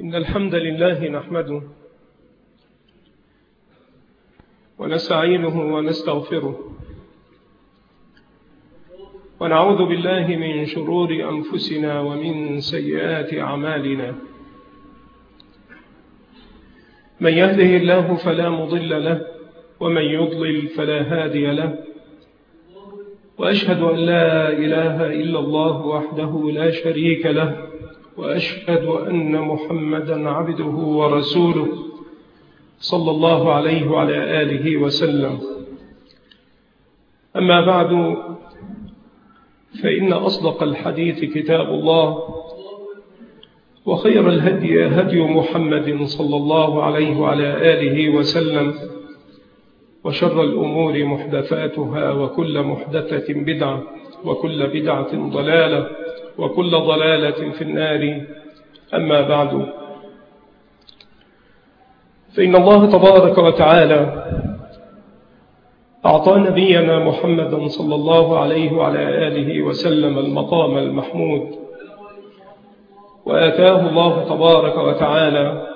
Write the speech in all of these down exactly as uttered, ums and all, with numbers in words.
إن الحمد لله نحمده ونستعينه ونستغفره ونعوذ بالله من شرور أنفسنا ومن سيئات أعمالنا. من يهده الله فلا مضل له ومن يضلل فلا هادي له، وأشهد أن لا إله إلا الله وحده لا شريك له، وأشهد أن محمدا عبده ورسوله صلى الله عليه وعلى آله وسلم. أما بعد، فإن أصدق الحديث كتاب الله، وخير الهدي هدي محمد صلى الله عليه وعلى آله وسلم، وشر الأمور محدثاتها، وكل محدثة بدعة، وكل بدعة ضلالة، وكل ضلالة في النار. أما بعد، فإن الله تبارك وتعالى أعطى نبينا محمدا صلى الله عليه وعلى آله وسلم المقام المحمود، وآتاه الله تبارك وتعالى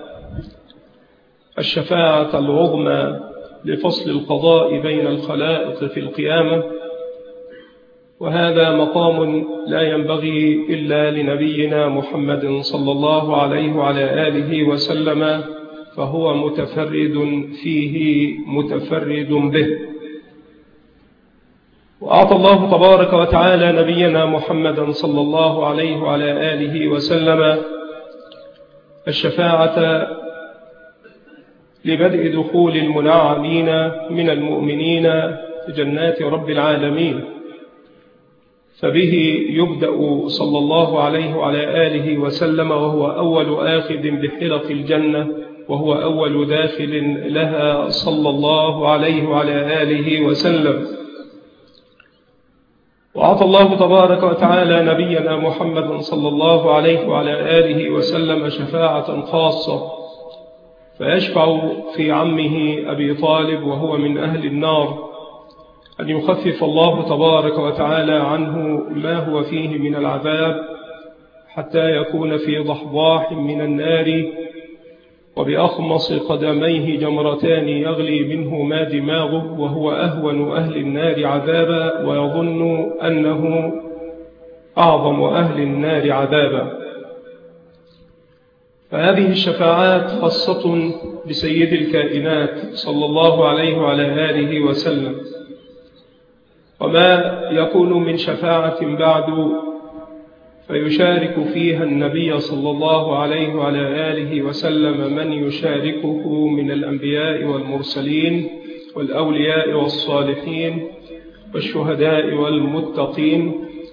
الشفاعة العظمى لفصل القضاء بين الخلائق في القيامة، وهذا مقام لا ينبغي إلا لنبينا محمد صلى الله عليه وعلى آله وسلم، فهو متفرد فيه متفرد به. وأعطى الله تبارك وتعالى نبينا محمدا صلى الله عليه وعلى آله وسلم الشفاعة لبدء دخول المنعمين من المؤمنين في جنات رب العالمين، فبه يبدأ صلى الله عليه وعلى آله وسلم، وهو أول آخذ بحلق الجنة، وهو أول داخل لها صلى الله عليه وعلى آله وسلم. وأعطى الله تبارك وتعالى نبينا محمد صلى الله عليه وعلى آله وسلم شفاعة خاصة، فيشفع في عمه أبي طالب وهو من أهل النار أن يخفف الله تبارك وتعالى عنه ما هو فيه من العذاب، حتى يكون في ضحضاح من النار، وبأخمص قدميه جمرتان يغلي منهما دماغه، وهو أهون أهل النار عذابا، ويظن أنه أعظم أهل النار عذابا. فهذه الشفاعات خاصة بسيد الكائنات صلى الله عليه وعلى آله وسلم، وما يكون من شفاعة بعد فيشارك فيها النبي صلى الله عليه وعلى آله وسلم من يشاركه من الأنبياء والمرسلين والأولياء والصالحين والشهداء والمتقين،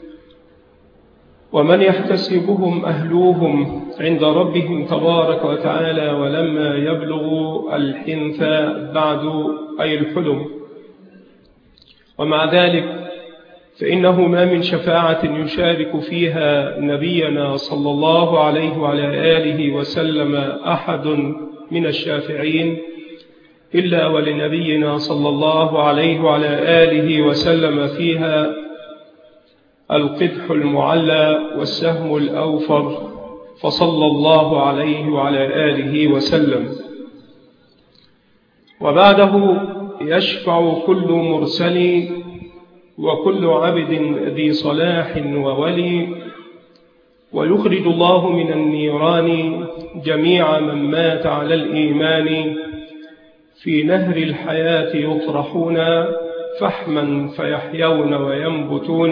ومن يحتسبهم أهلوهم عند ربهم تبارك وتعالى ولما يبلغوا الحنث بعد أي الحلم. ومع ذلك فإنه ما من شفاعة يشارك فيها نبينا صلى الله عليه وعلى آله وسلم أحد من الشافعين إلا ولنبينا صلى الله عليه وعلى آله وسلم فيها القدح المعلى والسهم الأوفر، فصلى الله عليه وعلى آله وسلم. وبعده يشفع كل مرسل وكل عبد ذي صلاح وولي، ويخرج الله من النيران جميع من مات على الإيمان، في نهر الحياة يطرحون فحما فيحيون وينبتون،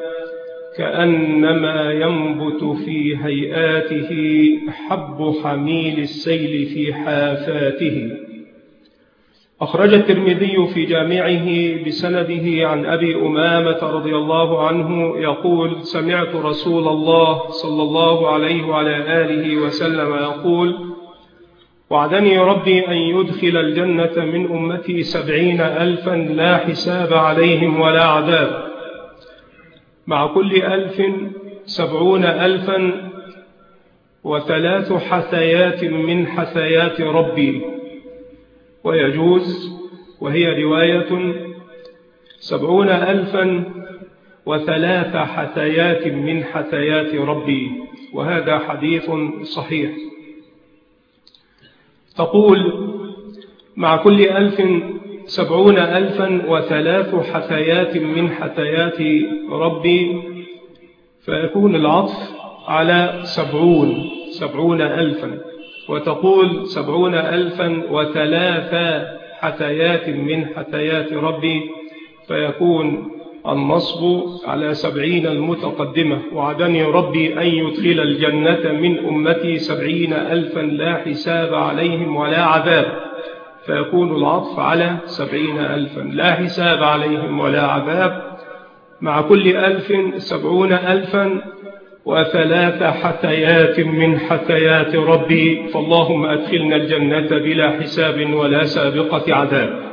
كأنما ينبت في هيئاته حب حميل السيل في حافاته. أخرج الترمذي في جامعه بسنده عن أبي أمامة رضي الله عنه يقول: سمعت رسول الله صلى الله عليه وعلى آله وسلم يقول: وعدني ربي أن يدخل الجنة من أمتي سبعين ألفا لا حساب عليهم ولا عذاب، مع كل ألف سبعون ألفا وثلاث حثيات من حثيات ربي. ويجوز، وهي رواية، سبعون ألفا وثلاث حثيات من حثيات ربي، وهذا حديث صحيح. تقول: مع كل ألف سبعون ألفا وثلاث حثيات من حثيات ربي، فيكون العطف على سبعون سبعون ألفا، وتقول سبعون ألفا وثلاث حثيات من حثيات ربي، فيكون النصب على سبعين المتقدمة. وعدني ربي أن يدخل الجنة من أمتي سبعين ألفا لا حساب عليهم ولا عذاب، فيكون العطف على سبعين ألفا لا حساب عليهم ولا عذاب. مع كل ألف سبعون ألفا وثلاث حثيات من حثيات ربي، فاللهم أدخلنا الجنة بلا حساب ولا سابقة عذاب.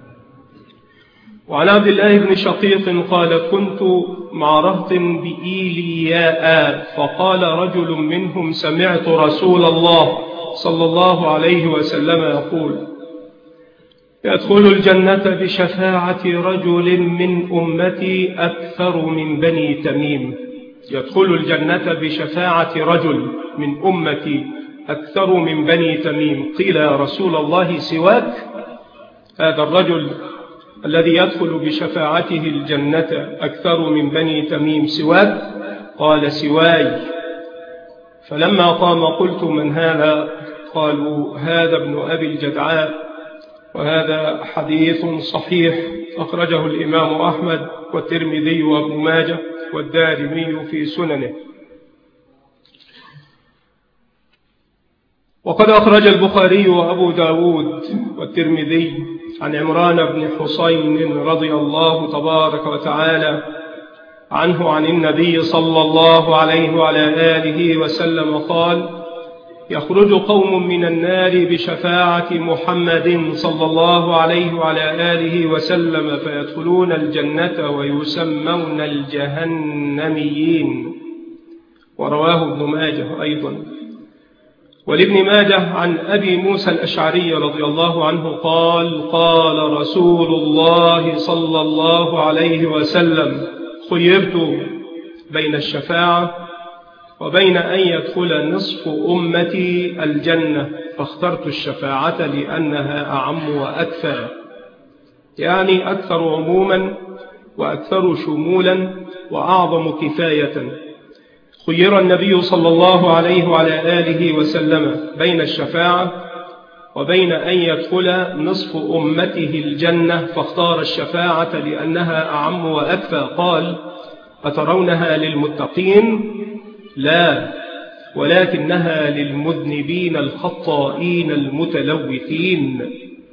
وعن عبد الله بن شقيق قال: كنت مع رهط بإيلياء، فقال رجل منهم: سمعت رسول الله صلى الله عليه وسلم يقول: يدخل الجنة بشفاعة رجل من أمتي أكثر من بني تميم. يدخل الجنة بشفاعة رجل من أمتي أكثر من بني تميم. قيل: يا رسول الله سواك؟ هذا الرجل الذي يدخل بشفاعته الجنة أكثر من بني تميم سواك؟ قال: سواي. فلما قام قلت: من هذا؟ قالوا: هذا ابن أبي الجدعاء. وهذا حديث صحيح أخرجه الإمام أحمد والترمذي وابن ماجه والدارمي في سننه. وقد أخرج البخاري وأبو داود والترمذي عن عمران بن حسين رضي الله تبارك وتعالى عنه عن النبي صلى الله عليه وعلى آله وسلم قال: يخرج قوم من النار بشفاعة محمد صلى الله عليه وعلى آله وسلم فيدخلون الجنة ويسمون الجهنميين. ورواه ابن ماجه أيضا. ولابن ماجه عن أبي موسى الأشعري رضي الله عنه قال: قال رسول الله صلى الله عليه وسلم: خيرت بين الشفاعة وبين أن يدخل نصف أمتي الجنة، فاخترت الشفاعة لأنها أعم وأكثر، يعني أكثر عموما وأكثر شمولا وأعظم كفاية. خير النبي صلى الله عليه وعلى آله وسلم بين الشفاعة وبين أن يدخل نصف أمته الجنة، فاختار الشفاعة لأنها أعم وأكثر. قال: أترونها للمتقين؟ لا، ولكنها للمذنبين الخطائين المتلوثين.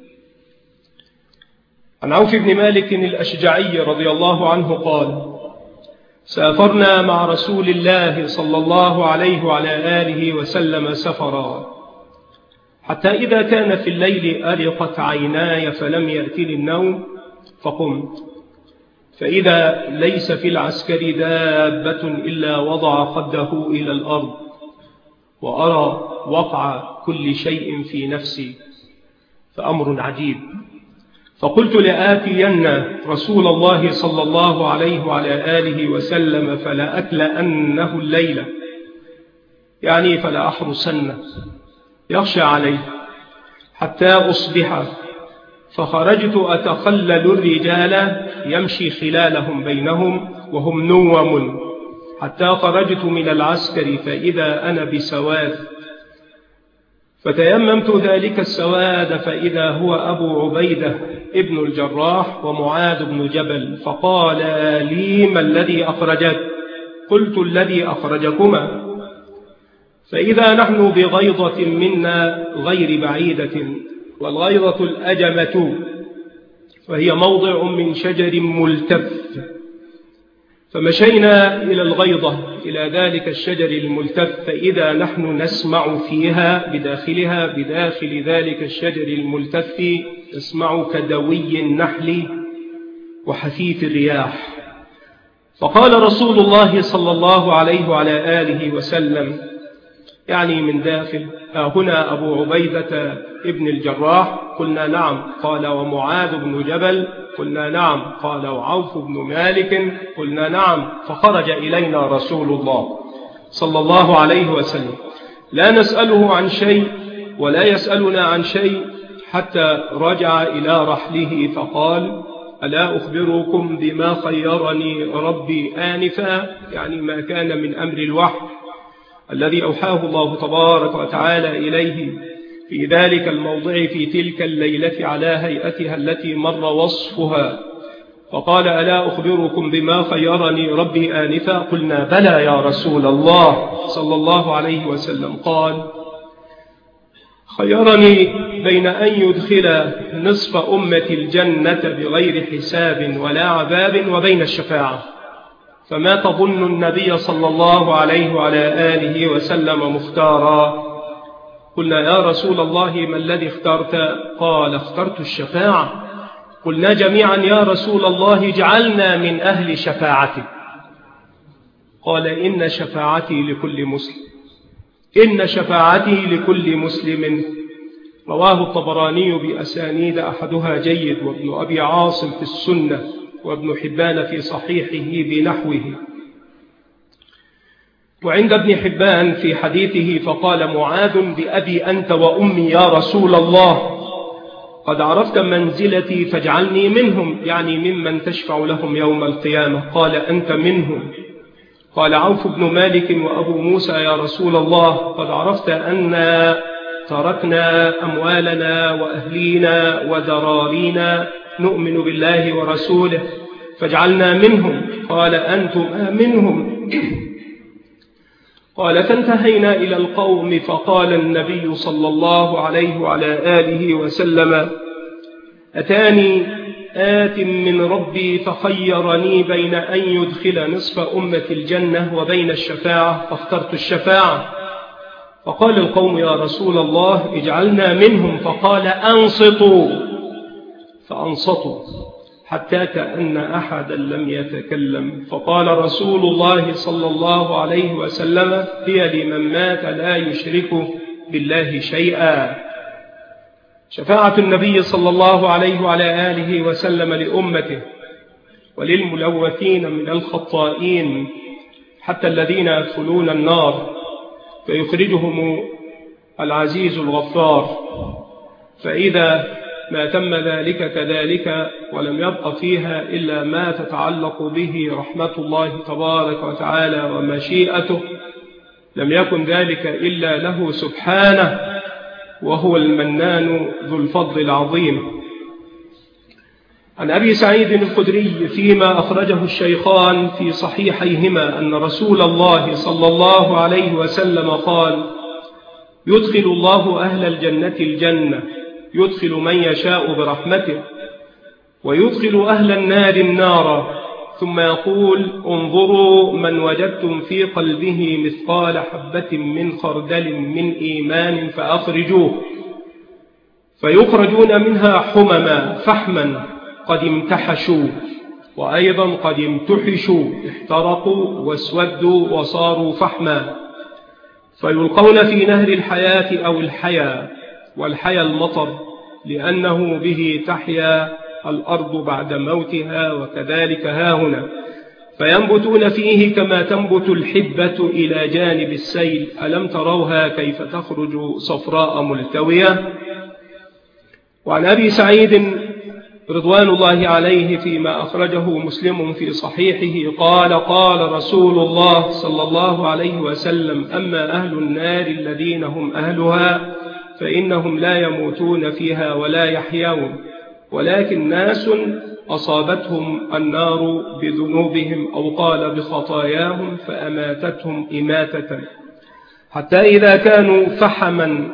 عن عوف بن مالك الأشجعي رضي الله عنه قال: سافرنا مع رسول الله صلى الله عليه وعلى آله وسلم سفرا، حتى إذا كان في الليل أرقت عيناي فلم يأتني النوم، فقمت، فإذا ليس في العسكر دابة إلا وضع خده إلى الأرض، وأرى وقع كل شيء في نفسي، فأمر عجيب. فقلت: لآتين رسول الله صلى الله عليه وعلى آله وسلم فلأكلأنه الليلة، يعني فلا أحرسنه يخشى عليه حتى أصبح. فخرجت أتخلل الرجال يمشي خلالهم بينهم وهم نوم، حتى خرجت من العسكر فإذا أنا بسواد، فتيممت ذلك السواد فإذا هو أبو عبيدة ابن الجراح ومعاذ بن جبل. فقال لي: ما الذي أخرجك؟ قلت: الذي أخرجكما. فإذا نحن بغيضة منا غير بعيدة، والغيضة الأجمة، وهي موضع من شجر ملتف. فمشينا إلى الغيضة إلى ذلك الشجر الملتف، فإذا نحن نسمع فيها بداخلها بداخل ذلك الشجر الملتف نسمع كدوي النحل وحثيث الرياح. فقال رسول الله صلى الله عليه وعلى آله وسلم، يعني من داخل: هنا أبو عبيدة ابن الجراح؟ قلنا: نعم. قال: ومعاذ بن جبل؟ قلنا: نعم. قال: وعوف بن مالك؟ قلنا: نعم. فخرج إلينا رسول الله صلى الله عليه وسلم لا نسأله عن شيء ولا يسألنا عن شيء حتى رجع إلى رحله فقال: ألا أخبركم بما خيرني ربي آنفا، يعني ما كان من أمر الوحي الذي أوحاه الله تبارك وتعالى إليه في ذلك الموضع في تلك الليلة على هيئتها التي مر وصفها. فقال: ألا أخبركم بما خيرني ربي آنفا؟ قلنا: بلى يا رسول الله صلى الله عليه وسلم. قال: خيرني بين أن يدخل نصف أمة الجنة بغير حساب ولا عذاب وبين الشفاعة. فما تظن النبي صلى الله عليه وعلى آله وسلم مختارا؟ قلنا: يا رسول الله ما الذي اخترت؟ قال: اخترت الشفاعة. قلنا جميعا: يا رسول الله اجعلنا من أهل شفاعتك. قال: إن شفاعتي لكل مسلم، إن شفاعتي لكل مسلم. رواه الطبراني بأسانيد أحدها جيد، وابن أبي عاصم في السنة، وابن حبان في صحيحه بنحوه. وعند ابن حبان في حديثه فقال معاذ: بأبي أنت وأمي يا رسول الله، قد عرفت منزلتي فاجعلني منهم، يعني ممن تشفع لهم يوم القيامة. قال: أنت منهم. قال عوف بن مالك وأبو موسى: يا رسول الله، قد عرفت أن تركنا أموالنا وأهلينا ودرارينا نؤمن بالله ورسوله فاجعلنا منهم. قال: أنتم منهم. قال: فانتهينا إلى القوم، فقال النبي صلى الله عليه وعلى آله وسلم: أتاني آت من ربي فخيرني بين أن يدخل نصف أمة الجنة وبين الشفاعة، فاخترت الشفاعة. فقال القوم: يا رسول الله اجعلنا منهم. فقال: أنصتوا. فأنصتوا حتى كأن أحدا لم يتكلم. فقال رسول الله صلى الله عليه وسلم: هي لمن مات لا يشرك بالله شيئا. شفاعة النبي صلى الله عليه وعلى آله وسلم لأمته وللملوثين من الخطائين حتى الذين يدخلون النار فيخرجهم العزيز الغفار. فإذا ما تم ذلك كذلك ولم يبق فيها إلا ما تتعلق به رحمة الله تبارك وتعالى ومشيئته، لم يكن ذلك إلا له سبحانه، وهو المنان ذو الفضل العظيم. عن أبي سعيد الخدري فيما أخرجه الشيخان في صحيحيهما أن رسول الله صلى الله عليه وسلم قال: يدخل الله أهل الجنة الجنة، يدخل من يشاء برحمته، ويدخل أهل النار النار، ثم يقول: انظروا من وجدتم في قلبه مثقال حبة من خردل من إيمان فأخرجوه، فيخرجون منها حمما فحما قد امتحشوا، وأيضا قد امتحشوا، احترقوا واسودوا وصاروا فحما، فيلقون في نهر الحياة أو الحياة، والحياة المطر لأنه به تحيا الأرض بعد موتها، وكذلك هاهنا، فينبتون فيه كما تنبت الحبة إلى جانب السيل، ألم تروها كيف تخرج صفراء ملتوية. وعن أبي سعيد رضوان الله عليه فيما أخرجه مسلم في صحيحه قال: قال رسول الله صلى الله عليه وسلم: أما أهل النار الذين هم أهلها فإنهم لا يموتون فيها ولا يحيون، ولكن ناس أصابتهم النار بذنوبهم أو قال بخطاياهم فأماتتهم إماتة، حتى إذا كانوا فحما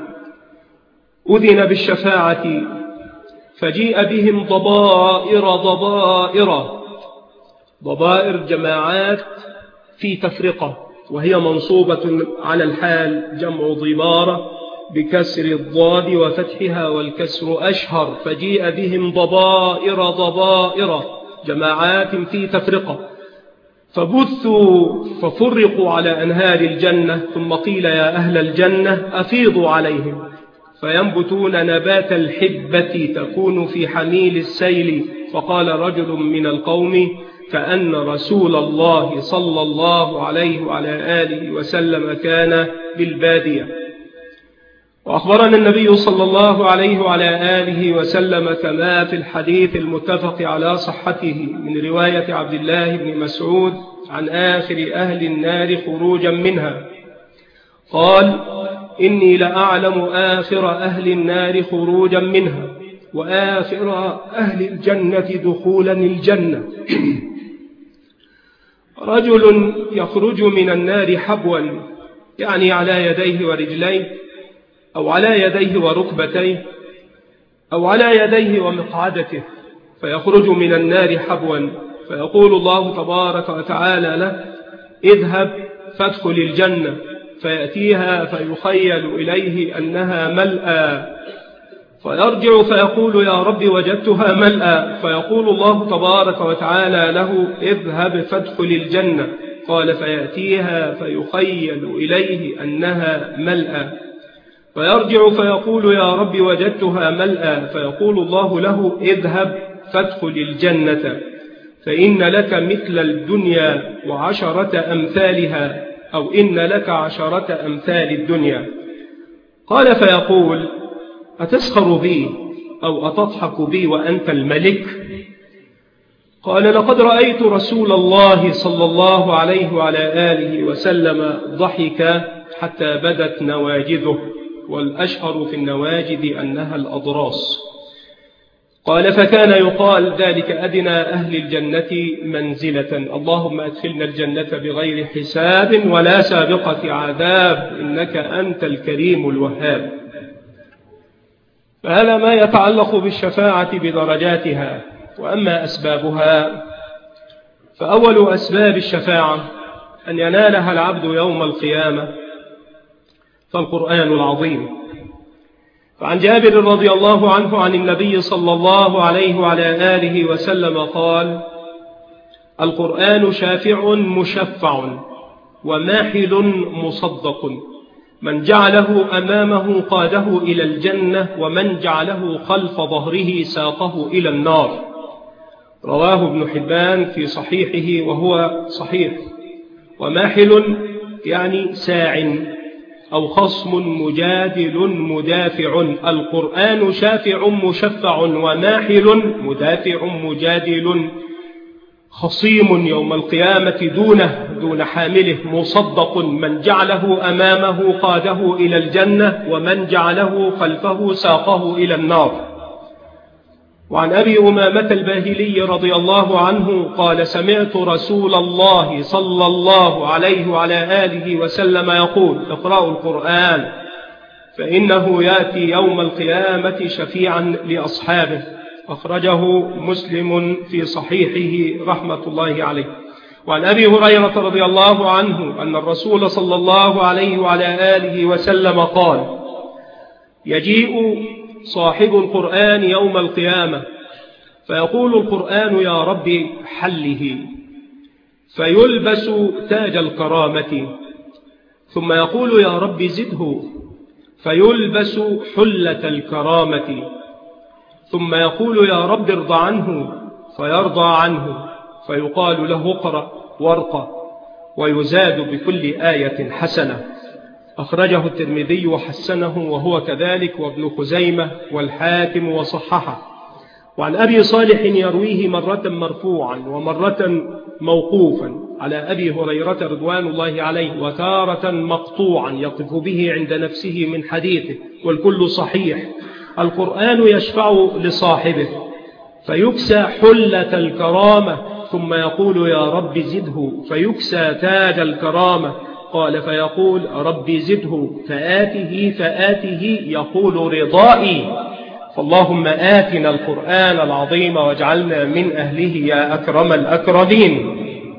أذن بالشفاعة فجيء بهم ضبائر ضبائر ضبائر جماعات في تفرقة، وهي منصوبة على الحال، جمع ضبارة بكسر الضاد وفتحها والكسر أشهر، فجيء بهم ضبائر ضبائر جماعات في تفرقة، فبثوا ففرقوا على أنهار الجنة، ثم قيل: يا أهل الجنة أفيضوا عليهم، فينبتون نبات الحبة تكون في حميل السيل. فقال رجل من القوم: كأن رسول الله صلى الله عليه وعلى آله وسلم كان بالبادية. وأخبرنا النبي صلى الله عليه وعلى آله وسلم كما في الحديث المتفق على صحته من رواية عبد الله بن مسعود عن آخر أهل النار خروجا منها قال: إني لأعلم آخر أهل النار خروجا منها وآخر أهل الجنة دخولا الجنة رجل يخرج من النار حبوا، يعني على يديه ورجليه، أو على يديه وركبتيه، أو على يديه ومقعدته، فيخرج من النار حبوا، فيقول الله تبارك وتعالى له: اذهب فادخل الجنة، فيأتيها فيخيل إليه أنها ملأى، فيرجع فيقول: يا رب وجدتها ملأى، فيقول الله تبارك وتعالى له: اذهب فادخل الجنة، قال: فيأتيها فيخيل إليه أنها ملأى، فيرجع فيقول: يا رب وجدتها ملأى، فيقول الله له: اذهب فادخل الجنة، فإن لك مثل الدنيا وعشرة أمثالها، أو إن لك عشرة أمثال الدنيا. قال: فيقول: أتسخر بي أو أتضحك بي وأنت الملك؟ قال: لقد رأيت رسول الله صلى الله عليه وعلى آله وسلم ضحك حتى بدت نواجذه، والأشهر في النواجذ أنها الأضراس. قال: فكان يقال: ذلك أدنى أهل الجنة منزلة، اللهم أدخلنا الجنة بغير حساب ولا سابقة عذاب، إنك أنت الكريم الوهاب. فهذا ما يتعلق بالشفاعة بدرجاتها. وأما أسبابها، فأول أسباب الشفاعة أن ينالها العبد يوم القيامة فالقرآن العظيم. فعن جابر رضي الله عنه عن النبي صلى الله عليه وعلى آله وسلم قال: القرآن شافع مشفع وماحل مصدق، من جعله أمامه قاده إلى الجنة، ومن جعله خلف ظهره ساقه إلى النار. رواه ابن حبان في صحيحه وهو صحيح. وماحل يعني ساع أو خصم مجادل مدافع، القرآن شافع مشفع وماحل مدافع مجادل خصيم يوم القيامة دونه دون حامله، مصدق، من جعله أمامه قاده إلى الجنة، ومن جعله خلفه ساقه إلى النار. وعن أبي أمامة الباهلي رضي الله عنه قال: سمعت رسول الله صلى الله عليه وعلى آله وسلم يقول: اقرأوا القرآن فإنه يأتي يوم القيامة شفيعا لأصحابه. أخرجه مسلم في صحيحه رحمة الله عليه. وعن أبي هريرة رضي الله عنه أن الرسول صلى الله عليه وعلى آله وسلم قال: يجيء صاحب القرآن يوم القيامة فيقول القرآن: يا رب حله، فيلبس تاج الكرامة، ثم يقول: يا رب زده، فيلبس حلة الكرامة، ثم يقول: يا رب ارضى عنه، فيرضى عنه، فيقال له: اقرأ وارقى، ويزاد بكل آية حسنة. أخرجه الترمذي وحسنه وهو كذلك، وابن خزيمة والحاكم وصححه. وعن أبي صالح يرويه مرة مرفوعا ومرة موقوفا على أبي هريرة رضوان الله عليه، وتارة مقطوعا يقف به عند نفسه من حديثه، والكل صحيح. القرآن يشفع لصاحبه فيكسى حلة الكرامة، ثم يقول: يا رب زده، فيكسى تاج الكرامة. قال: فيقول: رب زده، فآته فآته، يقول: رضائي. فاللهم آتنا القرآن العظيم واجعلنا من أهله يا أكرم الأكرمين.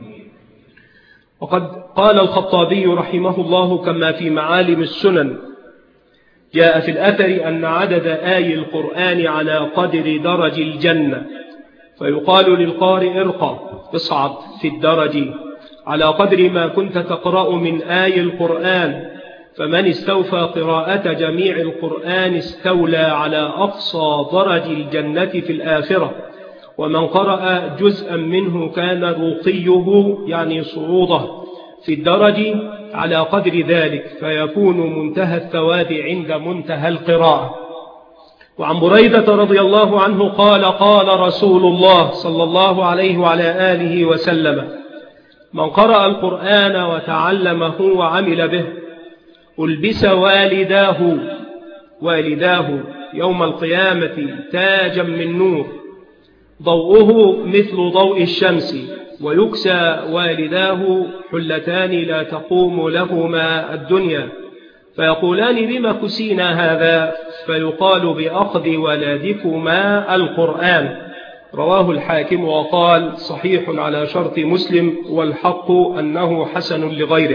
وقد قال الخطابي رحمه الله كما في معالم السنن: جاء في الأثر أن عدد آي القرآن على قدر درج الجنة، فيقال للقارئ: ارقى، اصعد في الدرج على قدر ما كنت تقرأ من آي القرآن، فمن استوفى قراءة جميع القرآن استولى على أقصى درج الجنة في الآخرة، ومن قرأ جزءا منه كان رقيه يعني صعوده، في الدرج على قدر ذلك، فيكون منتهى الثواب عند منتهى القراءة. وعن بريدة رضي الله عنه قال قال رسول الله صلى الله عليه وعلى آله وسلم: من قرأ القرآن وتعلمه وعمل به ألبس والداه والداه يوم القيامة تاجا من نور ضوءه مثل ضوء الشمس، ويكسى والداه حلتان لا تقوم لهما الدنيا، فيقولان: بما كسينا هذا؟ فيقال: بأخذ ولدكما القرآن. رواه الحاكم وقال: صحيح على شرط مسلم، والحق أنه حسن لغيره.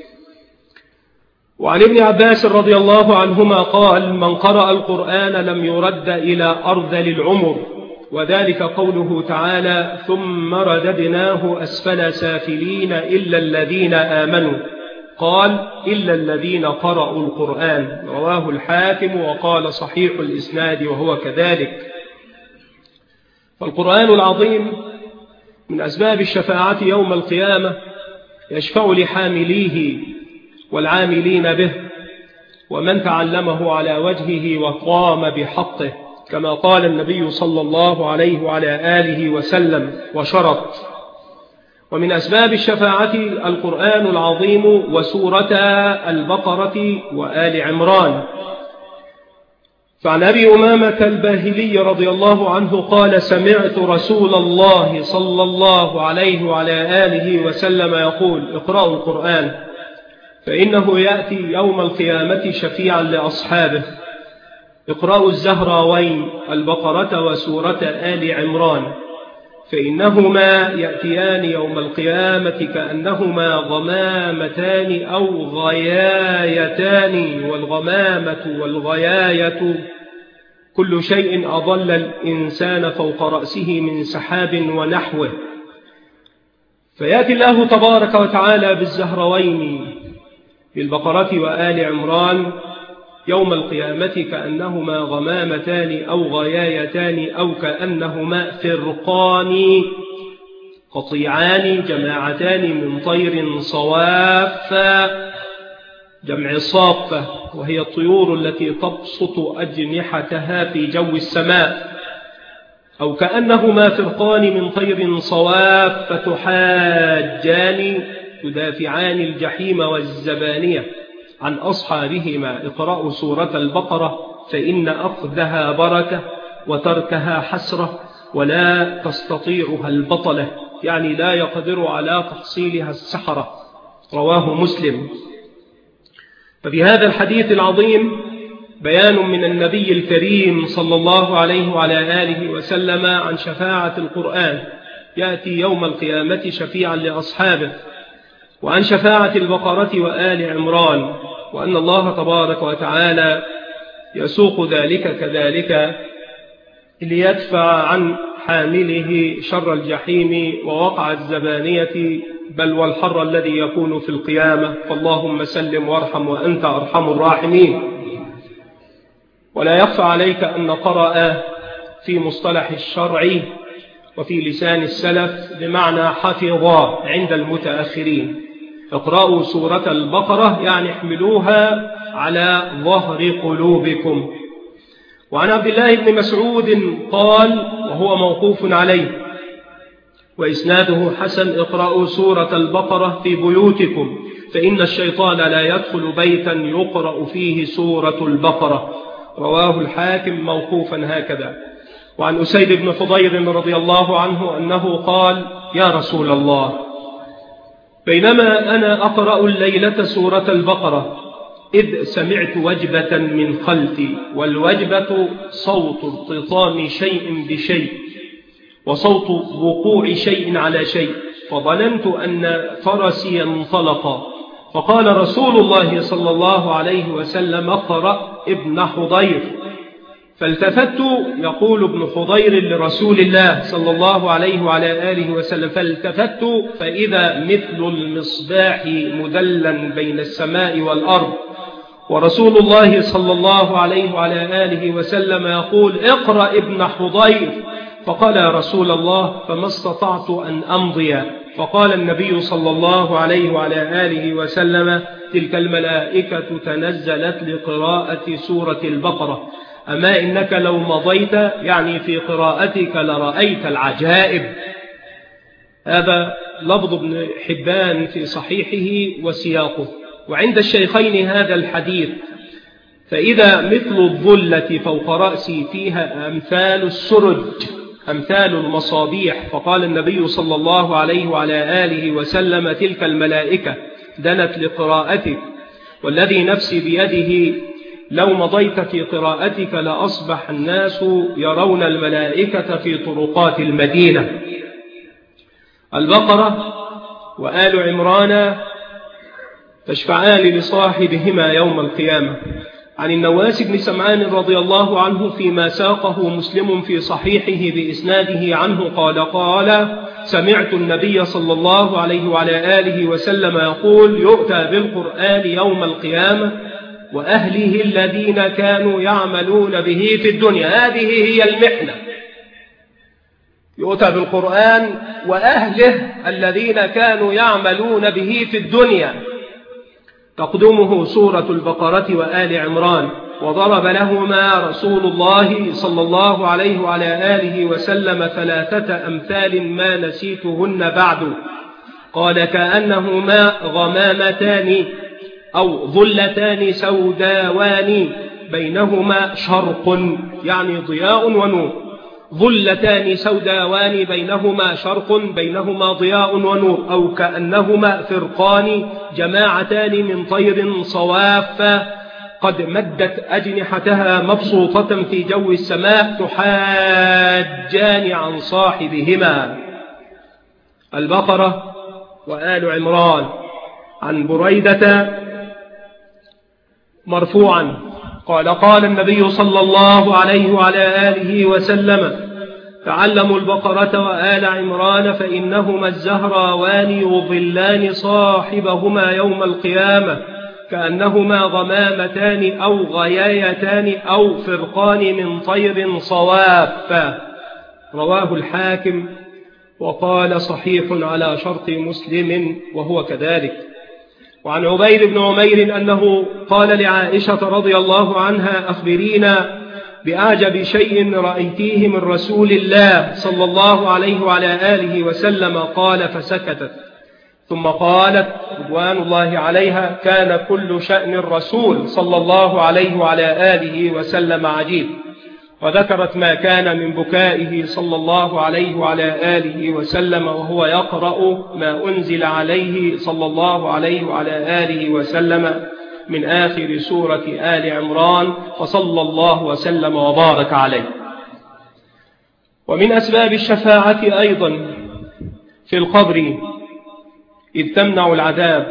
وعن ابن عباس رضي الله عنهما قال: من قرأ القرآن لم يرد إلى أرذل العمر، وذلك قوله تعالى: ثم رددناه أسفل سافلين إلا الذين آمنوا. قال: إلا الذين قرأوا القرآن. رواه الحاكم وقال: صحيح الإسناد وهو كذلك. فالقرآن العظيم من أسباب الشفاعة يوم القيامة، يشفع لحامليه والعاملين به ومن تعلمه على وجهه وقام بحقه، كما قال النبي صلى الله عليه وعلى آله وسلم وشرط. ومن أسباب الشفاعة القرآن العظيم وسورة البقرة وآل عمران. فعن أبي أمامة الباهلي رضي الله عنه قال: سمعت رسول الله صلى الله عليه وعلى آله وسلم يقول: اقرأوا القرآن فإنه يأتي يوم القيامة شفيعا لأصحابه. اقرأوا الزهراوين البقرة وسورة آل عمران، فإنهما يأتيان يوم القيامة كأنهما غمامتان أو غيايتان، والغمامة والغياية كل شيء أضل الإنسان فوق رأسه من سحاب ونحوه. فيأتي الله تبارك وتعالى بالزهروين بالبقرة وآل عمران يوم القيامة كأنهما غمامتان أو غيايتان أو كأنهما فرقان قطيعان جماعتان من طير صواف، جمع صافة، وهي الطيور التي تبسط أجنحتها في جو السماء. أو كأنهما فرقان من طير صواف فتحاجان تدافعان الجحيم والزبانية عن أصحابهما. اقرأوا سورة البقرة فإن أخذها بركة وتركها حسرة ولا تستطيعها البطلة، يعني لا يقدر على تحصيلها السحرة. رواه مسلم. ففي هذا الحديث العظيم بيان من النبي الكريم صلى الله عليه وعلى آله وسلم عن شفاعة القرآن، يأتي يوم القيامة شفيعا لأصحابه، وعن شفاعة البقرة وآل عمران، وأن الله تبارك وتعالى يسوق ذلك كذلك ليدفع عن حامله شر الجحيم ووقع الزبانية بل والحر الذي يكون في القيامة. فاللهم سلم وارحم وأنت أرحم الراحمين. ولا يخفى عليك أن قرأ في مصطلح الشرع وفي لسان السلف بمعنى حفظا عند المتأخرين. اقرأوا سورة البقرة يعني احملوها على ظهر قلوبكم. وعن عبد الله بن مسعود قال وهو موقوف عليه وإسناده حسن: اقرأوا سورة البقرة في بيوتكم فإن الشيطان لا يدخل بيتا يقرأ فيه سورة البقرة. رواه الحاكم موقوفا هكذا. وعن أسيد بن حضير رضي الله عنه أنه قال: يا رسول الله، بينما أنا أقرأ الليلة سورة البقرة إذ سمعت وجبة من خلفي، والوجبة صوت ارتطام شيء بشيء وصوت وقوع شيء على شيء، فظننت أن فرسي انطلق. فقال رسول الله صلى الله عليه وسلم: اقرأ ابن حضير. فالتفت، يقول ابن حضير لرسول الله صلى الله عليه وعلى آله وسلم، فالتفت فإذا مثل المصباح مدلا بين السماء والأرض، ورسول الله صلى الله عليه وعلى آله وسلم يقول: اقرأ ابن حضير. فقال: يا رسول الله، فما استطعت أن أمضي فقال النبي صلى الله عليه وعلى آله وسلم: تلك الملائكة تنزلت لقراءة سورة البقرة، أما إنك لو مضيت يعني في قراءتك لرأيت العجائب. هذا لفظ ابن حبان في صحيحه وسياقه. وعند الشيخين هذا الحديث: فإذا مثل الظلة فوق رأسي فيها أمثال السرج أمثال المصابيح. فقال النبي صلى الله عليه وعلى آله وسلم: تلك الملائكة دنت لقراءتك، والذي نفسي بيده لو مضيت في قراءتك لأصبح الناس يرون الملائكة في طرقات المدينة. البقرة وآل عمران تشفعان لصاحبهما يوم القيامة. عن النواس بن سمعان رضي الله عنه فيما ساقه مسلم في صحيحه بإسناده عنه قال: قال سمعت النبي صلى الله عليه وعلى آله وسلم يقول: يؤتى بالقرآن يوم القيامة وأهله الذين كانوا يعملون به في الدنيا. هذه هي المحنة. يؤتى بالقرآن وأهله الذين كانوا يعملون به في الدنيا. تقدمه سورة البقرة وآل عمران، وضرب لهما رسول الله صلى الله عليه وعلى آله وسلم ثلاثة أمثال ما نسيتهن بعد. قال: كأنهما غمامتان أو ظلتان سوداوان بينهما شرق، يعني ضياء ونور. ظلتان سوداوان بينهما شرق بينهما ضياء ونور، أو كأنهما فرقان جماعتان من طير صواف قد مدت أجنحتها مبسوطة في جو السماء تحاجان عن صاحبهما. البقرة وآل عمران. عن بريدة مرفوعا قال: قال النبي صلى الله عليه وعلى آله وسلم: تعلموا البقرة وآل عمران فإنهما الزهراوان يظلان صاحبهما يوم القيامة كأنهما غمامتان أو غيايتان أو فرقان من طير صواف. رواه الحاكم وقال: صحيح على شرط مسلم، وهو كذلك. وعن عبيد بن عمير أنه قال لعائشة رضي الله عنها: أخبرينا بأعجب شيء رأيتيه من رسول الله صلى الله عليه وعلى آله وسلم. قال: فسكتت، ثم قالت رضوان الله عليها: كان كل شأن الرسول صلى الله عليه وعلى آله وسلم عجيب. وذكرت ما كان من بكائه صلى الله عليه وعلى آله وسلم وهو يقرأ ما أنزل عليه صلى الله عليه وعلى آله وسلم من آخر سورة آل عمران، وصلى الله وسلم وبارك عليه. ومن أسباب الشفاعة أيضا في القبر إذ تمنع العذاب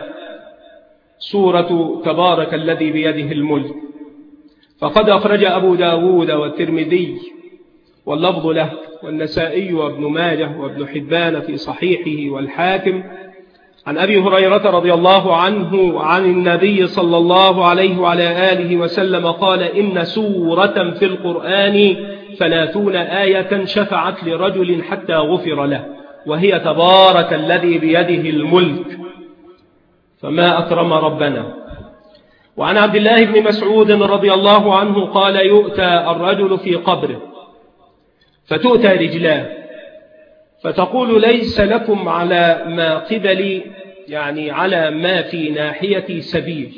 سورة تبارك الذي بيده الملك. فقد أخرج أبو داود والترمذي واللفظ له والنسائي وابن ماجه وابن حبان في صحيحه والحاكم عن أبي هريرة رضي الله عنه عن النبي صلى الله عليه وعلى آله وسلم قال: إن سورة في القرآن ثلاثون آية شفعت لرجل حتى غفر له، وهي تبارك الذي بيده الملك، فما أكرم ربنا. وعن عبد الله بن مسعود رضي الله عنه قال: يؤتى الرجل في قبره فتؤتى رجلاه فتقول: ليس لكم على ما قبلي، يعني على ما في ناحيتي سبيل.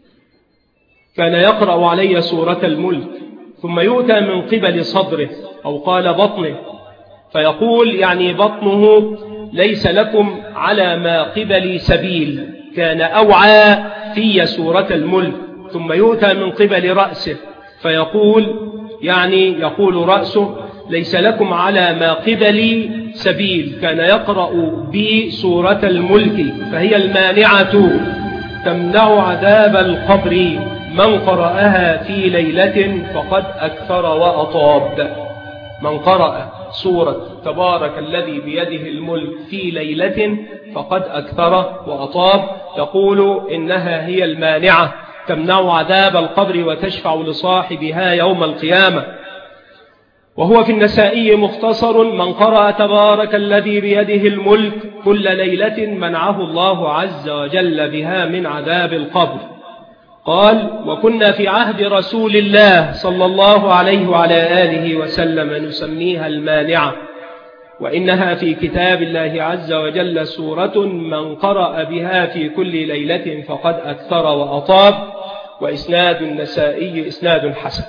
كان يقرأ علي سورة الملك. ثم يؤتى من قبل صدره أو قال بطنه فيقول، يعني بطنه: ليس لكم على ما قبلي سبيل، كان أوعى في سورة الملك. ثم يؤتى من قبل رأسه فيقول، يعني يقول رأسه: ليس لكم على ما قبلي سبيل، كان يقرأ بي سورة الملك، فهي المانعة تمنع عذاب القبر. من قرأها في ليلة فقد أكثر وأطاب. من قرأ سورة تبارك الذي بيده الملك في ليلة فقد أكثر وأطاب. يقول إنها هي المانعة تمنع عذاب القبر وتشفع لصاحبها يوم القيامة. وهو في النسائي مختصر: من قرأ تبارك الذي بيده الملك كل ليلة منعه الله عز وجل بها من عذاب القبر. قال: وكنا في عهد رسول الله صلى الله عليه وعلى آله وسلم نسميها المانعة، وإنها في كتاب الله عز وجل سورة من قرأ بها في كل ليلة فقد أكثر وأطاب. وإسناد النسائي إسناد حسن.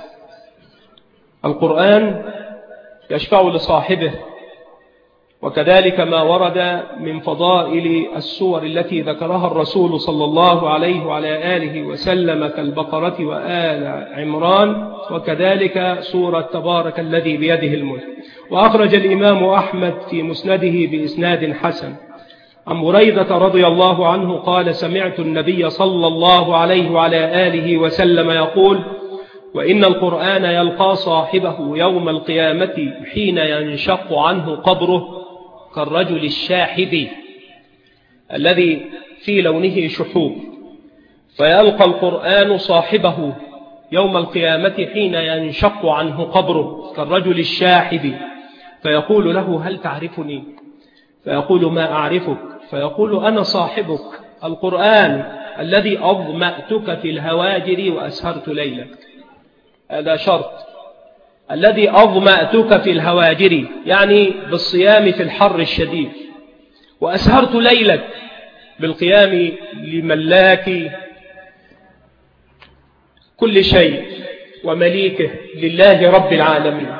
القرآن يشفع لصاحبه، وكذلك ما ورد من فضائل السور التي ذكرها الرسول صلى الله عليه وعلى آله وسلم كالبقرة وآل عمران، وكذلك سورة تبارك الذي بيده الملك. وأخرج الإمام أحمد في مسنده بإسناد حسن عن بريدة رضي الله عنه قال: سمعت النبي صلى الله عليه وعلى آله وسلم يقول: وإن القرآن يلقى صاحبه يوم القيامة حين ينشق عنه قبره كالرجل الشاحب الذي في لونه شحوب، فيلقى القرآن صاحبه يوم القيامة حين ينشق عنه قبره كالرجل الشاحب، فيقول له: هل تعرفني؟ فيقول: ما أعرفك. فيقول: أنا صاحبك القرآن الذي أظمأتك في الهواجر وأسهرت ليلك. هذا شرط، الذي أظمأتك في الهواجر يعني بالصيام في الحر الشديد، وأسهرت ليلك بالقيام لملاك كل شيء ومليكه لله رب العالمين.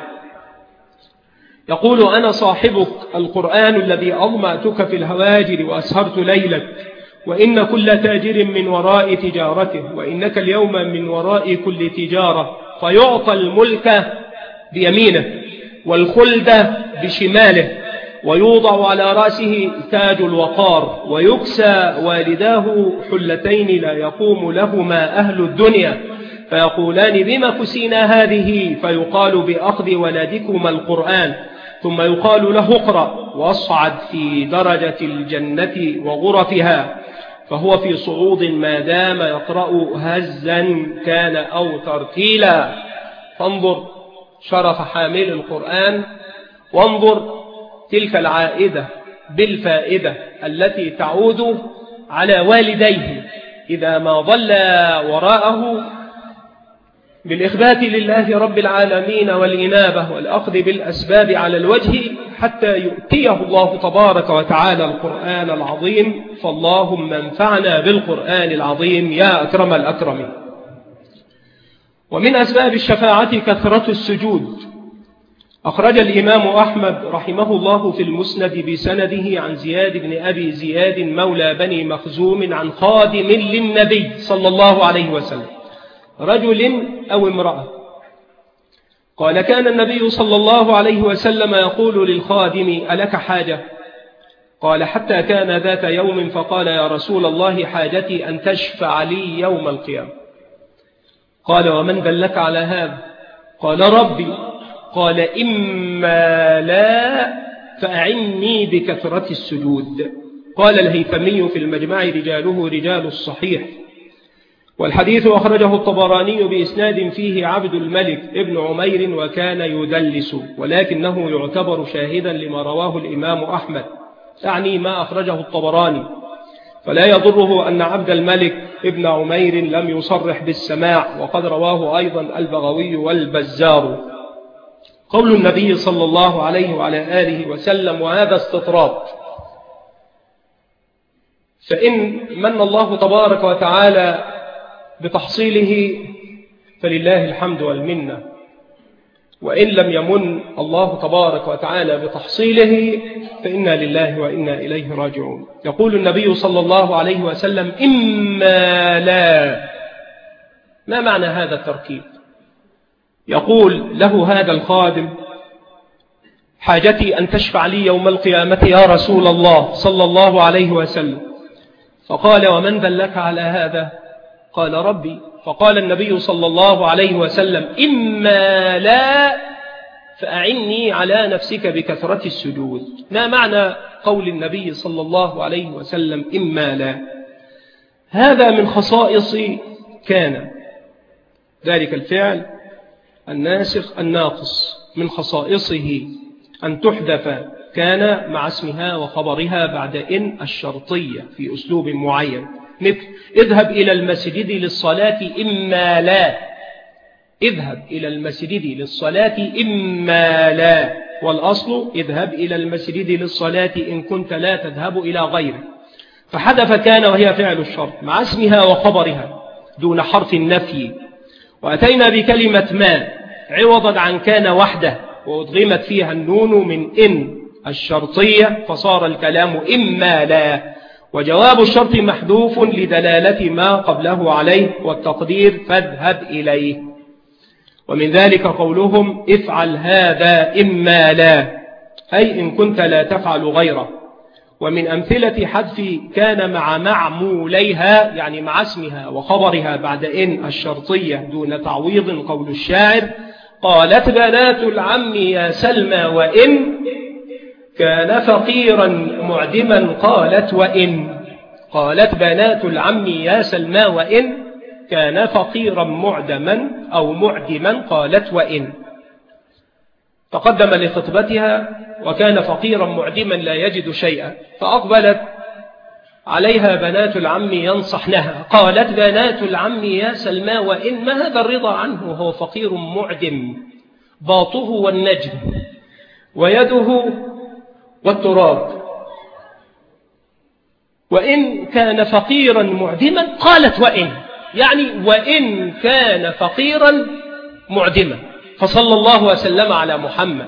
يقول: أنا صاحبك القرآن الذي أظمأتك في الهواجر وأسهرت ليلك، وإن كل تاجر من وراء تجارته، وإنك اليوم من وراء كل تجارة، فيعطى الملك بيمينه والخلد بشماله، ويوضع على رأسه تاج الوقار، ويكسى والداه حلتين لا يقوم لهما أهل الدنيا، فيقولان: بما كسينا هذه؟ فيقال: بأخذ ولدكما القرآن. ثم يقال له: اقرأ واصعد في درجة الجنة وغرفها، فهو في صعود ما دام يقرأ هزا كان أو ترتيلا. فانظر شرف حامل القرآن، وانظر تلك العائدة بالفائدة التي تعود على والديه إذا ما ظل وراءه بالإخبات لله رب العالمين والإنابة والأخذ بالأسباب على الوجه حتى يؤتيه الله تبارك وتعالى القرآن العظيم. فاللهم انفعنا بالقرآن العظيم يا أكرم الأكرمين. ومن أسباب الشفاعة كثرة السجود. أخرج الإمام أحمد رحمه الله في المسند بسنده عن زياد بن أبي زياد مولى بني مخزوم عن خادم للنبي صلى الله عليه وسلم، رجل أو امرأة، قال: كان النبي صلى الله عليه وسلم يقول للخادم: ألك حاجة؟ قال: حتى كان ذات يوم فقال: يا رسول الله، حاجتي أن تشفع لي يوم القيامة. قال: ومن دلك على هذا؟ قال: ربي. قال: إما لا فأعني بكثرة السجود. قال الهيثمي في المجمع: رجاله رجال الصحيح. والحديث أخرجه الطبراني بإسناد فيه عبد الملك ابن عمير وكان يدلس، ولكنه يعتبر شاهدا لما رواه الإمام أحمد، يعني ما أخرجه الطبراني، فلا يضره أن عبد الملك ابن عمير لم يصرح بالسماع، وقد رواه أيضا البغوي والبزار. قول النبي صلى الله عليه وعلى آله وسلم، وهذا استطراد، فإن من الله تبارك وتعالى بتحصيله فلله الحمد والمنة، وإن لم يمن الله تبارك وتعالى بتحصيله فإنا لله وإنا إليه راجعون. يقول النبي صلى الله عليه وسلم: إما لا. ما معنى هذا التركيب؟ يقول له هذا الخادم: حاجتي أن تشفع لي يوم القيامة يا رسول الله صلى الله عليه وسلم. فقال: ومن دلك على هذا؟ قال: ربي. فقال النبي صلى الله عليه وسلم: إما لا فأعني على نفسك بكثرة السجود. ما معنى قول النبي صلى الله عليه وسلم إما لا؟ هذا من خصائص كان، ذلك الفعل الناسخ الناقص، من خصائصه أن تحذف كان مع اسمها وخبرها بعد إن الشرطية في أسلوب معين، مثل اذهب إلى المسجد للصلاة إما لا، اذهب إلى المسجد للصلاة إما لا، والأصل اذهب إلى المسجد للصلاة إن كنت لا تذهب إلى غيره، فحذف كان وهي فعل الشرط مع اسمها وخبرها دون حرف النفي، وأتينا بكلمة ما عوضا عن كان وحده وأدغمت فيها النون من إن الشرطية فصار الكلام إما لا، وجواب الشرط محذوف لدلالة ما قبله عليه والتقدير فاذهب إليه. ومن ذلك قولهم افعل هذا إما لا، أي إن كنت لا تفعل غيره. ومن أمثلة حذف كان مع معموليها يعني مع اسمها وخبرها بعد إن الشرطية دون تعويض قول الشاعر قالت بنات العم يا سلمى وإن كان فقيرا معدما قالت وإن، قالت بنات العم يا سلمى وإن كان فقيرا معدما أو معدما قالت وإن. تقدم لخطبتها وكان فقيرا معدما لا يجد شيئا، فأقبلت عليها بنات العم ينصحنها، قالت بنات العم يا سلمى وإن ما هذا الرضا عنه وهو فقير معدم باطه والنجم ويده والتراب، وإن كان فقيرا معدما قالت وإن، يعني وإن كان فقيرا معدما. فصلى الله وسلم على محمد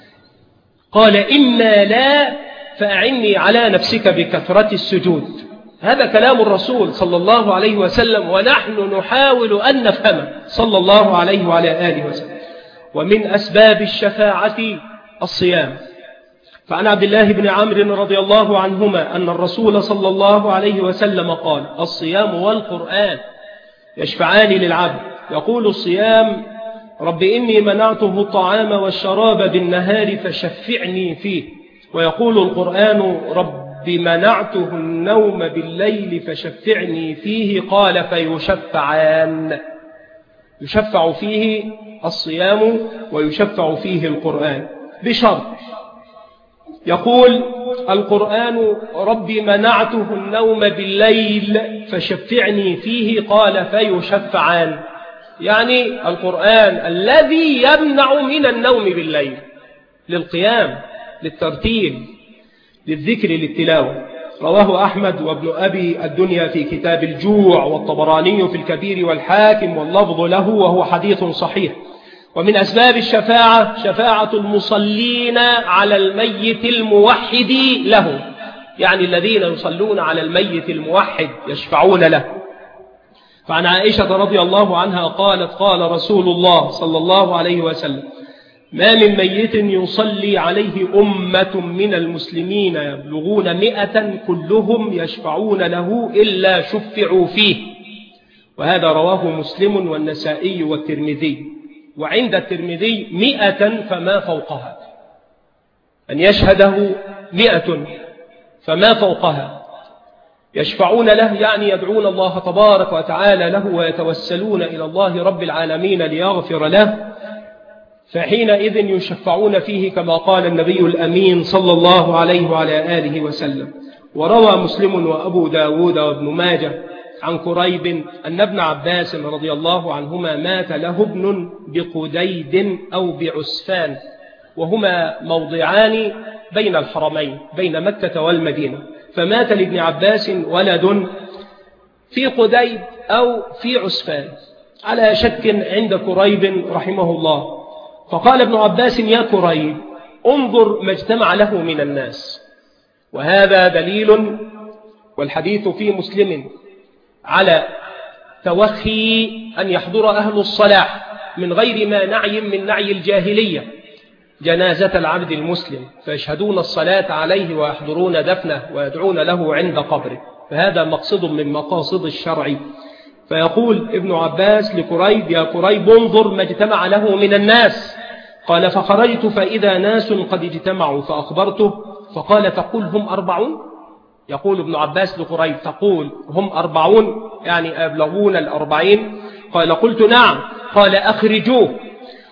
قال إما لا فأعني على نفسك بكثرة السجود. هذا كلام الرسول صلى الله عليه وسلم ونحن نحاول أن نفهمه صلى الله عليه وعلى آله وسلم. ومن أسباب الشفاعة الصيام، فعن عبد الله بن عمرو رضي الله عنهما أن الرسول صلى الله عليه وسلم قال الصيام والقرآن يشفعان للعبد، يقول الصيام رب إني منعته الطعام والشراب بالنهار فشفعني فيه، ويقول القرآن رب منعته النوم بالليل فشفعني فيه، قال فيشفعان، يشفع فيه الصيام ويشفع فيه القرآن بشرط، يقول القرآن رب منعته النوم بالليل فشفعني فيه قال فيشفعان، يعني القرآن الذي يمنع من النوم بالليل للقيام للترتيل للذكر للتلاوة. رواه أحمد وابن أبي الدنيا في كتاب الجوع والطبراني في الكبير والحاكم واللفظ له وهو حديث صحيح. ومن أسباب الشفاعة شفاعة المصلين على الميت الموحد له، يعني الذين يصلون على الميت الموحد يشفعون له. فعن عائشة رضي الله عنها قالت قال رسول الله صلى الله عليه وسلم ما من ميت يصلي عليه أمة من المسلمين يبلغون مئة كلهم يشفعون له إلا شفعوا فيه. وهذا رواه مسلم والنسائي والترمذي، وعند الترمذي مئة فما فوقها، أن يشهده مئة فما فوقها يشفعون له، يعني يدعون الله تبارك وتعالى له ويتوسلون إلى الله رب العالمين ليغفر له، فحينئذ يشفعون فيه كما قال النبي الأمين صلى الله عليه وعلى آله وسلم. وروى مسلم وأبو داود وابن ماجه عن كريب أن ابن عباس رضي الله عنهما مات له ابن بقديد أو بعسفان، وهما موضعان بين الحرمين بين مكة والمدينة، فمات لابن عباس ولد في قديد أو في عسفان على شك عند كريب رحمه الله. فقال ابن عباس يا كريب انظر ما اجتمع له من الناس، وهذا دليل والحديث في مسلم على توخي أن يحضر أهل الصلاح من غير ما نعي من نعي الجاهلية جنازة العبد المسلم، فيشهدون الصلاة عليه ويحضرون دفنه ويدعون له عند قبره، فهذا مقصد من مقاصد الشرع. فيقول ابن عباس لكريب يا كريب انظر ما اجتمع له من الناس. قال فخرجت فإذا ناس قد اجتمعوا فأخبرته، فقال تقول هم أربعون؟ يقول ابن عباس لكريب تقول هم أربعون يعني أبلغون الأربعين؟ قال قلت نعم. قال أخرجوه.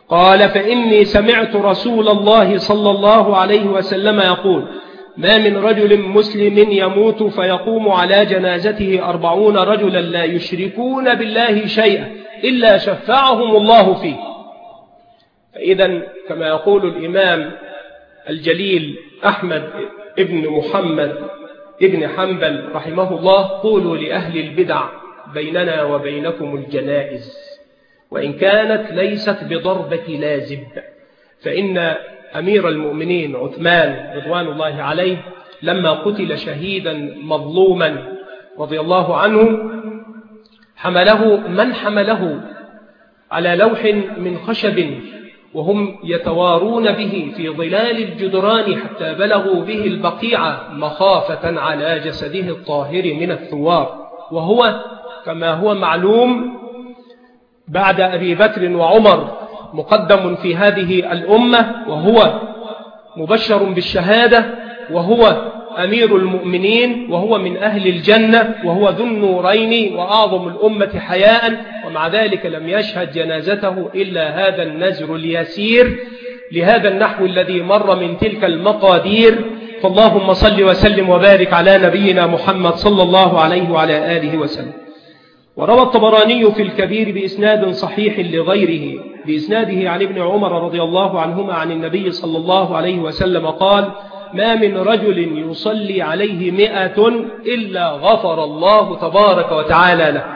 قال: فإني سمعت رسول الله صلى الله عليه وسلم يقول: ما من رجل مسلم يموت فيقوم على جنازته أربعون رجلا لا يشركون بالله شيئا إلا شفعهم الله فيه. فإذا كما يقول الإمام الجليل أحمد ابن محمد ابن حنبل رحمه الله: قولوا لأهل البدع بيننا وبينكم الجنائز، وإن كانت ليست بضربة لازب. فإن أمير المؤمنين عثمان رضوان الله عليه لما قتل شهيدا مظلوما رضي الله عنه، حمله من حمله على لوح من خشب وهم يتوارون به في ظلال الجدران حتى بلغوا به البقيع مخافة على جسده الطاهر من الثوار، وهو كما هو معلوم بعد أبي بكر وعمر مقدم في هذه الأمة، وهو مبشر بالشهادة، وهو أمير المؤمنين، وهو من أهل الجنة، وهو ذو النورين وأعظم الأمة حياء، ومع ذلك لم يشهد جنازته إلا هذا النزر اليسير لهذا النحو الذي مر من تلك المقادير. فاللهم صل وسلم وبارك على نبينا محمد صلى الله عليه وعلى آله وسلم. وروى الطبراني في الكبير بإسناد صحيح لغيره بإسناده عن ابن عمر رضي الله عنهما عن النبي صلى الله عليه وسلم قال: ما من رجل يصلي عليه مئة إلا غفر الله تبارك وتعالى له.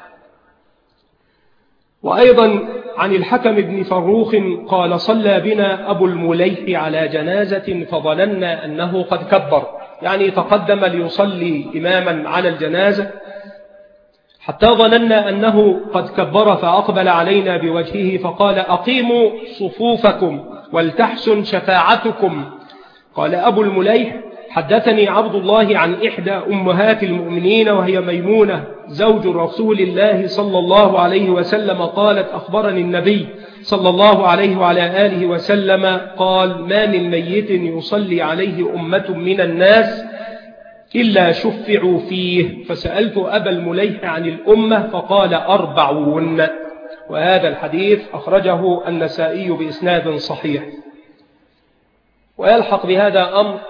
وأيضا عن الحكم بن فروخ قال: صلى بنا أبو المليح على جنازة فظننا أنه قد كبر، يعني تقدم ليصلي إماما على الجنازة، حتى ظننا أنه قد كبر، فأقبل علينا بوجهه فقال: أقيموا صفوفكم ولتحسن شفاعتكم. قال أبو المليح: حدثني عبد الله عن إحدى أمهات المؤمنين وهي ميمونة زوج رسول الله صلى الله عليه وسلم قالت: أخبرني النبي صلى الله عليه وعلى آله وسلم قال: ما من ميت يصلي عليه أمة من الناس إلا شفعوا فيه. فسألت أبا المليح عن الأمة فقال: أربعون. وهذا الحديث أخرجه النسائي بإسناد صحيح. ويلحق بهذا أمر،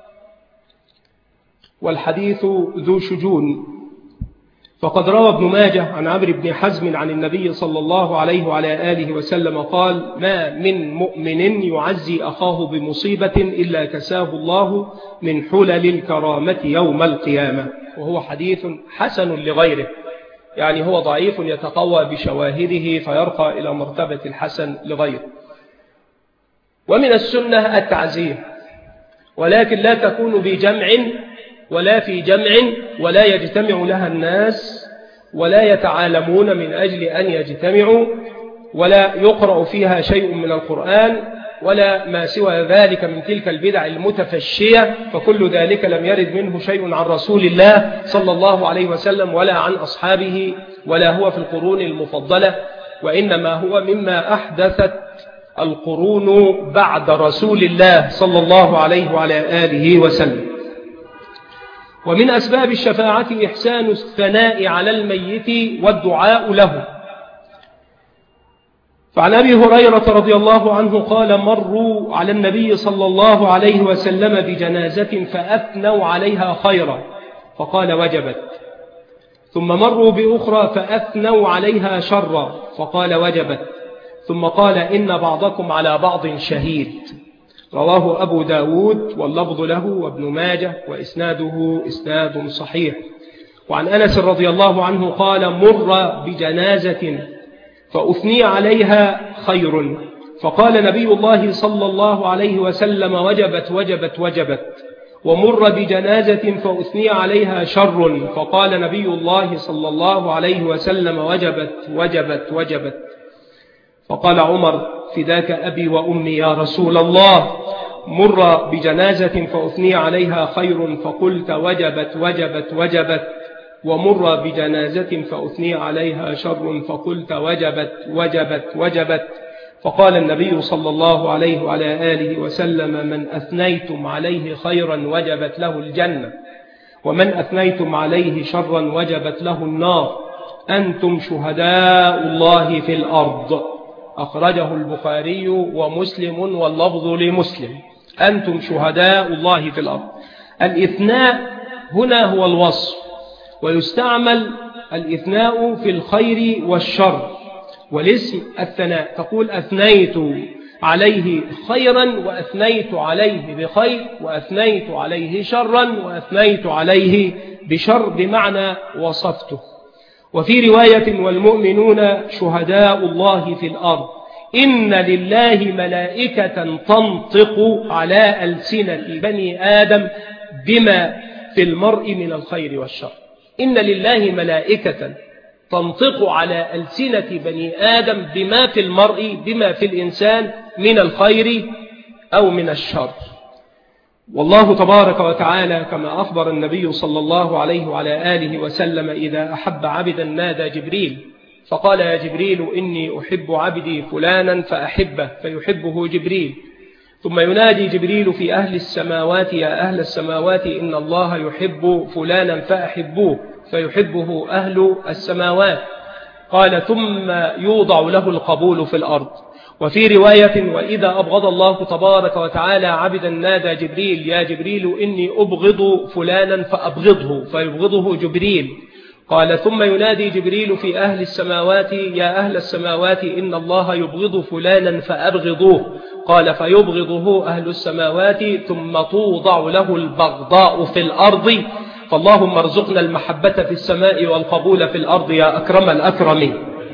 والحديث ذو شجون، فقد روى ابن ماجه عن عمرو بن حزم عن النبي صلى الله عليه وعلى آله وسلم قال: ما من مؤمن يعزي أخاه بمصيبة إلا كساه الله من حلل الكرامة يوم القيامة. وهو حديث حسن لغيره، يعني هو ضعيف يتقوى بشواهده فيرقى إلى مرتبة الحسن لغيره. ومن السنة التعزية، ولكن لا تكون بجمع ولا في جمع، ولا يجتمع لها الناس ولا يتعالمون من أجل أن يجتمعوا، ولا يقرأ فيها شيء من القرآن ولا ما سوى ذلك من تلك البدع المتفشية، فكل ذلك لم يرد منه شيء عن رسول الله صلى الله عليه وسلم ولا عن أصحابه، ولا هو في القرون المفضلة، وإنما هو مما أحدثت القرون بعد رسول الله صلى الله عليه وعلى آله وسلم. ومن أسباب الشفاعة إحسان الثناء على الميت والدعاء له. فعن أبي هريرة رضي الله عنه قال: مروا على النبي صلى الله عليه وسلم بجنازة فأثنوا عليها خيرا فقال: وجبت. ثم مروا بأخرى فأثنوا عليها شرا فقال: وجبت. ثم قال: إن بعضكم على بعض شهيد. رواه أبو داود واللفظ له وابن ماجه وإسناده إسناد صحيح. وعن أنس رضي الله عنه قال: مر بجنازة فأثني عليها خير فقال نبي الله صلى الله عليه وسلم: وجبت وجبت وجبت. ومر بجنازة فأثني عليها شر فقال نبي الله صلى الله عليه وسلم: وجبت وجبت وجبت. فقال عمر: فداك أبي وأمي يا رسول الله، مر بجنازة فأثني عليها خير فقلت وجبت وجبت وجبت، ومر بجنازة فأثني عليها شر فقلت وجبت وجبت وجبت. فقال النبي صلى الله عليه وعلى آله وسلم: من أثنيتم عليه خيرا وجبت له الجنة، ومن أثنيتم عليه شرا وجبت له النار. أنتم شهداء الله في الأرض. أخرجه البخاري ومسلم واللفظ لمسلم. أنتم شهداء الله في الأرض. الإثناء هنا هو الوصف، ويستعمل الإثناء في الخير والشر، والاسم الثناء، تقول أثنيت عليه خيرا وأثنيت عليه بخير وأثنيت عليه شرا وأثنيت عليه بشر، بمعنى وصفته. وفي رواية والمؤمنون شهداء الله في الأرض إن لله ملائكة تنطق على ألسنة بني آدم بما في المرء من الخير والشر. إن لله ملائكة تنطق على ألسنة بني آدم بما في المرء، بما في الإنسان من الخير أو من الشر. والله تبارك وتعالى كما أخبر النبي صلى الله عليه وعلى آله وسلم إذا أحب عبدا نادى جبريل فقال يا جبريل إني أحب عبدي فلانا فأحبه فيحبه جبريل، ثم ينادي جبريل في أهل السماوات يا أهل السماوات إن الله يحب فلانا فأحبوه فيحبه أهل السماوات، قال ثم يوضع له القبول في الأرض. وفي رواية وإذا أبغض الله تبارك وتعالى عبدا نادى جبريل يا جبريل إني أبغض فلانا فأبغضه فيبغضه جبريل، قال ثم ينادي جبريل في أهل السماوات يا أهل السماوات إن الله يبغض فلانا فأبغضوه، قال فيبغضه أهل السماوات، ثم توضع له البغضاء في الأرض. فاللهم ارزقنا المحبة في السماء والقبول في الأرض يا أكرم الأكرمين.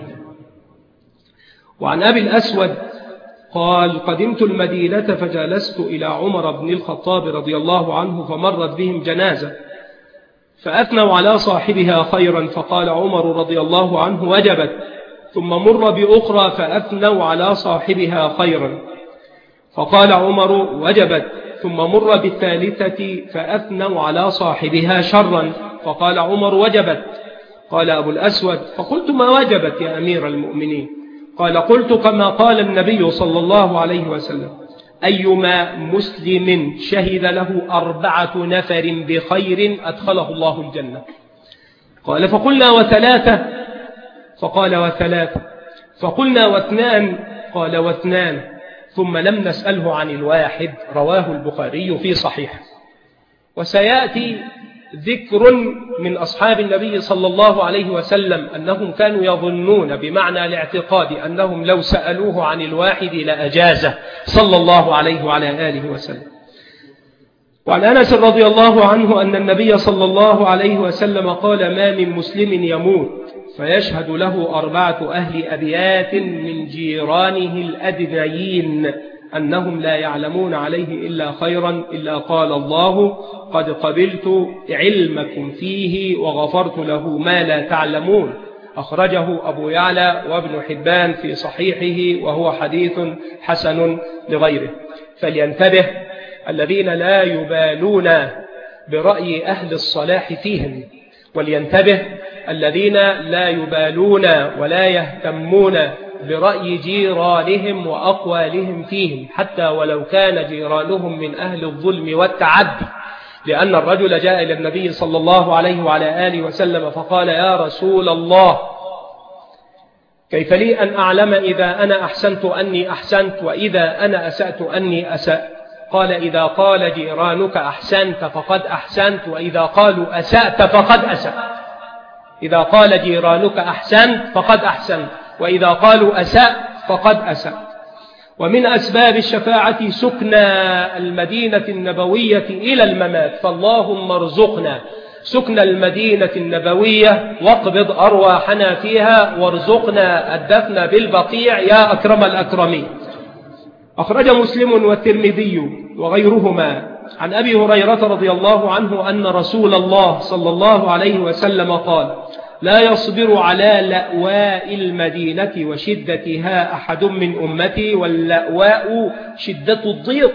وعن أبي الأسود قال قدمت المدينة فجلست إلى عمر بن الخطاب رضي الله عنه فمرت بهم جنازة فأثنوا على صاحبها خيرا، فقال عمر رضي الله عنه وجبت، ثم مر بأخرى فأثنوا على صاحبها خيرا، فقال عمر وجبت، ثم مر بالثالثة فأثنوا على صاحبها شرا، فقال عمر وجبت. قال أبو الأسود فقلت ما وجبت يا أمير المؤمنين؟ قال قلت كما قال النبي صلى الله عليه وسلم أيما مسلم شهد له أربعة نفر بخير أدخله الله الجنة. قال فقلنا وثلاثة؟ فقال وثلاثة. فقلنا واثنان؟ قال واثنان. ثم لم نسأله عن الواحد. رواه البخاري في صحيح. وسيأتي ذكر من أصحاب النبي صلى الله عليه وسلم أنهم كانوا يظنون بمعنى الاعتقاد أنهم لو سألوه عن الواحد لأجازه صلى الله عليه وعلى آله وسلم. وعن أنس رضي الله عنه أن النبي صلى الله عليه وسلم قال ما من مسلم يموت فيشهد له أربعة أهل أبيات من جيرانه الأدنيين أنهم لا يعلمون عليه إلا خيرا إلا قال الله قد قبلت علمكم فيه وغفرت له ما لا تعلمون. أخرجه أبو يعلى وابن حبان في صحيحه وهو حديث حسن لغيره. فلينتبه الذين لا يبالون برأي أهل الصلاح فيهم، ولينتبه الذين لا يبالون ولا يهتمون برأي جيرانهم وأقوالهم فيهم حتى ولو كان جيرانهم من أهل الظلم والتعدي، لأن الرجل جاء إلى النبي صلى الله عليه وعلى آله وسلم فقال يا رسول الله كيف لي أن أعلم إذا أنا أحسنت أني أحسنت وإذا أنا أسأت أني أسأت؟ قال إذا قال جيرانك أحسنت فقد أحسنت وإذا قالوا أسأت فقد أسأت. إذا قال جيرانك أحسنت فقد أحسنت وإذا قالوا أسأت فقد أسأت. ومن أسباب الشفاعة سكنى المدينة النبوية إلى الممات، فاللهم ارزقنا سكن المدينة النبوية واقبض أرواحنا فيها وارزقنا الدفن بالبقيع يا أكرم الأكرمين. أخرج مسلم والترمذي وغيرهما عن أبي هريرة رضي الله عنه أن رسول الله صلى الله عليه وسلم قال لا يصبر على لأواء المدينة وشدتها أحد من أمتي، واللأواء شدة الضيق،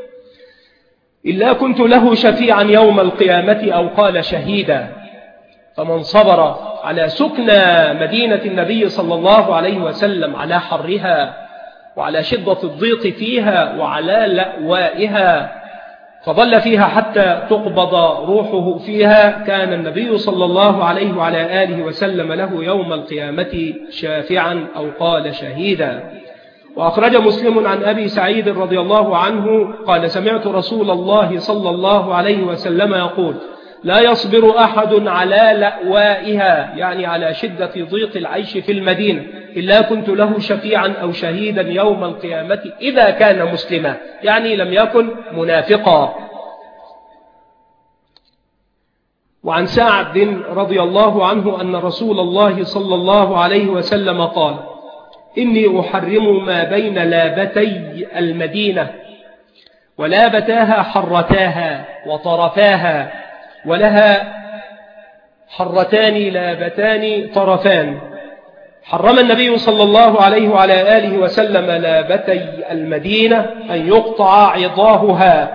إلا كنت له شفيعا يوم القيامة أو قال شهيدا. فمن صبر على سكنى مدينة النبي صلى الله عليه وسلم على حرها وعلى شدة الضيق فيها وعلى لأوائها فظل فيها حتى تقبض روحه فيها، كان النبي صلى الله عليه وعلى آله وسلم له يوم القيامة شافعا أو قال شهيدا. وأخرج مسلم عن أبي سعيد رضي الله عنه قال سمعت رسول الله صلى الله عليه وسلم يقول لا يصبر أحد على لأوائها يعني على شدة ضيق العيش في المدينة إلا كنت له شفيعا أو شهيدا يوم القيامة إذا كان مسلما يعني لم يكن منافقا. وعن سعد رضي الله عنه أن رسول الله صلى الله عليه وسلم قال إني أحرم ما بين لابتي المدينة ولابتاها حرتاها وطرفاها ولها حرتان لابتان طرفان. حرم النبي صلى الله عليه وعلى آله وسلم لابتي المدينة أن يقطع عضاهها،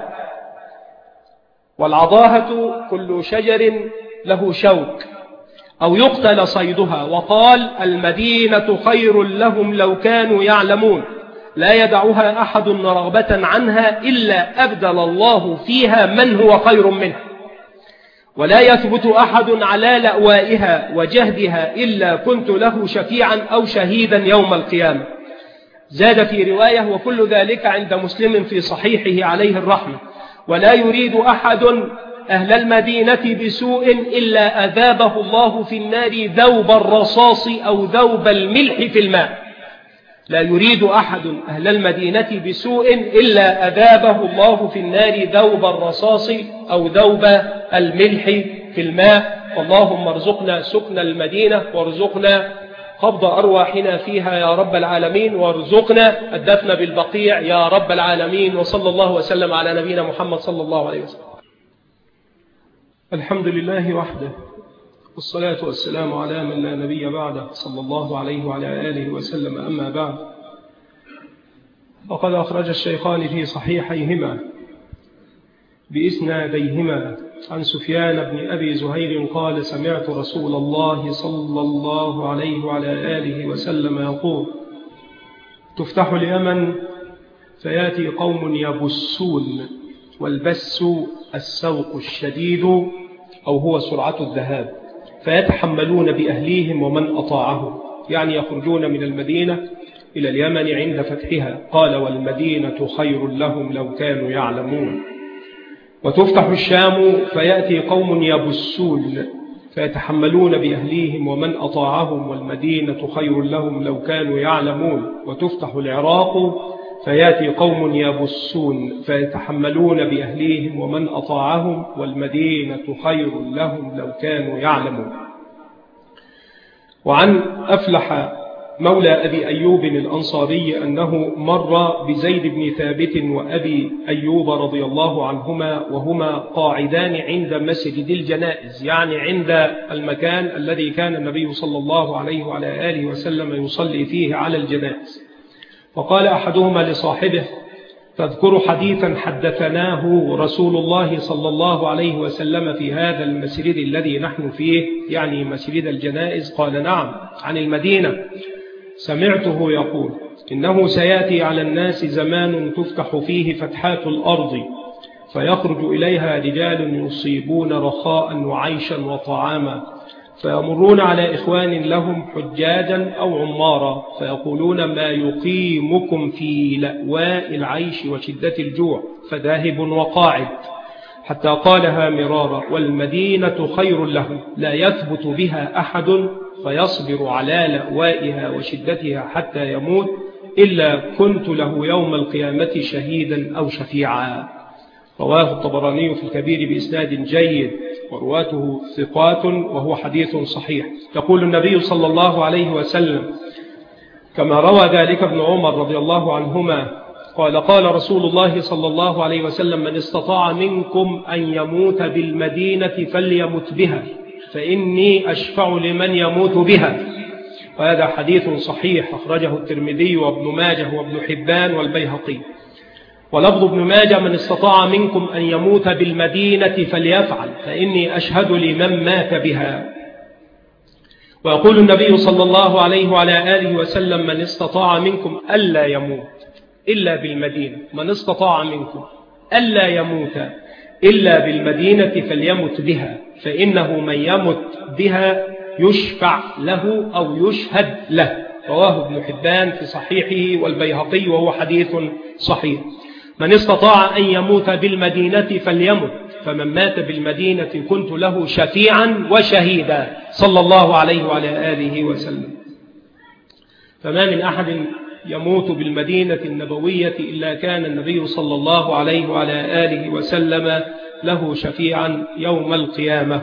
والعضاهة كل شجر له شوك، أو يقتل صيدها. وقال المدينة خير لهم لو كانوا يعلمون لا يدعها أحد رغبة عنها إلا أبدل الله فيها من هو خير منه، ولا يثبت أحد على لأوائها وجهدها إلا كنت له شفيعا أو شهيدا يوم القيامة. زاد في رواية وكل ذلك عند مسلم في صحيحه عليه الرحمة. ولا يريد أحد أهل المدينة بسوء إلا أذابه الله في النار ذوب الرصاص أو ذوب الملح في الماء. لا يريد أحد أهل المدينة بسوء إلا أذابه الله في النار ذوب الرصاص أو ذوب الملح في الماء. اللهم ارزقنا سكن المدينة وارزقنا قبض أرواحنا فيها يا رب العالمين، وارزقنا الدفن بالبقيع يا رب العالمين. وصلى الله وسلم على نبينا محمد صلى الله عليه وسلم. الحمد لله وحده، والصلاة والسلام على من لا نبي بعده صلى الله عليه وعلى آله وسلم. أما بعد، وقد أخرج الشيخان في صحيحيهما بإسناديهما عن سفيان بن أبي زهير قال سمعت رسول الله صلى الله عليه وعلى آله وسلم يقول تفتح اليمن فيأتي قوم يبسون، والبس السوق الشديد أو هو سرعة الذهاب، فيتحملون بأهليهم ومن أطاعهم، يعني يخرجون من المدينة إلى اليمن عند فتحها. قال والمدينة خير لهم لو كانوا يعلمون. وتفتح الشام فيأتي قوم يبسون فيتحملون بأهليهم ومن أطاعهم، والمدينة خير لهم لو كانوا يعلمون. وتفتح العراق فيأتي قوم يبسون فيتحملون بأهليهم ومن أطاعهم، والمدينة خير لهم لو كانوا يعلمون. وعن أفلح مولى أبي أيوب الأنصاري أنه مر بزيد بن ثابت وأبي أيوب رضي الله عنهما وهما قاعدان عند مسجد الجنائز، يعني عند المكان الذي كان النبي صلى الله عليه وعلى آله وسلم يصلي فيه على الجنائز. فقال أحدهما لصاحبه تذكر حديثا حدثناه رسول الله صلى الله عليه وسلم في هذا المسجد الذي نحن فيه، يعني مسجد الجنائز؟ قال نعم، عن المدينة. سمعته يقول إنه سيأتي على الناس زمان تفتح فيه فتحات الأرض فيخرج إليها رجال يصيبون رخاء وعيشا وطعاما، فيمرون على إخوان لهم حجاجا أو عمارا فيقولون ما يقيمكم في لأواء العيش وشدة الجوع، فذاهب وقاعد، حتى قالها مرارا والمدينة خير له لا يثبت بها أحد فيصبر على لأوائها وشدتها حتى يموت إلا كنت له يوم القيامة شهيدا أو شفيعا. رواه الطبراني في الكبير بإسناد جيد، ورواته ثقات، وهو حديث صحيح. يقول النبي صلى الله عليه وسلم كما روى ذلك ابن عمر رضي الله عنهما قال قال رسول الله صلى الله عليه وسلم من استطاع منكم أن يموت بالمدينة فليمت بها فإني أشفع لمن يموت بها. وهذا حديث صحيح أخرجه الترمذي وابن ماجه وابن حبان والبيهقي. ولفظ ابن ماجه من استطاع منكم أن يموت بالمدينة فليفعل فإني أشهد لمن مات بها. ويقول النبي صلى الله عليه وعلى آله وسلم من استطاع منكم ألا يموت إلا بالمدينة، من استطاع منكم ألا يموت إلا بالمدينة فليمت بها فإنه من يمت بها يشفع له أو يشهد له، رواه ابن حبان في صحيحه والبيهقي وهو حديث صحيح. من استطاع أن يموت بالمدينة فليمت، فمن مات بالمدينة كنت له شفيعا وشهيدا صلى الله عليه وعلى آله وسلم. فما من أحد يموت بالمدينة النبوية إلا كان النبي صلى الله عليه وعلى آله وسلم له شفيعا يوم القيامة.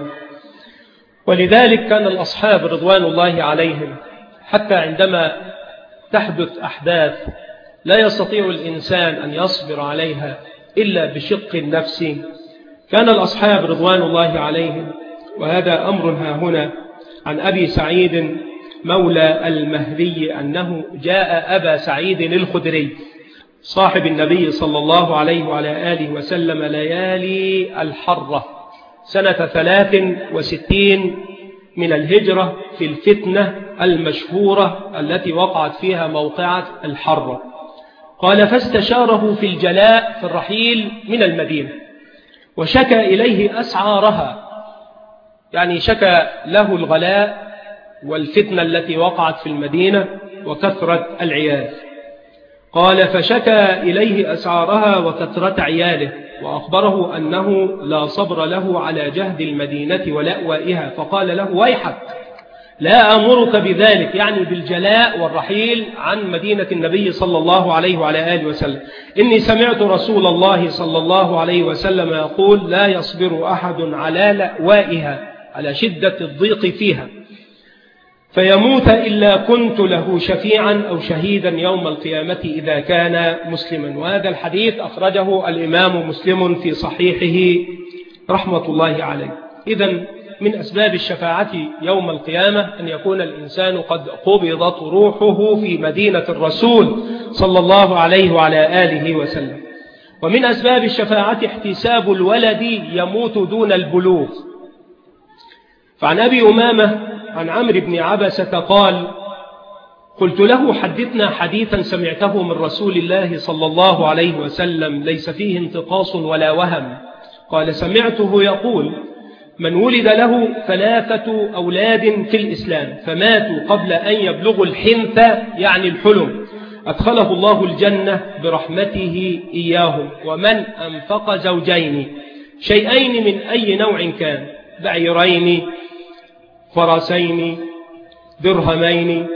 ولذلك كان الأصحاب رضوان الله عليهم حتى عندما تحدث أحداث لا يستطيع الإنسان أن يصبر عليها إلا بشق النفس، كان الأصحاب رضوان الله عليهم، وهذا أمر ها هنا عن أبي سعيد مولى المهدي أنه جاء أبا سعيد الخدري صاحب النبي صلى الله عليه وعلى آله وسلم ليالي الحرة سنة ثلاث وستين من الهجرة في الفتنة المشهورة التي وقعت فيها موقعة الحرة. قال فاستشاره في الجلاء في الرحيل من المدينة، وشكى إليه أسعارها، يعني شكى له الغلاء والفتنة التي وقعت في المدينة وكثرة العيال. قال فشكى إليه أسعارها وكثرة عياله، وأخبره أنه لا صبر له على جهد المدينة ولأوائها، فقال له ويحك لا أمرك بذلك، يعني بالجلاء والرحيل عن مدينة النبي صلى الله عليه وعلى آله وسلم. إني سمعت رسول الله صلى الله عليه وسلم يقول لا يصبر أحد على لأوائها، على شدة الضيق فيها، فيموت إلا كنت له شفيعا أو شهيدا يوم القيامة إذا كان مسلما. وهذا الحديث أخرجه الإمام مسلم في صحيحه رحمة الله عليه. إذن من أسباب الشفاعة يوم القيامة أن يكون الإنسان قد قبضت روحه في مدينة الرسول صلى الله عليه وعلى آله وسلم. ومن أسباب الشفاعة احتساب الولد يموت دون البلوغ. فعن أبي أمامة عن عمرو بن عبسة قال قلت له حدثنا حديثا سمعته من رسول الله صلى الله عليه وسلم ليس فيه انتقاص ولا وهم. قال سمعته يقول من ولد له ثلاثة أولاد في الإسلام فماتوا قبل أن يبلغوا الحنث يعني الحلم أدخله الله الجنة برحمته إياهم. ومن أنفق زوجين شيئين من أي نوع كان، بعيرين، فرسين، درهمين،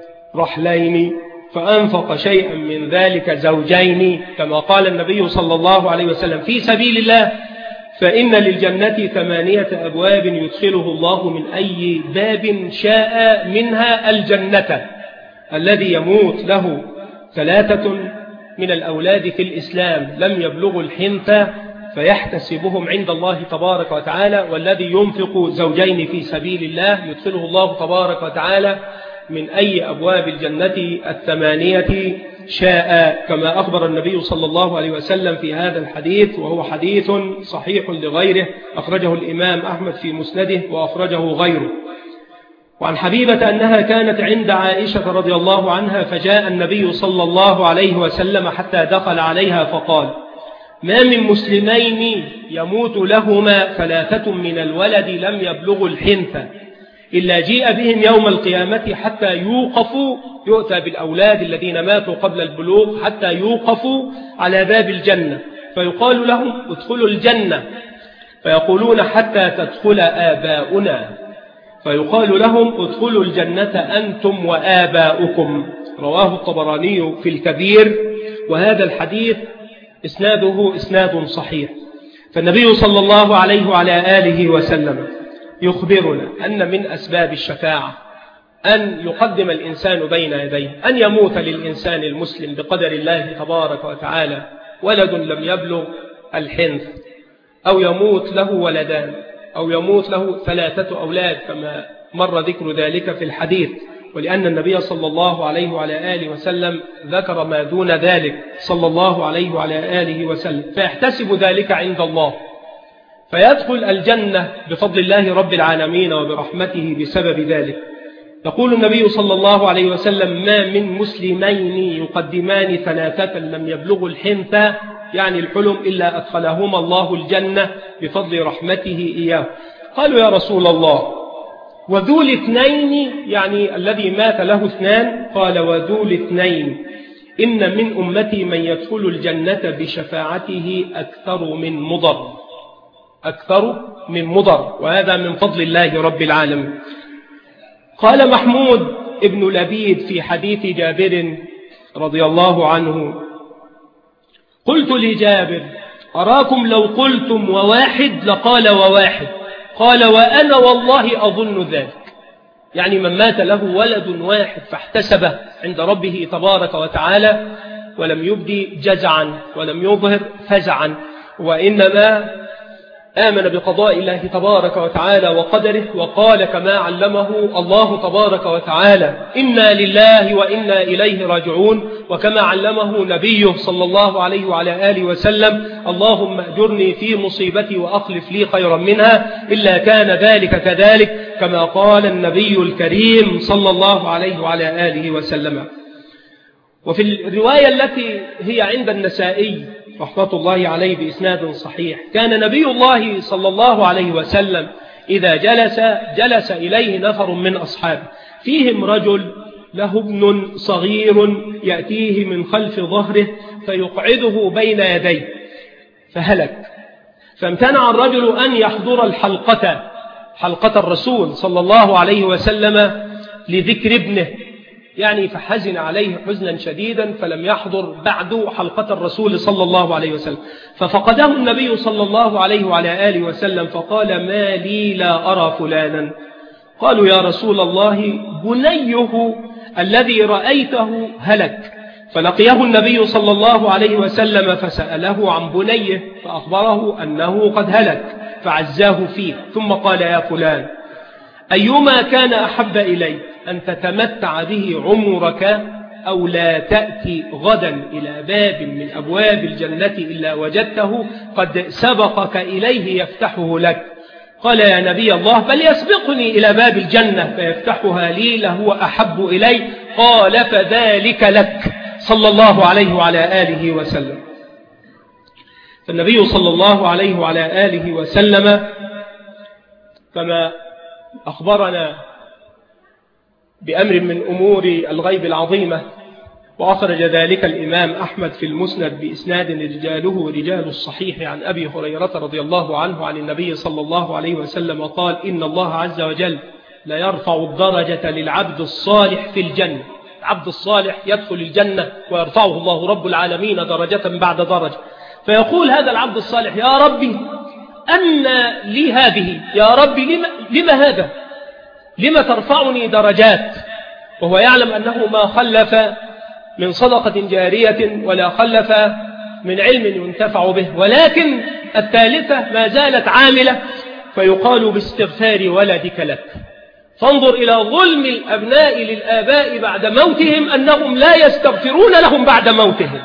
رحلين، فأنفق شيئا من ذلك زوجين كما قال النبي صلى الله عليه وسلم في سبيل الله، فإن للجنة ثمانية أبواب يدخله الله من أي باب شاء منها الجنة. الذي يموت له ثلاثة من الأولاد في الإسلام لم يبلغوا الحنث فيحتسبهم عند الله تبارك وتعالى، والذي ينفق زوجين في سبيل الله يدخله الله تبارك وتعالى من أي أبواب الجنة الثمانية شاء، كما أخبر النبي صلى الله عليه وسلم في هذا الحديث، وهو حديث صحيح لغيره أخرجه الإمام أحمد في مسنده وأخرجه غيره. وعن حبيبة أنها كانت عند عائشة رضي الله عنها فجاء النبي صلى الله عليه وسلم حتى دخل عليها فقال ما من مسلمين يموت لهما ثلاثة من الولد لم يبلغوا الحنث إلا جيء بهم يوم القيامة حتى يوقفوا، يؤتى بالأولاد الذين ماتوا قبل البلوغ حتى يوقفوا على باب الجنة فيقال لهم ادخلوا الجنة، فيقولون حتى تدخل آباؤنا، فيقال لهم ادخلوا الجنة أنتم وآباؤكم. رواه الطبراني في الكبير، وهذا الحديث إسناده إسناد صحيح. فالنبي صلى الله عليه وعلى آله وسلم يخبرنا أن من أسباب الشفاعة أن يقدم الإنسان بين يديه، أن يموت للإنسان المسلم بقدر الله تبارك وتعالى ولد لم يبلغ الحنث، أو يموت له ولدان، أو يموت له ثلاثة أولاد كما مر ذكر ذلك في الحديث، ولأن النبي صلى الله عليه وعلى آله وسلم ذكر ما دون ذلك صلى الله عليه وعلى آله وسلم، فيحتسب ذلك عند الله فيدخل الجنة بفضل الله رب العالمين وبرحمته بسبب ذلك. يقول النبي صلى الله عليه وسلم ما من مسلمين يقدمان ثلاثة لم يبلغوا الحنث يعني الحلم إلا أدخلهما الله الجنة بفضل رحمته إياه. قالوا يا رسول الله وذو الاثنين يعني الذي مات له اثنان، قال وذو الاثنين إن من أمتي من يدخل الجنة بشفاعته أكثر من مضر، أكثر من مضر، وهذا من فضل الله رب العالمين. قال محمود ابن لبيد في حديث جابر رضي الله عنه: قلت لجابر أراكم لو قلتم وواحد لقال وواحد، قال وأنا والله أظن ذلك. يعني من مات له ولد واحد فاحتسبه عند ربه تبارك وتعالى ولم يبدي جزعا ولم يظهر فزعا، وإنما آمن بقضاء الله تبارك وتعالى وقدره، وقال كما علمه الله تبارك وتعالى: إنا لله وإنا إليه راجعون، وكما علمه نبيه صلى الله عليه وعلى آله وسلم: اللهم أجرني في مصيبتي وأخلف لي خيرا منها، إلا كان ذلك كذلك، كما قال النبي الكريم صلى الله عليه وعلى آله وسلم. وفي الرواية التي هي عند النسائي رحمة الله عليه بإسناد صحيح: كان نبي الله صلى الله عليه وسلم إذا جلس جلس إليه نفر من أصحابه فيهم رجل له ابن صغير يأتيه من خلف ظهره فيقعده بين يديه فهلك، فامتنع الرجل أن يحضر الحلقة حلقة الرسول صلى الله عليه وسلم لذكر ابنه، يعني فحزن عليه حزنا شديدا فلم يحضر بعد حلقة الرسول صلى الله عليه وسلم، ففقده النبي صلى الله عليه وعلى آله وسلم فقال: ما لي لا أرى فلانا؟ قالوا: يا رسول الله بنيه الذي رأيته هلك. فلقيه النبي صلى الله عليه وسلم فسأله عن بنيه فأخبره أنه قد هلك فعزاه فيه، ثم قال: يا فلان، أيما كان أحب إليك أن تتمتع به عمرك أو لا تأتي غدا إلى باب من أبواب الجنة إلا وجدته قد سبقك إليه يفتحه لك؟ قال: يا نبي الله، بل يسبقني إلى باب الجنة فيفتحها لي لهو أحب إلي. قال: فذلك لك، صلى الله عليه وعلى آله وسلم. فالنبي صلى الله عليه وعلى آله وسلم كما أخبرنا بأمر من أمور الغيب العظيمة، وأخرج ذلك الإمام أحمد في المسند بإسناد رجاله رجال الصحيح عن أبي هريرة رضي الله عنه عن النبي صلى الله عليه وسلم قال: إن الله عز وجل لا يرفع الدرجة للعبد الصالح في الجنة. العبد الصالح يدخل الجنة ويرفعه الله رب العالمين درجة بعد درجة، فيقول هذا العبد الصالح: يا ربي أن لي هذه، يا ربي لما, لما هذا لما ترفعني درجات؟ وهو يعلم أنه ما خلف من صدقة جارية ولا خلف من علم ينتفع به، ولكن الثالثة ما زالت عاملة، فيقال باستغفار ولدك لك. فانظر إلى ظلم الأبناء للآباء بعد موتهم أنهم لا يستغفرون لهم بعد موتهم،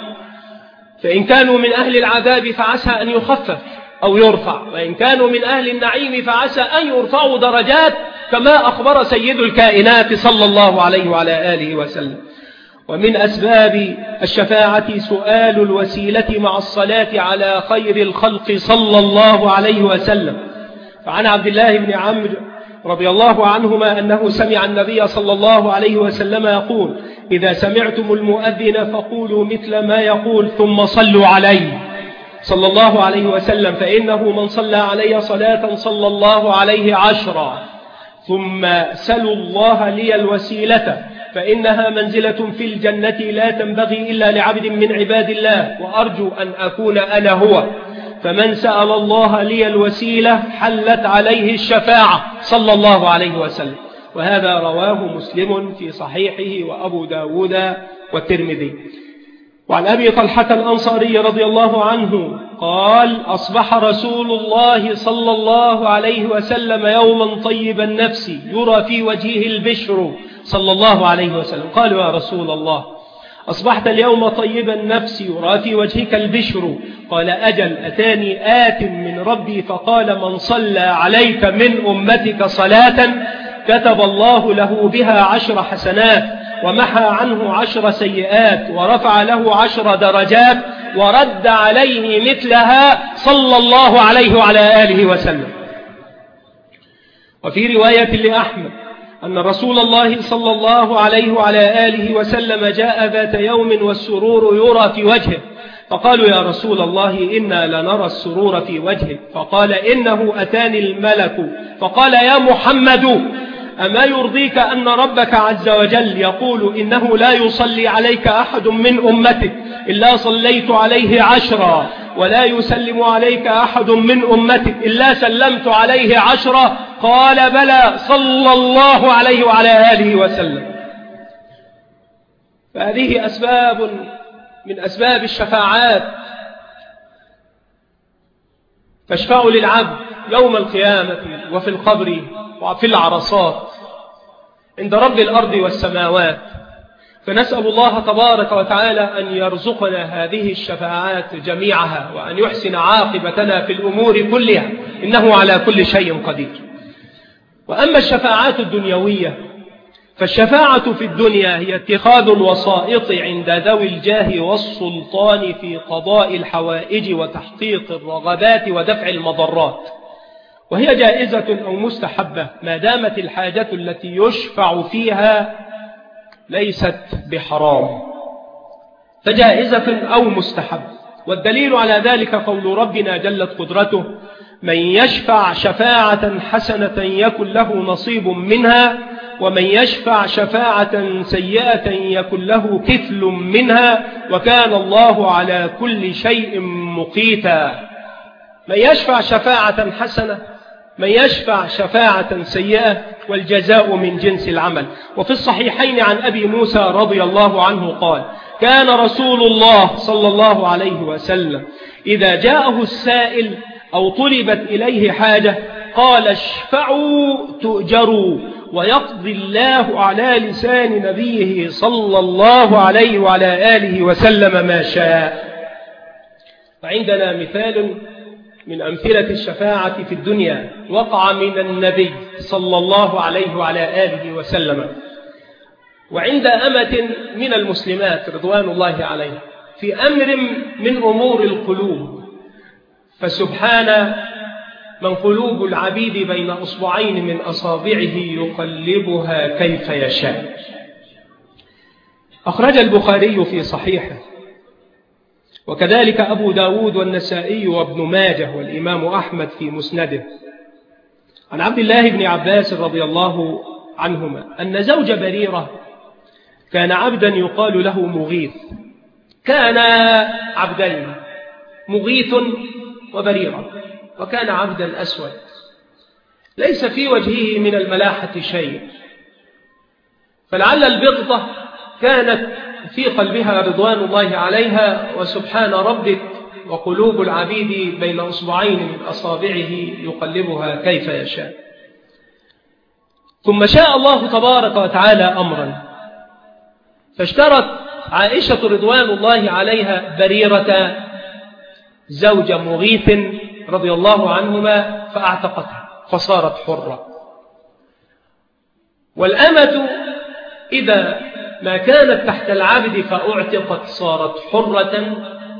فإن كانوا من أهل العذاب فعسى أن يخفف أو يرفع، وإن كانوا من أهل النعيم فعسى أن يرفعوا درجات كما أخبر سيد الكائنات صلى الله عليه وعلى آله وسلم. ومن أسباب الشفاعة سؤال الوسيلة مع الصلاة على خير الخلق صلى الله عليه وسلم. فعن عبد الله بن عمرو رضي الله عنهما أنه سمع النبي صلى الله عليه وسلم يقول: إذا سمعتم المؤذن فقولوا مثل ما يقول ثم صلوا عليه صلى الله عليه وسلم، فإنه من صلى علي صلاة صلى الله عليه عشرا، ثم سلوا الله لي الوسيلة فإنها منزلة في الجنة لا تنبغي إلا لعبد من عباد الله، وأرجو أن أكون أنا هو. فمن سأل الله لي الوسيلة حلت عليه الشفاعة صلى الله عليه وسلم. وهذا رواه مسلم في صحيحه وأبو داود والترمذي. وعن أبي طلحة الأنصاري رضي الله عنه قال: أصبح رسول الله صلى الله عليه وسلم يوما طيب النفس يرى في وجهه البشر صلى الله عليه وسلم. قالوا: يا رسول الله، أصبحت اليوم طيب النفس يرى في وجهك البشر؟ قال: أجل، أتاني آت من ربي فقال: من صلى عليك من أمتك صلاة كتب الله له بها عشر حسنات ومحى عنه عشر سيئات ورفع له عشر درجات ورد عليه مثلها صلى الله عليه وعلى آله وسلم. وفي رواية لأحمد أن رسول الله صلى الله عليه وعلى آله وسلم جاء ذات يوم والسرور يرى في وجهه، فقالوا يا رسول الله إنا لنرى السرور في وجهه، فقال إنه أتاني الملك فقال يا محمد أما يرضيك أن ربك عز وجل يقول إنه لا يصلي عليك أحد من أمتك إلا صليت عليه عشرا، ولا يسلم عليك أحد من أمتك إلا سلمت عليه عشرا؟ قال بلى صلى الله عليه وعلى آله وسلم. فهذه أسباب من أسباب الشفاعات. فاشفعوا للعبد يوم القيامة وفي القبر وفي العرصات عند رب الأرض والسماوات. فنسأل الله تبارك وتعالى أن يرزقنا هذه الشفاعات جميعها، وأن يحسن عاقبتنا في الأمور كلها، إنه على كل شيء قدير. وأما الشفاعات الدنيوية فالشفاعة في الدنيا هي اتخاذ الوسائط عند ذوي الجاه والسلطان في قضاء الحوائج وتحقيق الرغبات ودفع المضرات، وهي جائزة أو مستحبة ما دامت الحاجة التي يشفع فيها ليست بحرام، فجائزة أو مستحبة. والدليل على ذلك قول ربنا جلت قدرته من يشفع شفاعة حسنة يكن له نصيب منها، ومن يشفع شفاعة سيئة يكن له كفل منها، وكان الله على كل شيء مقيتا. من يشفع شفاعة حسنة، من يشفع شفاعة سيئة، والجزاء من جنس العمل. وفي الصحيحين عن أبي موسى رضي الله عنه قال كان رسول الله صلى الله عليه وسلم إذا جاءه السائل أو طلبت إليه حاجة قال اشفعوا تؤجروا، ويقضي الله على لسان نبيه صلى الله عليه وعلى آله وسلم ما شاء. فعندنا مثال من أمثلة الشفاعة في الدنيا وقع من النبي صلى الله عليه وعلى آله وسلم وعند أمة من المسلمات رضوان الله عليها في أمر من أمور القلوب. فسبحان من قلوب العبيد بين أصبعين من أصابعه يقلبها كيف يشاء. أخرج البخاري في صحيحه، وكذلك أبو داود والنسائي وابن ماجه والإمام أحمد في مسنده عن عبد الله بن عباس رضي الله عنهما أن زوج بريرة كان عبدا يقال له مغيث. كان عبدين، مغيث وبريرة، وكان عبدا أسود ليس في وجهه من الملاحة شيء، فلعل البغضة كانت في قلبها رضوان الله عليها. وسبحان ربك وقلوب العبيد بين أصبعين من أصابعه يقلبها كيف يشاء. ثم شاء الله تبارك وتعالى أمرا، فاشترت عائشة رضوان الله عليها بريرة زوج مغيث رضي الله عنهما فأعتقتها فصارت حرة. والأمة إذا ما كانت تحت العبد فأعتقت صارت حرة،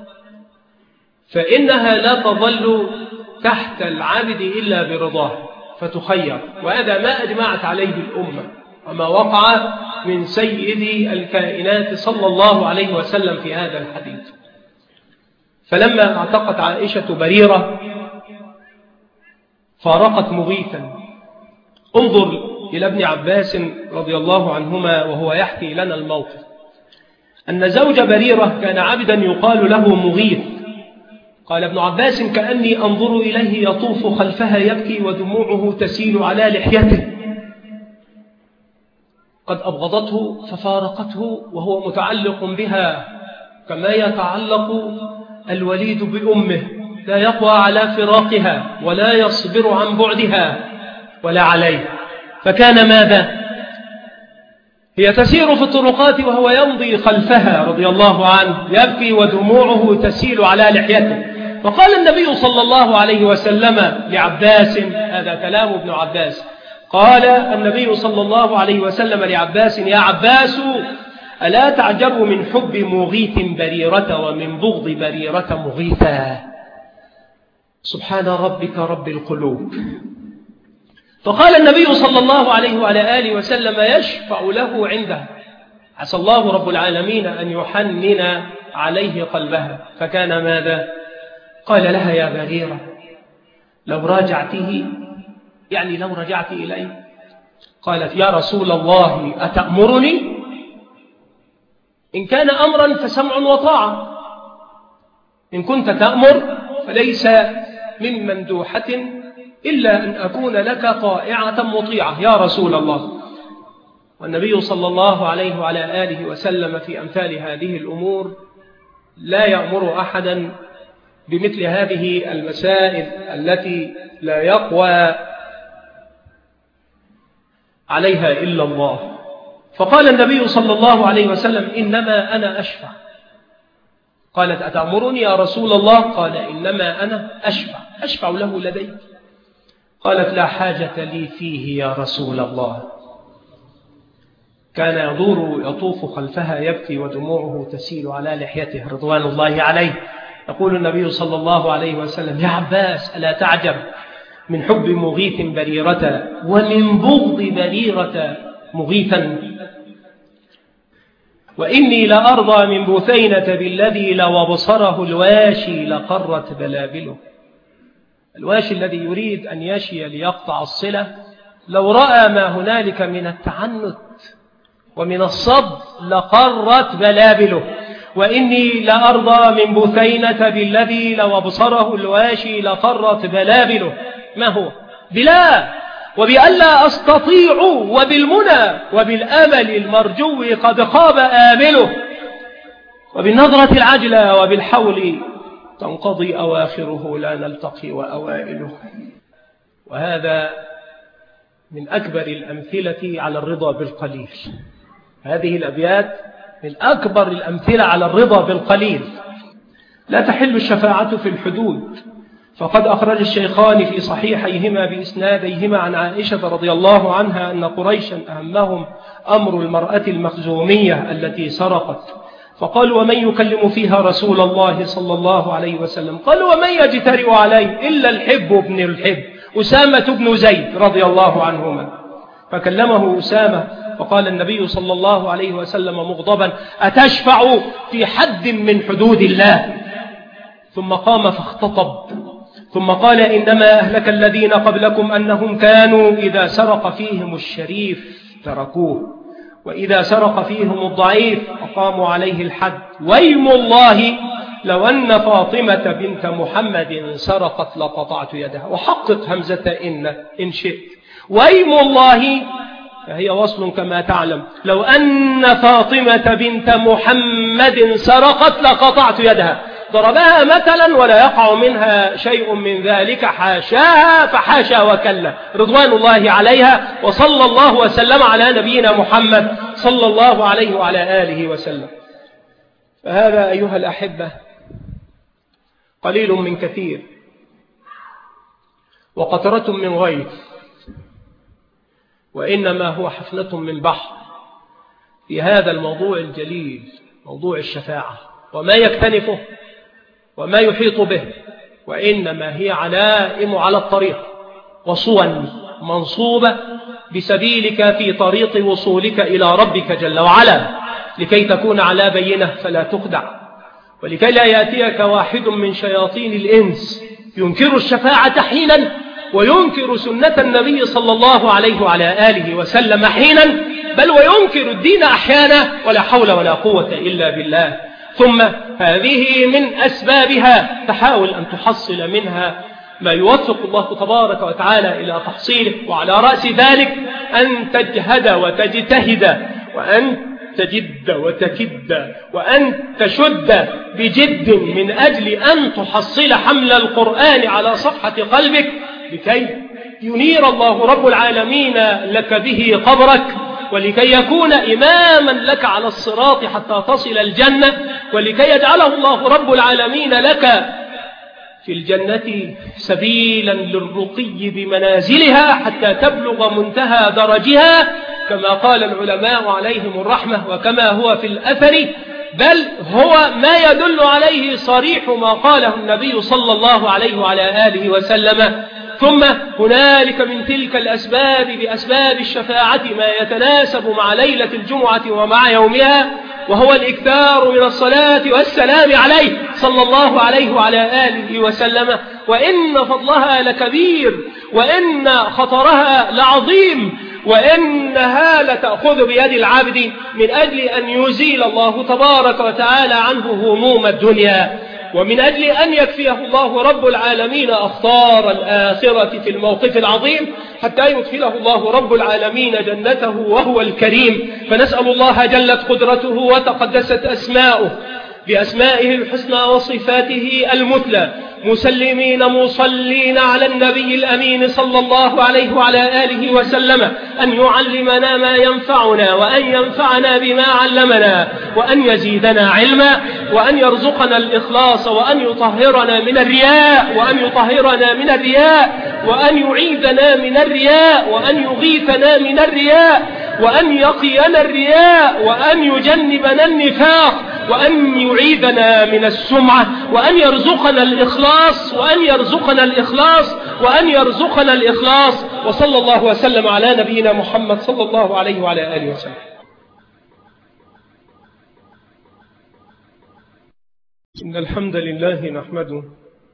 فإنها لا تظل تحت العبد إلا برضاه فتخير. وهذا ما أجمعت عليه الأمة وما وقع من سيد الكائنات صلى الله عليه وسلم في هذا الحديث. فلما اعتقت عائشة بريرة فارقت مغيثا. انظر إلى ابن عباس رضي الله عنهما وهو يحكي لنا الموقف أن زوج بريرة كان عبدا يقال له مغيث. قال ابن عباس كأني أنظر إليه يطوف خلفها يبكي ودموعه تسيل على لحيته، قد أبغضته ففارقته وهو متعلق بها كما يتعلق الوليد بأمه، لا يقوى على فراقها ولا يصبر عن بعدها ولا عليه. فكان ماذا؟ هي تسير في الطرقات وهو يمضي خلفها رضي الله عنه يبكي ودموعه تسيل على لحيته. فقال النبي صلى الله عليه وسلم لعباس، هذا كلام ابن عباس، قال النبي صلى الله عليه وسلم لعباس يا عباس ألا تعجب من حب مغيث بريرة ومن بغض بريرة مغيثا. سبحان ربك رب القلوب. فقال النبي صلى الله عليه وعلى آله وسلم يشفع له عندها، عسى الله رب العالمين أن يحنن عليه قلبها. فكان ماذا؟ قال لها يا بريرة لو راجعته، يعني لو رجعت إليه. قالت يا رسول الله أتأمرني؟ إن كان أمرا فسمع وطاعة، إن كنت تأمر فليس من مندوحة إلا أن أكون لك طائعة مطيعة يا رسول الله. والنبي صلى الله عليه وعلى آله وسلم في أمثال هذه الأمور لا يأمر أحدا بمثل هذه المسائل التي لا يقوى عليها إلا الله. فقال النبي صلى الله عليه وسلم إنما أنا أشفع. قالت أتأمرني يا رسول الله؟ قال إنما أنا أشفع، أشفع له لديك. قالت لا حاجة لي فيه يا رسول الله. كان يدور يطوف خلفها يبكي ودموعه تسيل على لحيته رضوان الله عليه. يقول النبي صلى الله عليه وسلم يا عباس ألا تعجب من حب مغيث بريرة ومن بغض بريرة مغيثا؟ وإني لأرضى من بثينة بالذي لو أبصره الواشي لقرت بلابله. الواشي الذي يريد أن يشي ليقطع الصلة لو رأى ما هنالك من التعنت ومن الصد لقرت بلابله. وإني لأرضى من بثينة بالذي لو أبصره الواشي لقرت بلابله. ما هو؟ بلا وبألا أستطيع وبالمنى وبالأمل المرجو قد خاب آمله. وبالنظرة العجلة وبالحول تنقضي أواخره لا نلتقي وأوائله. وهذا من أكبر الأمثلة على الرضا بالقليل. هذه الأبيات من أكبر الأمثلة على الرضا بالقليل. لا تحل الشفاعة في الحدود، فقد أخرج الشيخان في صحيحيهما بإسناديهما عن عائشة رضي الله عنها أن قريشا أهمهم أمر المرأة المخزومية التي سرقت، فقالوا ومن يكلم فيها رسول الله صلى الله عليه وسلم؟ قالوا ومن يجترئ عليه إلا الحب بن الحب أسامة بن زيد رضي الله عنهما. فكلمه أسامة فقال النبي صلى الله عليه وسلم مغضبا أتشفع في حد من حدود الله؟ ثم قام فاختطب ثم قال إنما أهلك الذين قبلكم أنهم كانوا إذا سرق فيهم الشريف تركوه وإذا سرق فيهم الضعيف أقاموا عليه الحد. ويم الله لو أن فاطمة بنت محمد سرقت لقطعت يدها. وحقق همزة إن إن شئت. ويم الله فهي وصل كما تعلم. لو أن فاطمة بنت محمد سرقت لقطعت يدها. ضربها مثلا ولا يقع منها شيء من ذلك حاشاها فحاشا وكلا رضوان الله عليها. وصلى الله وسلم على نبينا محمد صلى الله عليه وعلى آله وسلم. فهذا أيها الأحبة قليل من كثير وقطرة من غيث، وإنما هو حفنة من بحر في هذا الموضوع الجليل، موضوع الشفاعة وما يكتنفه وما يحيط به. وإنما هي علائم على الطريق وصوا منصوبة بسبيلك في طريق وصولك إلى ربك جل وعلا، لكي تكون على بينة فلا تخدع، ولكي لا يأتيك واحد من شياطين الإنس ينكر الشفاعة حينا وينكر سنة النبي صلى الله عليه وعلى آله وسلم حينا، بل وينكر الدين أحيانا، ولا حول ولا قوة إلا بالله. ثم هذه من أسبابها تحاول أن تحصل منها ما يوفق الله تبارك وتعالى إلى تحصيله، وعلى رأس ذلك أن تجهد وتجتهد وأن تجد وتكد وأن تشد بجد من أجل أن تحصل حمل القرآن على صفحة قلبك، لكي ينير الله رب العالمين لك به قبرك، ولكي يكون إماما لك على الصراط حتى تصل الجنة، ولكي يجعله الله رب العالمين لك في الجنة سبيلا للرقي بمنازلها حتى تبلغ منتهى درجها، كما قال العلماء عليهم الرحمة وكما هو في الأثر، بل هو ما يدل عليه صريح ما قاله النبي صلى الله عليه وعلى آله وسلم ثم هنالك من تلك الأسباب بأسباب الشفاعة ما يتناسب مع ليلة الجمعة ومع يومها، وهو الإكثار من الصلاة والسلام عليه صلى الله عليه وعلى آله وسلم. وإن فضلها لكبير، وإن خطرها لعظيم، وإنها لتأخذ بيد العبد من أجل أن يزيل الله تبارك وتعالى عنه هموم الدنيا، ومن أجل أن يكفيه الله رب العالمين أخطار الآخرة في الموقف العظيم، حتى يدخله الله رب العالمين جنته وهو الكريم. فنسأل الله جلت قدرته وتقدست أسماؤه بأسمائه الحسنى وصفاته المثلى، مسلمين مصلين على النبي الأمين صلى الله عليه وعلى آله وسلم، أن يعلمنا ما ينفعنا، وأن ينفعنا بما علمنا، وأن يزيدنا علما، وأن يرزقنا الإخلاص، وأن يطهرنا من الرياء وأن يطهرنا من الرياء وأن يعيذنا من الرياء، وأن يغيثنا من الرياء، وأن يقينا الرياء، وأن يجنبنا النفاق، وأن يعيذنا من السمعة، وأن يرزقنا الإخلاص وأن يرزقنا الإخلاص وأن يرزقنا الإخلاص وصلى الله وسلم على نبينا محمد صلى الله عليه وعلى آله وسلم. إن الحمد لله نحمده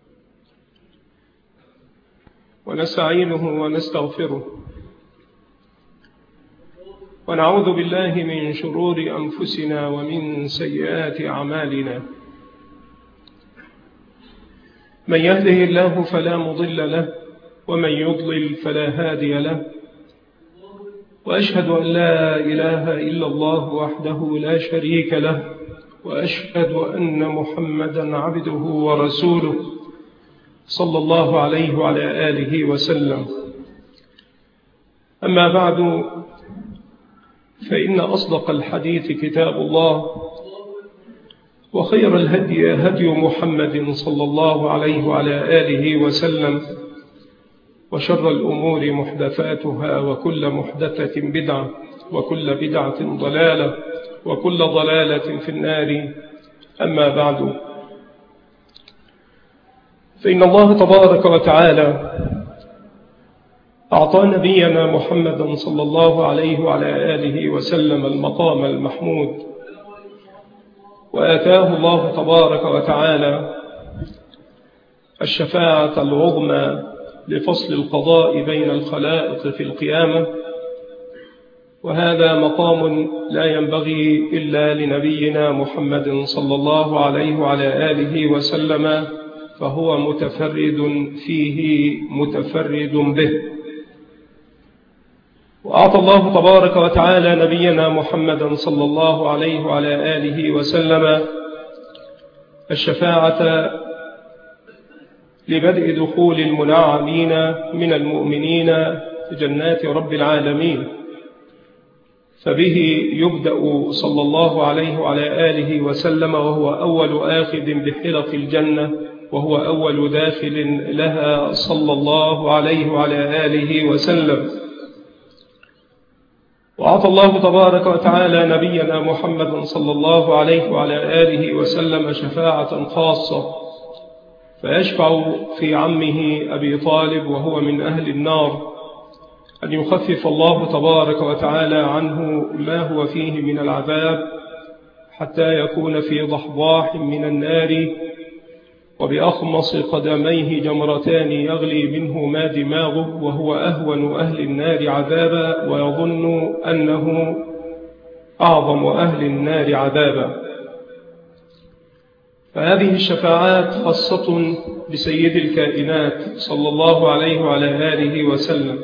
ونستعينه ونستغفره، ونعوذ بالله من شرور أنفسنا ومن سيئات أعمالنا. من يهده الله فلا مضل له، ومن يضلل فلا هادي له، وأشهد أن لا إله إلا الله وحده لا شريك له، وأشهد أن محمدا عبده ورسوله صلى الله عليه وعلى آله وسلم. أما بعد، فإن أصدق الحديث كتاب الله، وخير الهدي هدي محمد صلى الله عليه وعلى آله وسلم، وشر الأمور محدثاتها، وكل محدثة بدعة، وكل بدعة ضلالة، وكل ضلالة في النار. أما بعد، فإن الله تبارك وتعالى أعطى نبينا محمدا صلى الله عليه وعلى آله وسلم المقام المحمود، وآتاه الله تبارك وتعالى الشفاعة العظمى لفصل القضاء بين الخلائق في القيامة، وهذا مقام لا ينبغي إلا لنبينا محمد صلى الله عليه وعلى آله وسلم، فهو متفرد فيه متفرد به. وأعطى الله تبارك وتعالى نبينا محمدا صلى الله عليه وعلى آله وسلم الشفاعة لبدء دخول المنعمين من المؤمنين في جنات رب العالمين، فبه يبدأ صلى الله عليه وعلى آله وسلم، وهو أول آخذ بحلق الجنة، وهو أول داخل لها صلى الله عليه وعلى آله وسلم. وأعطى الله تبارك وتعالى نبينا محمد صلى الله عليه وعلى آله وسلم شفاعة خاصة، فيشفع في عمه أبي طالب وهو من أهل النار، أن يخفف الله تبارك وتعالى عنه ما هو فيه من العذاب، حتى يكون في ضحضاح من النار، وبأخمص قدميه جمرتان يغلي منهما دماغه، وهو أهون أهل النار عذابا، ويظن أنه أعظم أهل النار عذابا. فهذه الشفاعات خاصة بسيد الكائنات صلى الله عليه وعلى آله وسلم،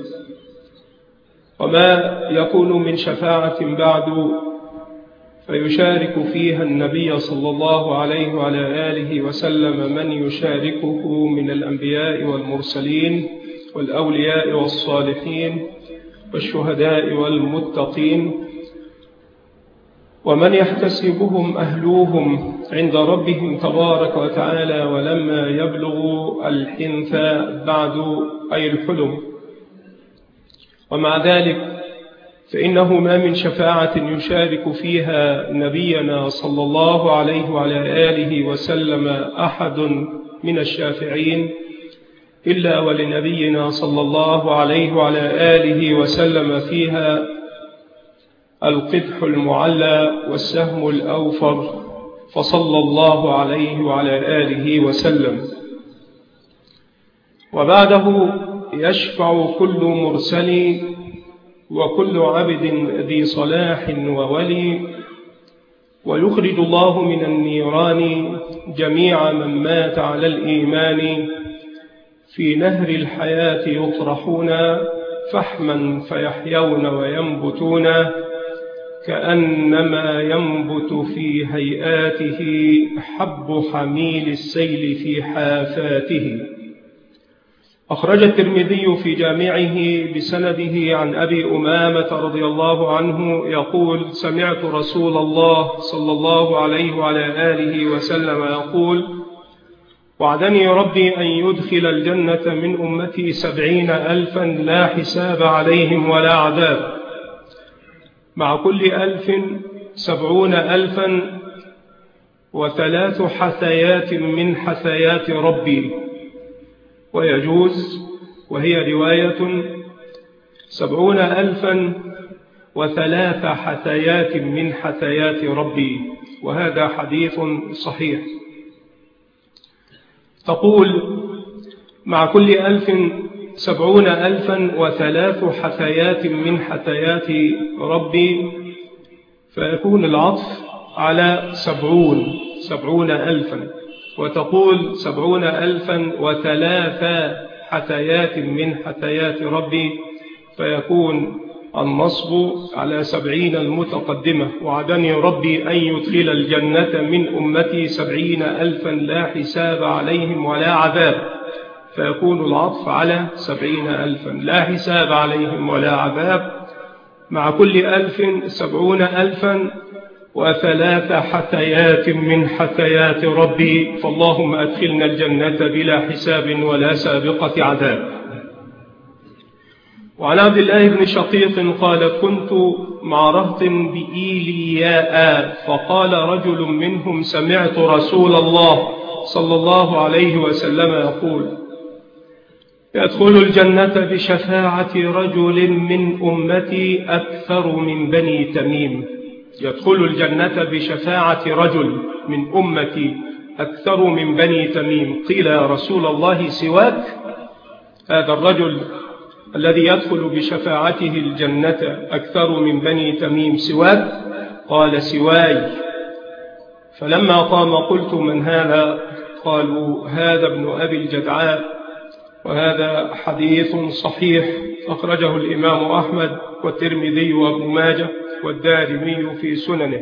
وما يكون من شفاعة بعد فيشارك فيها النبي صلى الله عليه وعلى آله وسلم من يشاركه من الأنبياء والمرسلين والأولياء والصالحين والشهداء والمتقين، ومن يحتسبهم أهلوهم عند ربهم تبارك وتعالى ولما يبلغوا الحنث بعد أي الحلم. ومع ذلك فإنه ما من شفاعة يشارك فيها نبينا صلى الله عليه وعلى آله وسلم أحد من الشافعين إلا ولنبينا صلى الله عليه وعلى آله وسلم فيها القدح المعلى والسهم الأوفر، فصلى الله عليه وعلى آله وسلم. وبعده يشفع كل مرسل وكل عبد ذي صلاح وولي، ويخرج الله من النيران جميع من مات على الإيمان، في نهر الحياة يطرحون فحما فيحيون وينبتون، كأنما ينبت في هيئاته حب حميل السيل في حافاته. أخرج الترمذي في جامعه بسنده عن أبي أمامة رضي الله عنه يقول: سمعت رسول الله صلى الله عليه وعلى آله وسلم يقول: وعدني ربي أن يدخل الجنة من أمتي سبعين ألفا لا حساب عليهم ولا عذاب، مع كل ألف سبعون ألفا وثلاث حثيات من حثيات ربي. ويجوز وهي رواية سبعون ألفا وثلاث حثيات من حثيات ربي، وهذا حديث صحيح. تقول: مع كل ألف سبعون ألفا وثلاث حثيات من حثيات ربي، فيكون العطف على سبعون سبعون ألفا، وتقول سبعون ألفا وثلاث حثيات من حثيات ربي، فيكون النصب على سبعين المتقدمة. وعدني ربي أن يدخل الجنة من أمتي سبعين ألفا لا حساب عليهم ولا عذاب، فيكون العطف على سبعين ألفا لا حساب عليهم ولا عذاب، مع كل ألف سبعون ألفا وثلاث حثيات من حثيات ربي، فاللهم أدخلنا الجنة بلا حساب ولا سابقة عذاب. وعن عبد الله بن شقيق قال: كنت مع رهط بإيلياء، فقال رجل منهم: سمعت رسول الله صلى الله عليه وسلم يقول: يدخل الجنة بشفاعة رجل من أمتي أكثر من بني تميم. يدخل الجنة بشفاعة رجل من أمتي أكثر من بني تميم. قيل: يا رسول الله سواك؟ هذا الرجل الذي يدخل بشفاعته الجنة أكثر من بني تميم سواك؟ قال: سواي. فلما قام قلت: من هذا؟ قالوا: هذا ابن أبي الجدعاء. وهذا حديث صحيح، أخرجه الإمام أحمد والترمذي وابن ماجه والدارمي في سننه.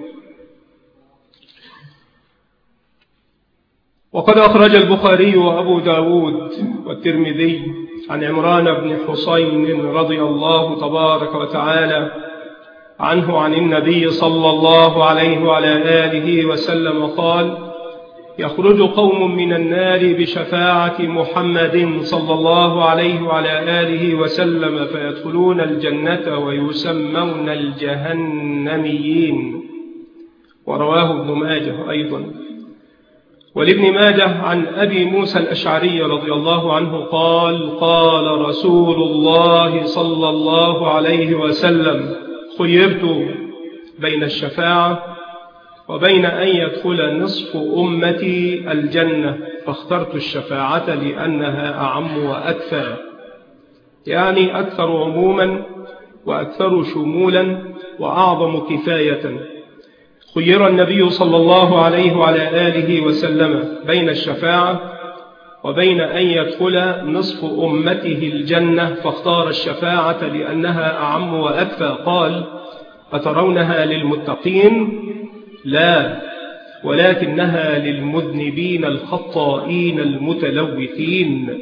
وقد أخرج البخاري وأبو داود والترمذي عن عمران بن حسين رضي الله تبارك وتعالى عنه عن النبي صلى الله عليه وعلى آله وسلم قال: يخرج قوم من النار بشفاعة محمد صلى الله عليه وعلى آله وسلم، فيدخلون الجنة ويسمون الجهنميين. ورواه ابن ماجه أيضا. ولابن ماجه عن أبي موسى الأشعري رضي الله عنه قال: قال رسول الله صلى الله عليه وسلم: خيرت بين الشفاعة وبين أن يدخل نصف أمتي الجنة، فاخترت الشفاعة لأنها أعم وأكثر، يعني أكثر عموما وأكثر شمولا وأعظم كفاية. خير النبي صلى الله عليه وعلى آله وسلم بين الشفاعة وبين أن يدخل نصف أمته الجنة، فاختار الشفاعة لأنها أعم وأكثر. قال: أترونها للمتقين؟ لا، ولكنها للمذنبين الخطائين المتلوثين.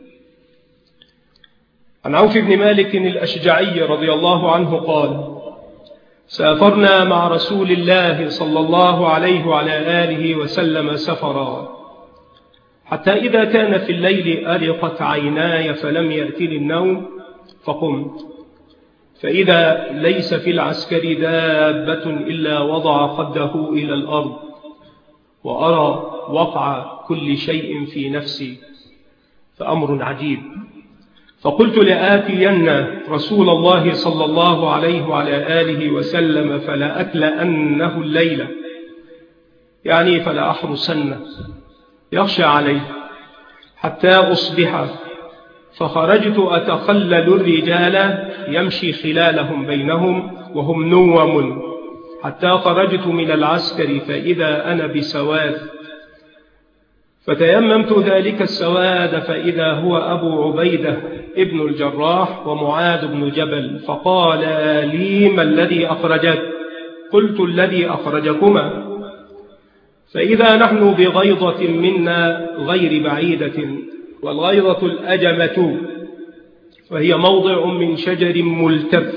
عن عوف بن مالك الأشجعي رضي الله عنه قال: سافرنا مع رسول الله صلى الله عليه وعلى آله وسلم سفرا، حتى إذا كان في الليل أرقت عيناي فلم يأتني النوم، فقمت، فإذا ليس في العسكر دابة إلا وضع خده إلى الأرض، وأرى وقع كل شيء في نفسي، فأمر عجيب. فقلت لآتين رسول الله صلى الله عليه وعلى آله وسلم فلا أكلأنه الليلة، يعني فلا أحرسنه يخشى عليه حتى أصبح. فخرجت أتخلل الرجال يمشي خلالهم بينهم وهم نوم، حتى خرجت من العسكر فإذا أنا بسواد، فتيممت ذلك السواد فإذا هو أبو عبيدة ابن الجراح ومعاذ بن جبل، فقال لي: ما الذي أخرجك؟ قلت: الذي أخرجكما. فإذا نحن بغيضة منا غير بعيدة، والغيضة الأجمة، فهي موضع من شجر ملتف،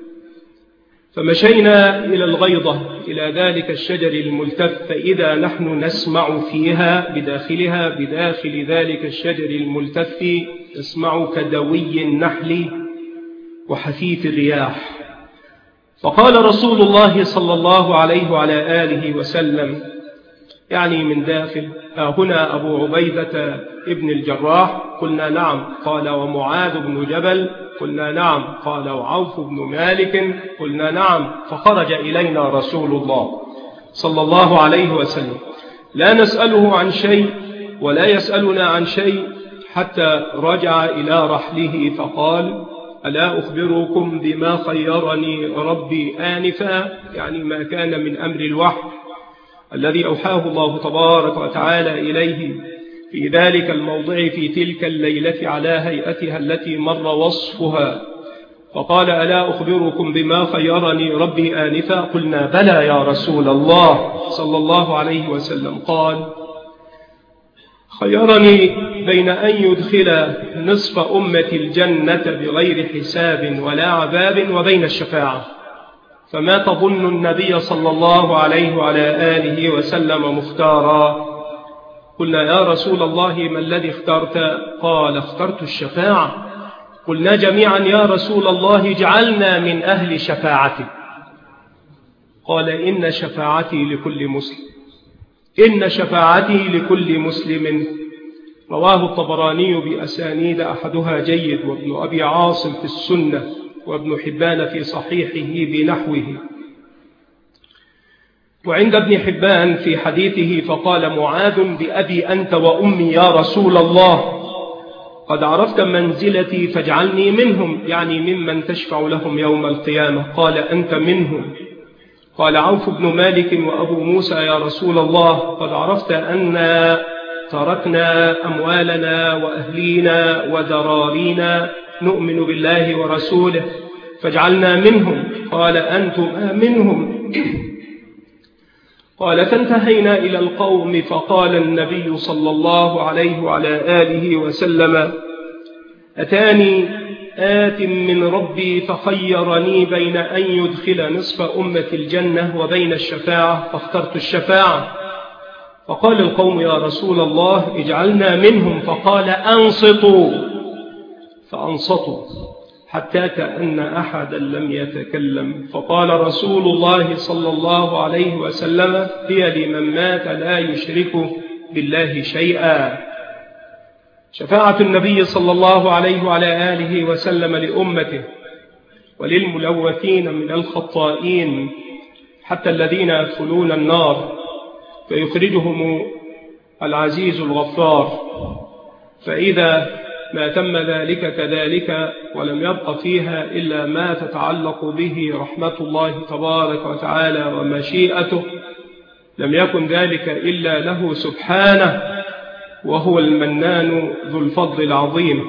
فمشينا إلى الغيضة إلى ذلك الشجر الملتف، فإذا نحن نسمع فيها بداخلها بداخل ذلك الشجر الملتف نسمع كدوي النحل وحثيث الرياح. فقال رسول الله صلى الله عليه وعلى آله وسلم، يعني من داخل: ها هنا أبو عبيدة ابن الجراح؟ قلنا نعم. قال: ومعاذ بن جبل؟ قلنا نعم. قال: وعوف بن مالك؟ قلنا نعم. فخرج إلينا رسول الله صلى الله عليه وسلم لا نسأله عن شيء ولا يسألنا عن شيء، حتى رجع إلى رحله فقال: ألا أخبركم بما خيرني ربي آنفا، يعني ما كان من أمر الوحي الذي أوحاه الله تبارك وتعالى إليه في ذلك الموضع في تلك الليلة على هيئتها التي مر وصفها. فقال: ألا أخبركم بما خيرني ربي آنفا؟ قلنا: بلى يا رسول الله صلى الله عليه وسلم. قال: خيرني بين أن يدخل نصف أمة الجنة بغير حساب ولا عذاب وبين الشفاعة. فما تظن النبي صلى الله عليه وعلى آله وسلم مختارا؟ قلنا: يا رسول الله ما الذي اخترت؟ قال: اخترت الشفاعة. قلنا جميعا: يا رسول الله اجعلنا من أهل شفاعتك. قال: إن شفاعتي لكل مسلم، إن شفاعتي لكل مسلم. رواه الطبراني بأسانيد أحدها جيد، وابن أبي عاصم في السنة، وابن حبان في صحيحه بنحوه. وعند ابن حبان في حديثه فقال معاذ: بأبي أنت وأمي يا رسول الله، قد عرفت منزلتي فاجعلني منهم، يعني ممن تشفع لهم يوم القيامة. قال: أنت منهم. قال عوف بن مالك وأبو موسى: يا رسول الله، قد عرفت أن تركنا أموالنا وأهلينا وذرارينا نؤمن بالله ورسوله فاجعلنا منهم. قال: أنتم منهم. قال: فانتهينا إلى القوم، فقال النبي صلى الله عليه وعلى آله وسلم: أتاني آت من ربي فخيرني بين أن يدخل نصف أمة الجنة وبين الشفاعة، فاخترت الشفاعة. فقال القوم: يا رسول الله اجعلنا منهم. فقال: أنصتوا. فأنصتوا حتى كأن أحدا لم يتكلم. فقال رسول الله صلى الله عليه وسلم: هي لمن مات لا يشرك بالله شيئا. شفاعة النبي صلى الله عليه وعلى آله وسلم لأمته وللملوثين من الخطائين، حتى الذين يدخلون النار فيخرجهم العزيز الغفار. فإذا ما تم ذلك كذلك ولم يبق فيها إلا ما تتعلق به رحمة الله تبارك وتعالى ومشيئته، لم يكن ذلك إلا له سبحانه، وهو المنان ذو الفضل العظيم.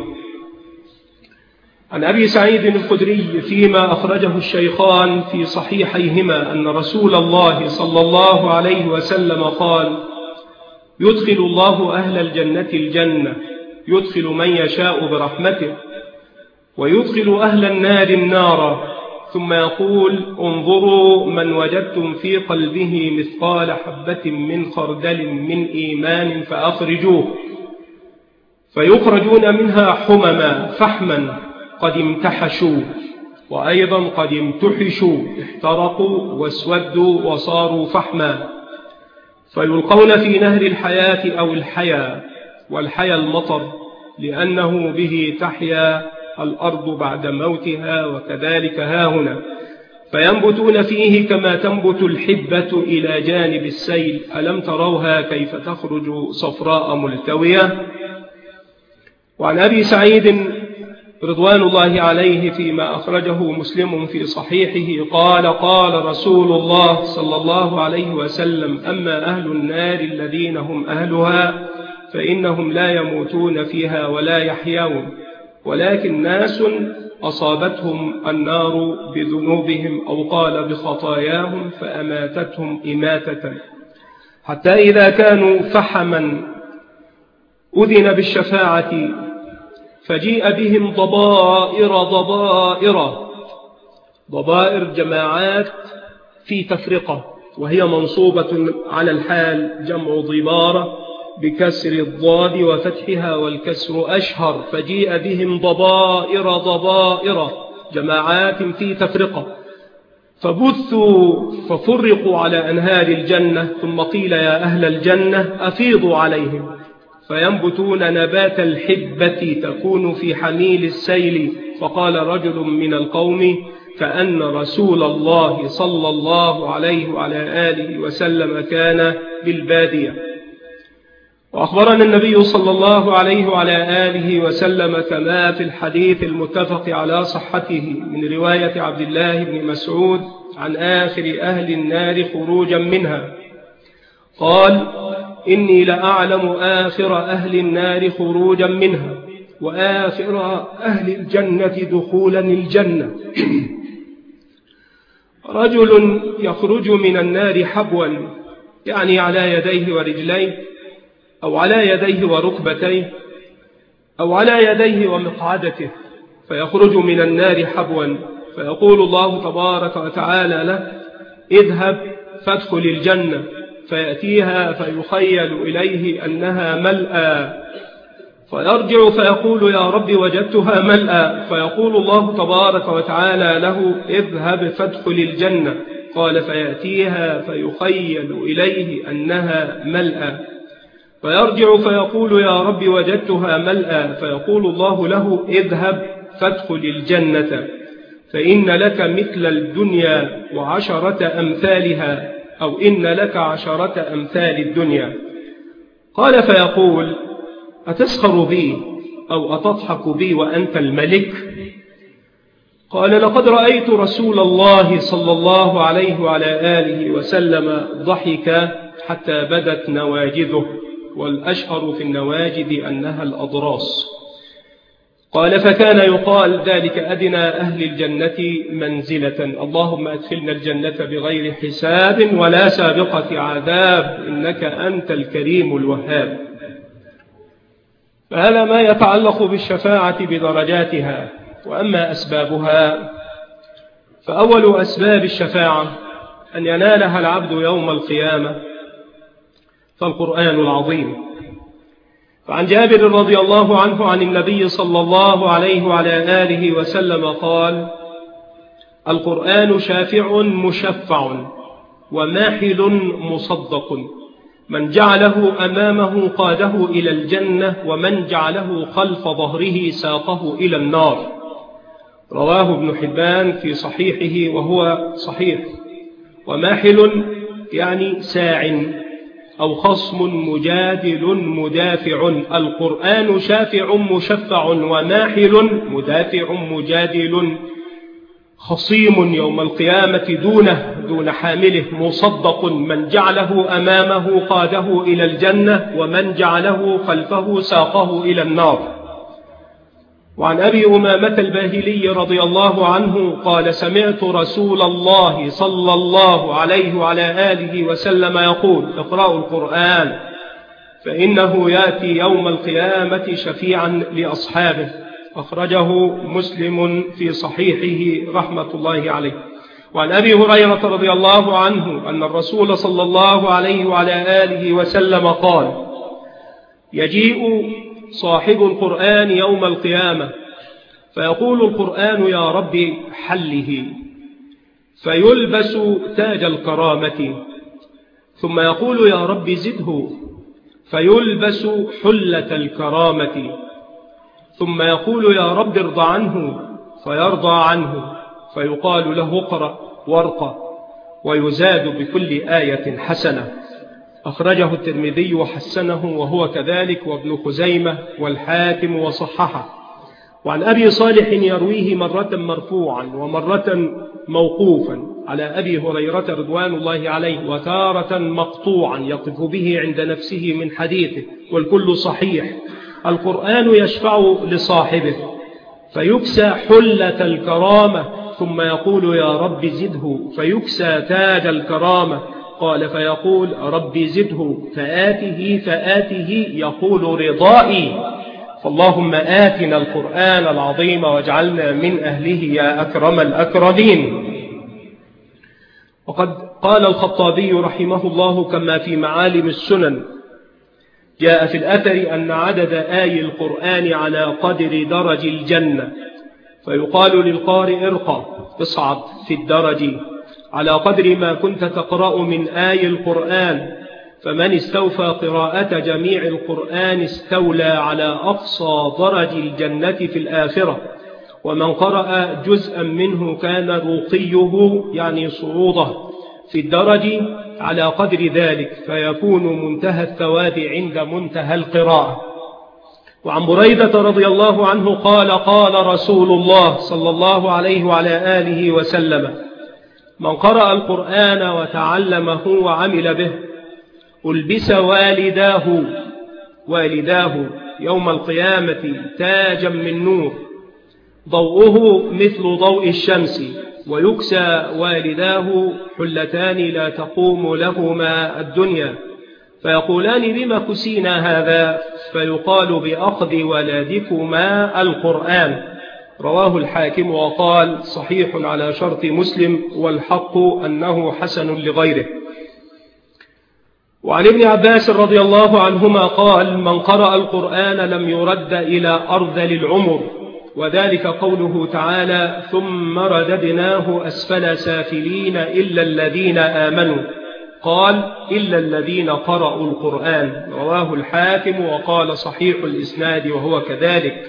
عن أبي سعيد الخدري فيما أخرجه الشيخان في صحيحيهما أن رسول الله صلى الله عليه وسلم قال: يدخل الله أهل الجنة الجنة، يدخل من يشاء برحمته، ويدخل أهل النار النار، ثم يقول: انظروا من وجدتم في قلبه مثقال حبة من خردل من إيمان فأخرجوه، فيخرجون منها حمما فحما قد امتحشوا، وأيضا قد امتحشوا، احترقوا واسودوا وصاروا فحما، فيلقون في نهر الحياة أو الحياة، والحياة المطر، لأنه به تحيا الأرض بعد موتها، وكذلك هاهنا، فينبتون فيه كما تنبت الحبة إلى جانب السيل. ألم تروها كيف تخرج صفراء ملتوية؟ وعن أبي سعيد رضوان الله عليه فيما أخرجه مسلم في صحيحه قال: قال رسول الله صلى الله عليه وسلم: أما أهل النار الذين هم أهلها فإنهم لا يموتون فيها ولا يحيون، ولكن ناس أصابتهم النار بذنوبهم أو قال بخطاياهم فأماتتهم إماتة، حتى إذا كانوا فحما أذن بالشفاعة فجيء بهم ضبائر ضبائر ضبائر جماعات في تفرقة، وهي منصوبة على الحال، جمع ضبارة بكسر الضاد وفتحها والكسر أشهر، فجيء بهم ضبائر ضبائر جماعات في تفرقة، فبثوا ففرقوا على أنهار الجنة، ثم قيل: يا أهل الجنة أفيضوا عليهم، فينبتون نبات الحبة تكون في حميل السيل. فقال رجل من القوم: كأن رسول الله صلى الله عليه وعلى آله وسلم كان بالبادية. وأخبرنا النبي صلى الله عليه وعلى آله وسلم كما في الحديث المتفق على صحته من رواية عبد الله بن مسعود عن آخر أهل النار خروجا منها قال: إني لأعلم آخر أهل النار خروجا منها وآخر أهل الجنة دخولا الجنة. رجل يخرج من النار حبوا، يعني على يديه ورجليه، أو على يديه وركبتيه، أو على يديه ومقعدته، فيخرج من النار حبوا، فيقول الله تبارك وتعالى له: اذهب فادخل الجنة، فيأتيها فيخيل إليه أنها ملأى، فيرجع فيقول: يا رب وجدتها ملأى، فيقول الله تبارك وتعالى له: اذهب فادخل الجنة. قال: فيأتيها فيخيل إليه أنها ملأى، فيرجع فيقول: يا رب وجدتها ملأى، فيقول الله له: اذهب فادخل الجنة، فإن لك مثل الدنيا وعشرة أمثالها، أو إن لك عشرة أمثال الدنيا. قال: فيقول: أتسخر بي أو أتضحك بي وأنت الملك؟ قال: لقد رأيت رسول الله صلى الله عليه وعلى آله وسلم ضحك حتى بدت نواجذه، والأشهر في النواجذ أنها الأضراس. قال: فكان يقال: ذلك أدنى أهل الجنة منزلة، اللهم أدخلنا الجنة بغير حساب ولا سابقة عذاب، إنك أنت الكريم الوهاب. فهذا ما يتعلق بالشفاعة بدرجاتها. وأما أسبابها، فأول أسباب الشفاعة أن ينالها العبد يوم القيامة فالقرآن العظيم. فعن جابر رضي الله عنه عن النبي صلى الله عليه وعلى آله وسلم قال: القرآن شافع مشفع وماحل مصدق، من جعله أمامه قاده إلى الجنة، ومن جعله خلف ظهره ساقه إلى النار. رواه ابن حبان في صحيحه وهو صحيح. وماحل يعني ساع أو خصم مجادل مدافع، القرآن شافع مشفع وماحل مدافع مجادل، خصيم يوم القيامة دونه دون حامله، مصدق، من جعله أمامه قاده إلى الجنة، ومن جعله خلفه ساقه إلى النار. وعن أبي أمامة الباهلي رضي الله عنه قال: سمعت رسول الله صلى الله عليه وعلى آله وسلم يقول: اقرأوا القرآن فإنه يأتي يوم القيامة شفيعا لأصحابه. أخرجه مسلم في صحيحه رحمة الله عليه. وعن أبي هريرة رضي الله عنه أن الرسول صلى الله عليه وعلى آله وسلم قال: يجيء صاحب القرآن يوم القيامة فيقول القرآن: يا رب حله، فيلبس تاج الكرامة، ثم يقول: يا رب زده، فيلبس حلة الكرامة، ثم يقول يا رب ارضى عنه فيرضى عنه، فيقال له اقرأ وارقى، ويزاد بكل آية حسنة. أخرجه الترمذي وحسنه وهو كذلك وابن خزيمة والحاكم وصححه. وعن أبي صالح يرويه مرة مرفوعا ومرة موقوفا على أبي هريرة رضوان الله عليه، وتارة مقطوعا يقف به عند نفسه من حديثه، والكل صحيح: القرآن يشفع لصاحبه فيكسى حلة الكرامة، ثم يقول يا رب زده فيكسى تاج الكرامة، قال فيقول رب زده فآته فآته، يقول رضائي. فاللهم آتنا القرآن العظيم واجعلنا من أهله يا أكرم الأكرمين. وقد قال الخطابي رحمه الله كما في معالم السنن: جاء في الأثر أن عدد آي القرآن على قدر درج الجنة، فيقال للقارئ ارقى اصعد في الدرج على قدر ما كنت تقرأ من آي القرآن، فمن استوفى قراءة جميع القرآن استولى على أقصى درج الجنة في الآخرة، ومن قرأ جزءا منه كان رقيه يعني صعوده في الدرج على قدر ذلك، فيكون منتهى الثواب عند منتهى القراءة. وعن بريدة رضي الله عنه قال قال رسول الله صلى الله عليه وعلى آله وسلم: من قرأ القرآن وتعلمه وعمل به ألبس والداه والداه يوم القيامة تاجا من نور ضوءه مثل ضوء الشمس، ويكسى والداه حلتان لا تقوم لهما الدنيا، فيقولان بما كسينا هذا؟ فيقال بأخذ ولادكما القرآن. رواه الحاكم وقال صحيح على شرط مسلم، والحق أنه حسن لغيره. وعن ابن عباس رضي الله عنهما قال: من قرأ القرآن لم يرد إلى أرذل العمر، وذلك قوله تعالى: ثم رددناه أسفل سافلين إلا الذين آمنوا، قال إلا الذين قرأوا القرآن. رواه الحاكم وقال صحيح الإسناد وهو كذلك.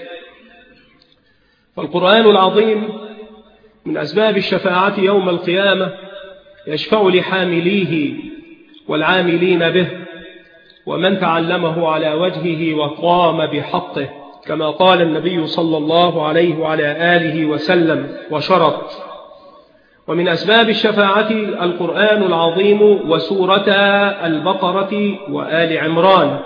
فالقرآن العظيم من أسباب الشفاعة يوم القيامة، يشفع لحامليه والعاملين به ومن تعلمه على وجهه وقام بحقه، كما قال النبي صلى الله عليه وعلى آله وسلم وشرط. ومن أسباب الشفاعة القرآن العظيم وسورة البقرة وآل عمران.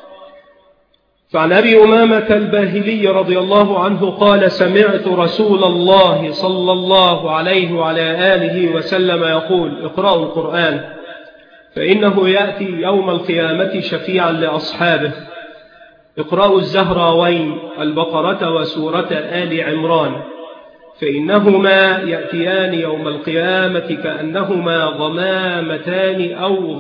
فعن أبي أمامة الباهلي رضي الله عنه قال: سمعت رسول الله صلى الله عليه وعلى آله وسلم يقول: اقرأوا القرآن فإنه يأتي يوم القيامة شفيعا لأصحابه. اقرأوا الزهراوين البقرة وسورة آل عمران، فإنهما يأتيان يوم القيامة كأنهما غمامتان أو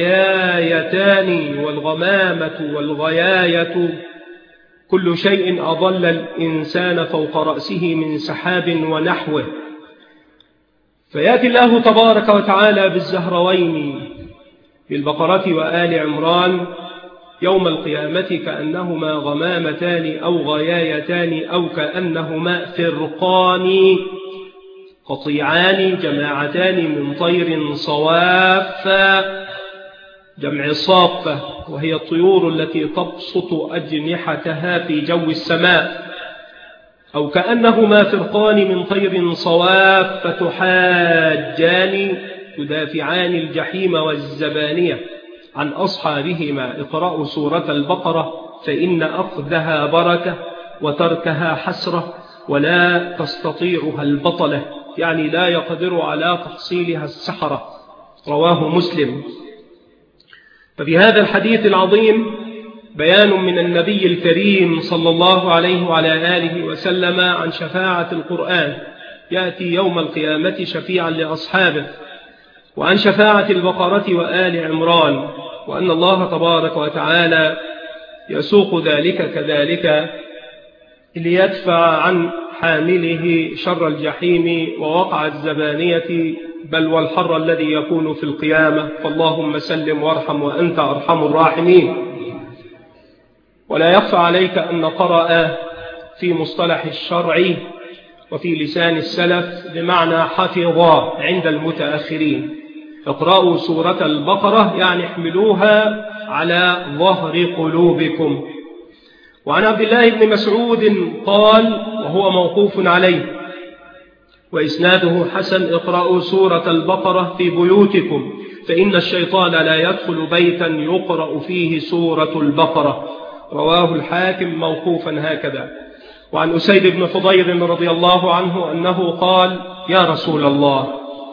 غيايتان، والغمامة والغياية كل شيء أضل الإنسان فوق رأسه من سحاب ونحوه. فيأتي الله تبارك وتعالى بالزهروين بالبقرة وآل عمران يوم القيامة كأنهما غمامتان أو غيايتان أو كأنهما فرقان قطيعان جماعتان من طير صواف، جمع صافة، وهي الطيور التي تبسط أجنحتها في جو السماء، أو كأنهما فرقان من طير صواف تحاجان تدافعان الجحيم والزبانية عن أصحابهما. اقرأوا سورة البقرة فإن أخذها بركة وتركها حسرة ولا تستطيعها البطلة، يعني لا يقدر على تحصيلها السحرة. رواه مسلم. ففي هذا الحديث العظيم بيان من النبي الكريم صلى الله عليه وعلى آله وسلم عن شفاعة القرآن، يأتي يوم القيامة شفيعا لأصحابه، وعن شفاعة البقرة وآل عمران، وأن الله تبارك وتعالى يسوق ذلك كذلك ليدفع عن حامله شر الجحيم ووقع الزبانية بل والحر الذي يكون في القيامة. فاللهم سلم وارحم وأنت أرحم الراحمين. ولا يخفى عليك أن قرأ في مصطلح الشرع وفي لسان السلف بمعنى حفظ عند المتأخرين. اقرأوا سورة البقرة يعني احملوها على ظهر قلوبكم. وعن عبد الله بن مسعود قال وهو موقوف عليه وإسناده حسن: اقرأوا سورة البقرة في بيوتكم فإن الشيطان لا يدخل بيتا يقرأ فيه سورة البقرة. رواه الحاكم موقوفا هكذا. وعن أسيد بن حضير رضي الله عنه أنه قال: يا رسول الله،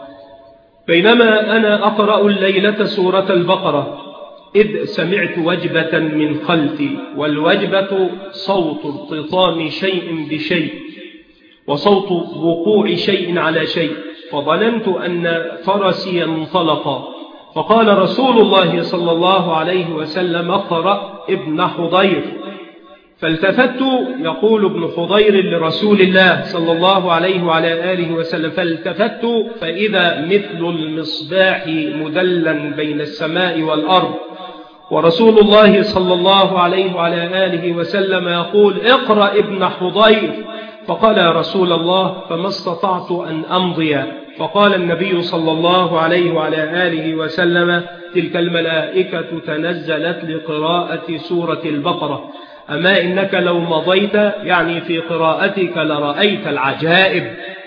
بينما أنا أقرأ الليلة سورة البقرة إذ سمعت وجبة من خلفي، والوجبة صوت ارتطام شيء بشيء وصوت وقوع شيء على شيء، فظننت أن فرسي انطلق، فقال رسول الله صلى الله عليه وسلم: اقرأ ابن حضير. فالتفت، يقول ابن حضير لرسول الله صلى الله عليه وعلى آله وسلم، فالتفت فإذا مثل المصباح مدلا بين السماء والأرض، ورسول الله صلى الله عليه وعلى آله وسلم يقول: اقرأ ابن حضير. فقال: يا رسول الله، فما استطعت أن أمضي. فقال النبي صلى الله عليه وعلى آله وسلم: تلك الملائكة تنزلت لقراءة سورة البقرة، أما إنك لو مضيت يعني في قراءتك لرأيت العجائب.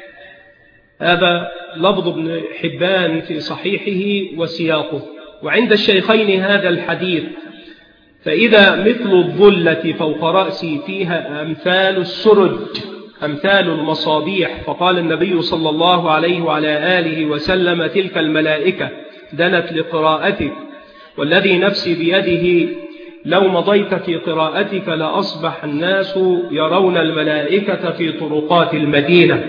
هذا لفظ ابن حبان في صحيحه وسياقه. وعند الشيخين هذا الحديث: فإذا مثل الظلة فوق رأسي فيها أمثال السرج أمثال المصابيح. فقال النبي صلى الله عليه وعلى آله وسلم: تلك الملائكة دنت لقراءتك، والذي نفسي بيده لو مضيت في قراءتك لأصبح الناس يرون الملائكة في طرقات المدينة.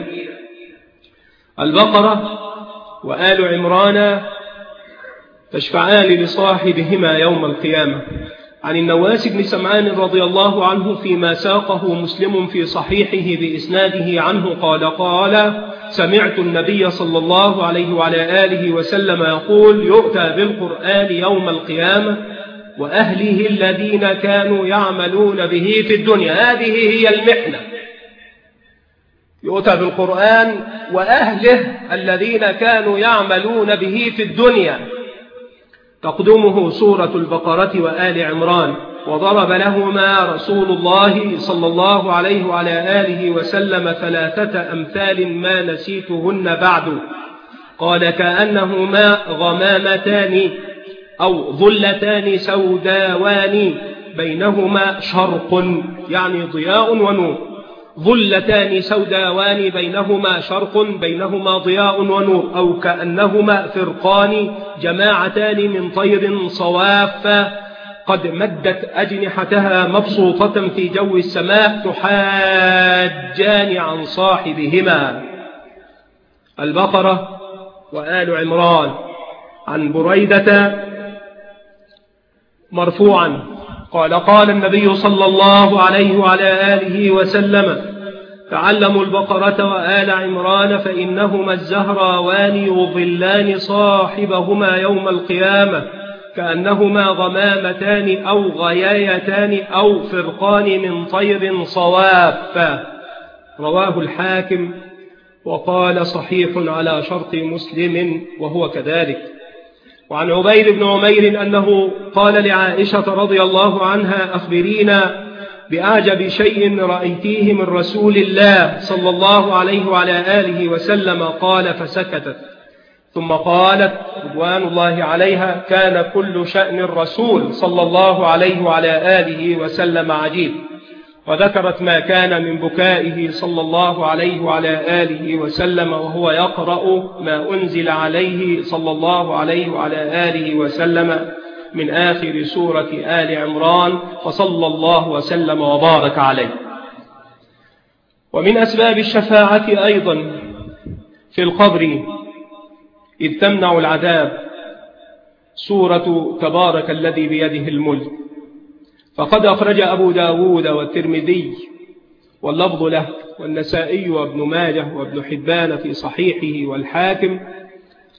البقرة وآل عمران تشفعان لصاحبهما يوم القيامة. عن النواس بن سمعان رضي الله عنه فيما ساقه مسلم في صحيحه بإسناده عنه قال: قال سمعت النبي صلى الله عليه وعلى آله وسلم يقول: يؤتى بالقرآن يوم القيامة وأهله الذين كانوا يعملون به في الدنيا. هذه هي المحنة. يؤتى بالقرآن وأهله الذين كانوا يعملون به في الدنيا، تقدمه سورة البقرة وآل عمران. وضرب لهما رسول الله صلى الله عليه وعلى آله وسلم ثلاثة أمثال ما نسيتهن بعد. قال: كأنهما غمامتان أو ظلتان سوداوان بينهما شرق يعني ضياء ونور، ظلتان سوداوان بينهما شرق بينهما ضياء ونور، أو كأنهما فرقان جماعتان من طير صواف قد مدت أجنحتها مبسوطة في جو السماء تحاجان عن صاحبهما. البقرة وآل عمران. عن بريدة مرفوعا قال: قال النبي صلى الله عليه وعلى آله وسلم: تعلموا البقرة وآل عمران فإنهما الزهراوان يظلان صاحبهما يوم القيامة كأنهما غمامتان أو غيايتان أو فرقان من طير صواف. رواه الحاكم وقال: صحيح على شرط مسلم، وهو كذلك. وعن عبيد بن عمير أنه قال لعائشة رضي الله عنها: أخبرينا بأعجب شيء رأيتيه من رسول الله صلى الله عليه وعلى آله وسلم. قال: فسكتت، ثم قالت رضوان الله عليها: كان كل شأن الرسول صلى الله عليه وعلى آله وسلم عجيب. وذكرت ما كان من بكائه صلى الله عليه وعلى آله وسلم وهو يقرأ ما أنزل عليه صلى الله عليه وعلى آله وسلم من آخر سورة آل عمران، وصلى الله وسلم وبارك عليه. ومن أسباب الشفاعة أيضا في القبر إذ تمنع العذاب سورة تبارك الذي بيده الملك. فقد أخرج أبو داود والترمذي واللفظ له والنسائي وابن ماجه وابن حبان في صحيحه والحاكم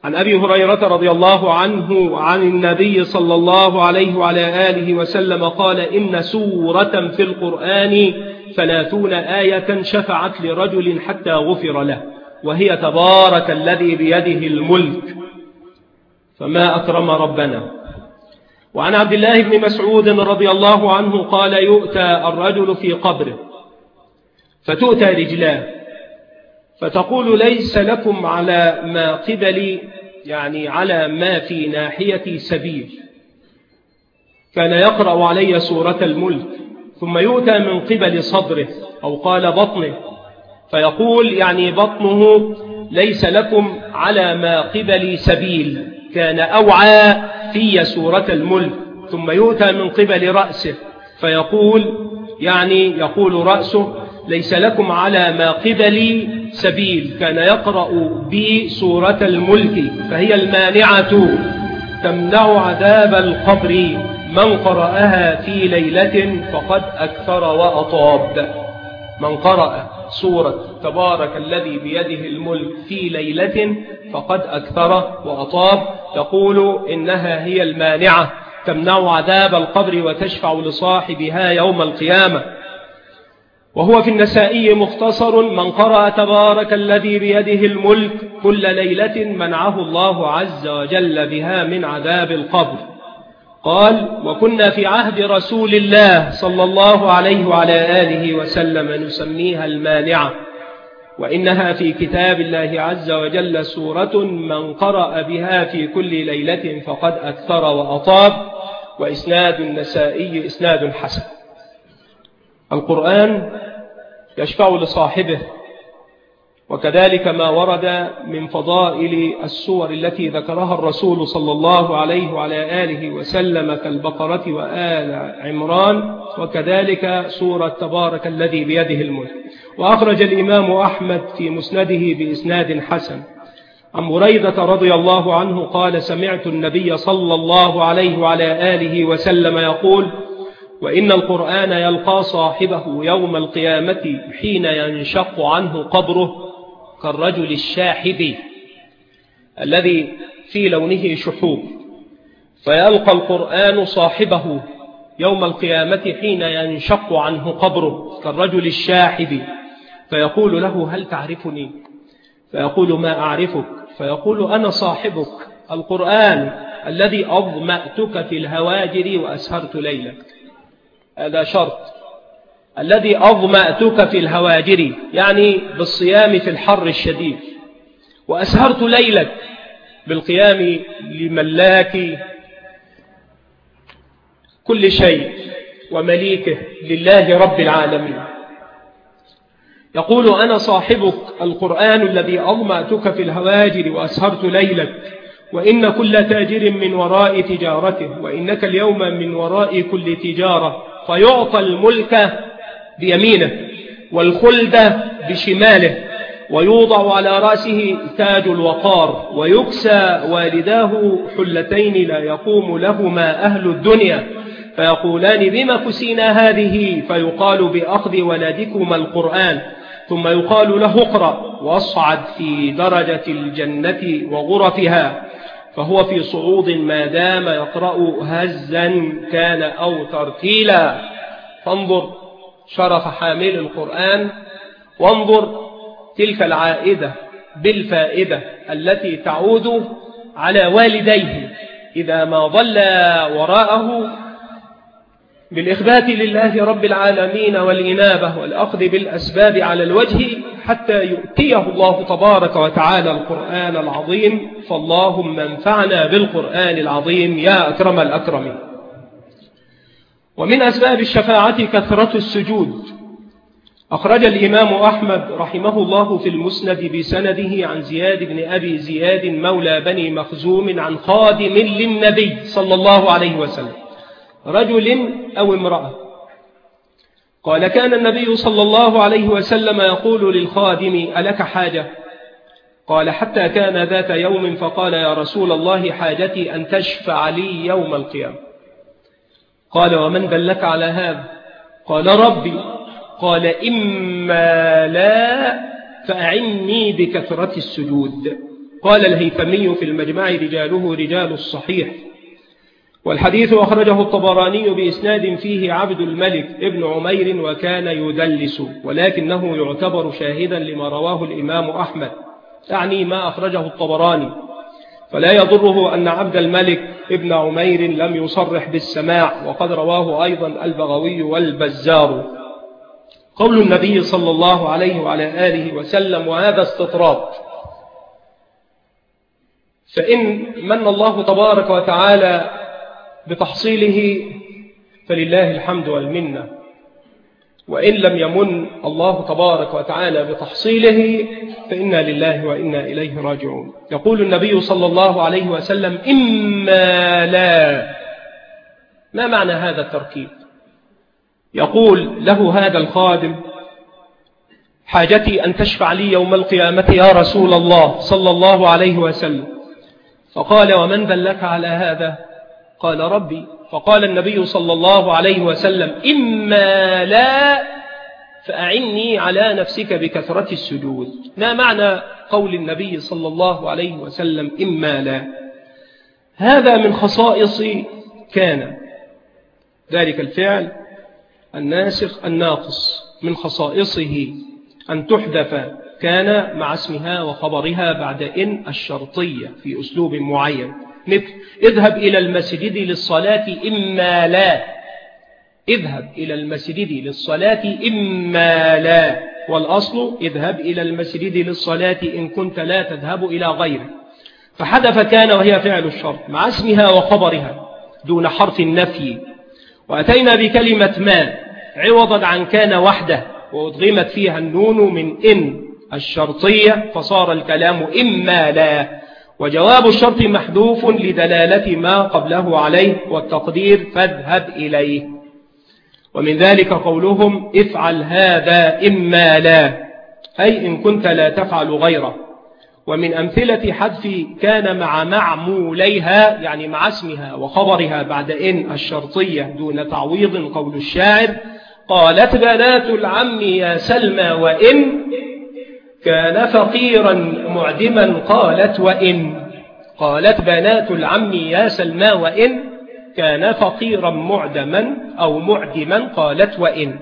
عن أبي هريرة رضي الله عنه عن النبي صلى الله عليه وعلى آله وسلم قال: إن سورة في القرآن ثلاثون آية شفعت لرجل حتى غفر له، وهي تبارك الذي بيده الملك، فما أكرم ربنا. وعن عبد الله بن مسعود رضي الله عنه قال: يؤتى الرجل في قبره فتؤتى رجلاه فتقول: ليس لكم على ما قبلي، يعني على ما في ناحيتي سبيل. كان يقرأ علي سورة الملك. ثم يؤتى من قبل صدره أو قال بطنه فيقول، يعني بطنه: ليس لكم على ما قبلي سبيل، كان أوعى في سورة الملك. ثم يؤتى من قبل رأسه فيقول، يعني يقول رأسه: ليس لكم على ما قبلي سبيل، كان يقرأ بي سورة الملك، فهي المانعة تمنع عذاب القبر، من قرأها في ليلة فقد أكثر وأطاب. من قرأ سورة تبارك الذي بيده الملك في ليلة فقد أكثر وأطاب. يقول إنها هي المانعة تمنع عذاب القبر وتشفع لصاحبها يوم القيامة. وهو في النسائي مختصر: من قرأ تبارك الذي بيده الملك كل ليلة منعه الله عز وجل بها من عذاب القبر. قال: وكنا في عهد رسول الله صلى الله عليه وعلى آله وسلم نسميها المانعة، وإنها في كتاب الله عز وجل سورة من قرأ بها في كل ليلة فقد أكثر وأطاب. وإسناد النسائي إسناد حسن. القرآن يشفع لصاحبه، وكذلك ما ورد من فضائل السور التي ذكرها الرسول صلى الله عليه وعلى آله وسلم كالبقرة وآل عمران، وكذلك سورة تبارك الذي بيده الملك. وأخرج الإمام أحمد في مسنده بإسناد حسن عن بريدة رضي الله عنه قال: سمعت النبي صلى الله عليه وعلى آله وسلم يقول: وإن القرآن يلقى صاحبه يوم القيامة حين ينشق عنه قبره كالرجل الشاحب الذي في لونه شحوب، فيلقى القرآن صاحبه يوم القيامة حين ينشق عنه قبره كالرجل الشاحب، فيقول له: هل تعرفني؟ فيقول: ما أعرفك. فيقول: أنا صاحبك القرآن الذي أظمأتك في الهواجر وأسهرت ليلك. هذا شرط، الذي أظمأتك في الهواجر، يعني بالصيام في الحر الشديد، وأسهرت ليلك بالقيام لملاك كل شيء ومليكه لله رب العالمين. يقول: أنا صاحبك القرآن الذي أظمأتك في الهواجر وأسهرت ليلك، وإن كل تاجر من وراء تجارته، وإنك اليوم من وراء كل تجارة، فيعطى الملك بيمينه والخلد بشماله، ويوضع على رأسه تاج الوقار، ويكسى والداه حلتين لا يقوم لهما أهل الدنيا، فيقولان: بما كسينا هذه؟ فيقال: بأخذ ولدكما القرآن. ثم يقال له: اقرأ واصعد في درجة الجنة وغرفها، فهو في صعود ما دام يقرأ هزا كان أو ترتيلا. فانظر شرف حامل القرآن، وانظر تلك العائدة بالفائدة التي تعود على والديه إذا ما ظل وراءه بالإخبات لله رب العالمين والإنابة والأخذ بالأسباب على الوجه حتى يؤتيه الله تبارك وتعالى القرآن العظيم. فاللهم انفعنا بالقرآن العظيم يا أكرم الأكرمين. ومن أسباب الشفاعة كثرة السجود. أخرج الإمام أحمد رحمه الله في المسند بسنده عن زياد بن أبي زياد مولى بني مخزوم عن خادم للنبي صلى الله عليه وسلم، رجل أو امرأة، قال: كان النبي صلى الله عليه وسلم يقول للخادم: ألك حاجة؟ قال: حتى كان ذات يوم فقال: يا رسول الله، حاجتي أن تشفع لي يوم القيامة. قال: ومن دلك على هذا؟ قال: ربي. قال: إما لا فأعني بكثرة السجود. قال الهيثمي في المجمع رجاله رجال الصحيح. والحديث أخرجه الطبراني بإسناد فيه عبد الملك ابن عمير وكان يدلس، ولكنه يعتبر شاهدا لما رواه الإمام أحمد، يعني ما أخرجه الطبراني، فلا يضره أن عبد الملك ابن عمير لم يصرح بالسماع، وقد رواه أيضا البغوي والبزار. قول النبي صلى الله عليه وعلى آله وسلم: وهذا استطراد، فإن من الله تبارك وتعالى بتحصيله فلله الحمد والمنة، وإن لم يمن الله تبارك وتعالى بتحصيله فإنا لله وإنا إليه راجعون. يقول النبي صلى الله عليه وسلم: إما لا. ما معنى هذا التركيب؟ يقول له هذا الخادم: حاجتي أن تشفع لي يوم القيامة يا رسول الله صلى الله عليه وسلم. فقال: ومن دلك على هذا؟ قال: ربي. فقال النبي صلى الله عليه وسلم: إما لا فأعني على نفسك بكثرة السجود. ما معنى قول النبي صلى الله عليه وسلم: إما لا؟ هذا من خصائص كان، ذلك الفعل الناسخ الناقص من خصائصه أن تحذف كان مع اسمها وخبرها بعد إن الشرطية في أسلوب معين، مثل: اذهب إلى المسجد للصلاة إما لا. اذهب إلى المسجد للصلاة إما لا، والأصل اذهب إلى المسجد للصلاة إن كنت لا تذهب إلى غيره. فحذف كان وهي فعل الشرط مع اسمها وخبرها دون حرف النفي، وأتينا بكلمة ما عوضا عن كان وحده، وأدغمت فيها النون من إن الشرطية، فصار الكلام إما لا، وجواب الشرط محذوف لدلالة ما قبله عليه، والتقدير فاذهب إليه. ومن ذلك قولهم: افعل هذا إما لا، أي إن كنت لا تفعل غيره. ومن أمثلة حذف كان مع معموليها، يعني مع اسمها وخبرها بعد إن الشرطية دون تعويض، قول الشاعر: قالت بنات العم يا سلمى وإن كان فقيرا معدما قالت وإن. قالت بنات العم يا سلمى وإن كان فقيرا معدما أو معدما قالت وإن.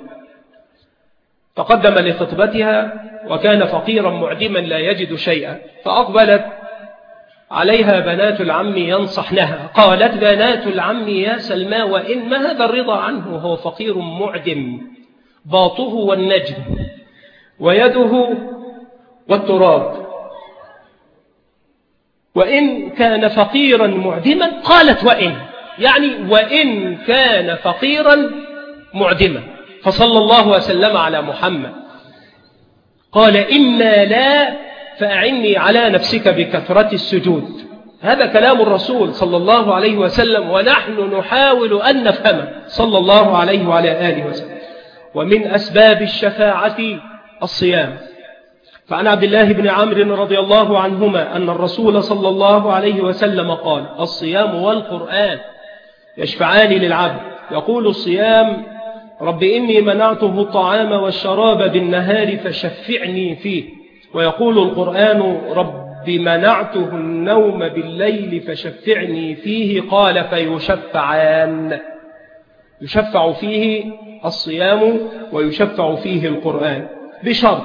تقدم لخطبتها وكان فقيرا معدما لا يجد شيئا، فأقبلت عليها بنات العم ينصحنها. قالت بنات العم يا سلمى وإن ما هذا الرضا عنه وهو فقير معدم، باطه والنجم ويده والتراب، وإن كان فقيرا معدما قالت وإن، يعني وإن كان فقيرا معدما. فصلى الله وسلم على محمد. قال: إما لا فأعني على نفسك بكثرة السجود. هذا كلام الرسول صلى الله عليه وسلم، ونحن نحاول أن نفهمه صلى الله عليه وعلى آله وسلم. ومن أسباب الشفاعة الصيام. فعن عبد الله بن عمرو رضي الله عنهما أن الرسول صلى الله عليه وسلم قال: الصيام والقرآن يشفعان للعبد. يقول الصيام: رب إني منعته الطعام والشراب بالنهار فشفعني فيه. ويقول القرآن: رب منعته النوم بالليل فشفعني فيه. قال: فيشفعان. يشفع فيه الصيام ويشفع فيه القرآن بشرط.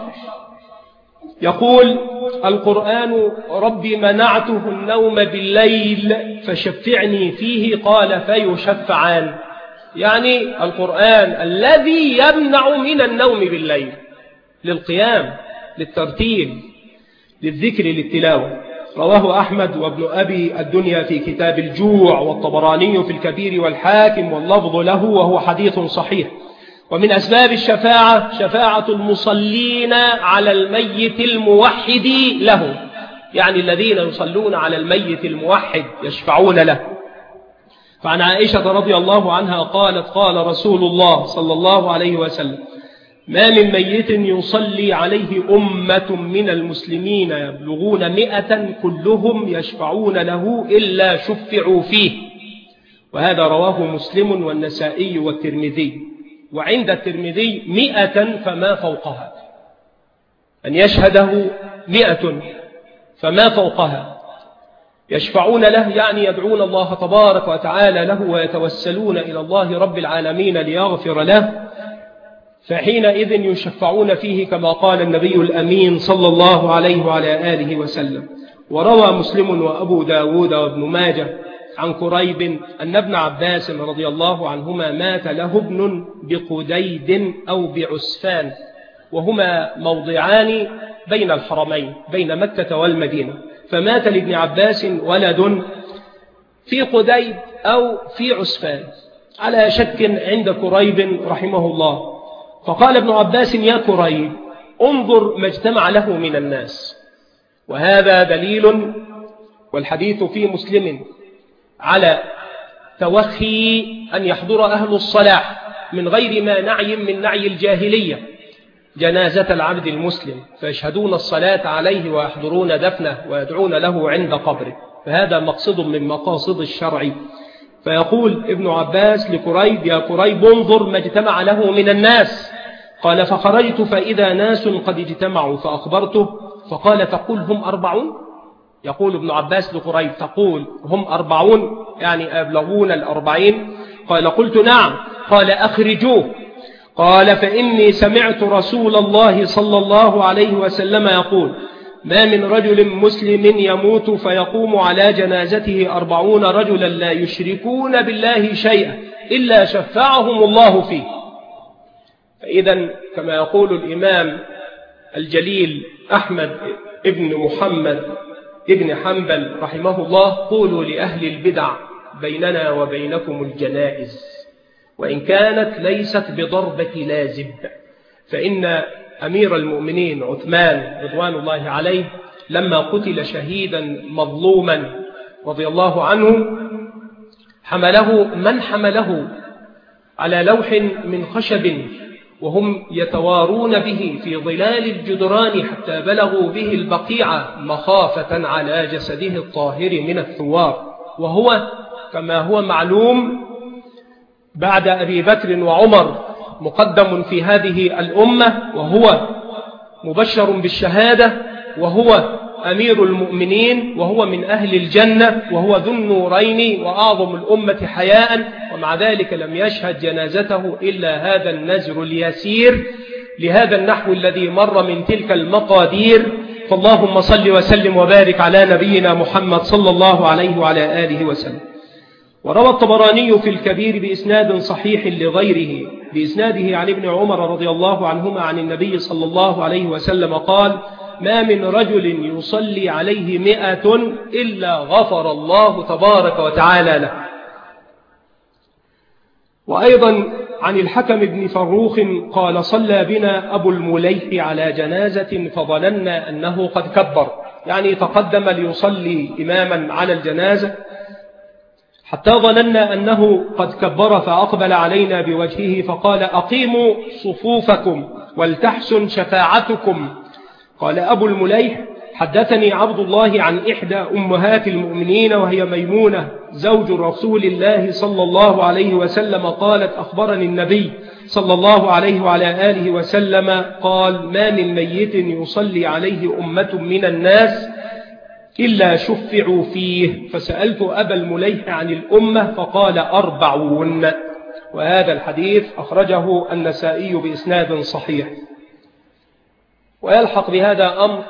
يقول القرآن: رب منعته النوم بالليل فشفعني فيه. قال: فيشفعان، يعني القرآن الذي يمنع من النوم بالليل، للقيام، للترتيل، للذكر، للتلاوة. رواه أحمد وابن أبي الدنيا في كتاب الجوع، والطبراني في الكبير، والحاكم، واللفظ له، وهو حديث صحيح. ومن أسباب الشفاعة شفاعة المصلين على الميت الموحد له، يعني الذين يصلون على الميت الموحد يشفعون له. فعن عائشة رضي الله عنها قالت: قال رسول الله صلى الله عليه وسلم: ما من ميت يصلي عليه أمة من المسلمين يبلغون مئة كلهم يشفعون له إلا شفعوا فيه. وهذا رواه مسلم والنسائي والترمذي. وعند الترمذي: مئة فما فوقها، أن يشهده مئة فما فوقها يشفعون له، يعني يدعون الله تبارك وتعالى له ويتوسلون إلى الله رب العالمين ليغفر له، فحينئذ يشفعون فيه كما قال النبي الأمين صلى الله عليه وعلى آله وسلم. وروى مسلم وأبو داود وابن ماجه عن كريب أن ابن عباس رضي الله عنهما مات له ابن بقديد أو بعسفان، وهما موضعان بين الحرمين بين مكة والمدينة، فمات لابن عباس ولد في قديد أو في عسفان على شك عند كريب رحمه الله. فقال ابن عباس: يا كريب، انظر ما اجتمع له من الناس. وهذا دليل، والحديث في مسلم، على توخي أن يحضر أهل الصلاح من غير ما نعي من نعي الجاهلية جنازة العبد المسلم، فيشهدون الصلاة عليه ويحضرون دفنه ويدعون له عند قبره، فهذا مقصد من مقاصد الشرع. فيقول ابن عباس لكريب: يا كريب، انظر ما اجتمع له من الناس. قال: فخرجت فإذا ناس قد اجتمعوا فأخبرته، فقال: تقول هم أربعون؟ يقول ابن عباس لكريب: تقول هم أربعون يعني أبلغون الأربعين؟ قال: قلت نعم. قال: أخرجوه. قال: فإني سمعت رسول الله صلى الله عليه وسلم يقول: ما من رجل مسلم يموت فيقوم على جنازته أربعون رجلا لا يشركون بالله شيئا إلا شفعهم الله فيه. فإذا كما يقول الإمام الجليل أحمد ابن محمد ابن حنبل رحمه الله: قولوا لأهل البدع بيننا وبينكم الجنائز، وإن كانت ليست بضربة لازم. فإن أمير المؤمنين عثمان رضوان الله عليه لما قتل شهيدا مظلوما رضي الله عنه، حمله من حمله على لوح من خشب وهم يتوارون به في ظلال الجدران حتى بلغوا به البقيعة مخافة على جسده الطاهر من الثوار، وهو كما هو معلوم بعد أبي بكر وعمر مقدم في هذه الأمة، وهو مبشر بالشهادة، وهو أمير المؤمنين، وهو من أهل الجنة، وهو ذو النورين وأعظم الأمة حياء، ومع ذلك لم يشهد جنازته إلا هذا النزر اليسير لهذا النحو الذي مر من تلك المقادير. فاللهم صل وسلم وبارك على نبينا محمد صلى الله عليه وعلى آله وسلم. وروى الطبراني في الكبير بإسناد صحيح لغيره بإسناده عن ابن عمر رضي الله عنهما عن النبي صلى الله عليه وسلم قال: ما من رجل يصلي عليه مئة إلا غفر الله تبارك وتعالى له. وأيضا عن الحكم بن فروخ قال: صلى بنا أبو المليح على جنازة فظننا أنه قد كبر، يعني تقدم ليصلي إماما على الجنازة حتى ظننا أنه قد كبر، فأقبل علينا بوجهه فقال: أقيموا صفوفكم ولتحسن شفاعتكم. قال أبو المليح: حدثني عبد الله عن إحدى أمهات المؤمنين وهي ميمونة زوج رسول الله صلى الله عليه وسلم قالت: أخبرني النبي صلى الله عليه وعلى آله وسلم قال: ما من ميت يصلي عليه أمة من الناس إلا شفعوا فيه. فسألت أبا المليح عن الأمة فقال: أربعون. وهذا الحديث أخرجه النسائي بإسناد صحيح. ويلحق بهذا أمر،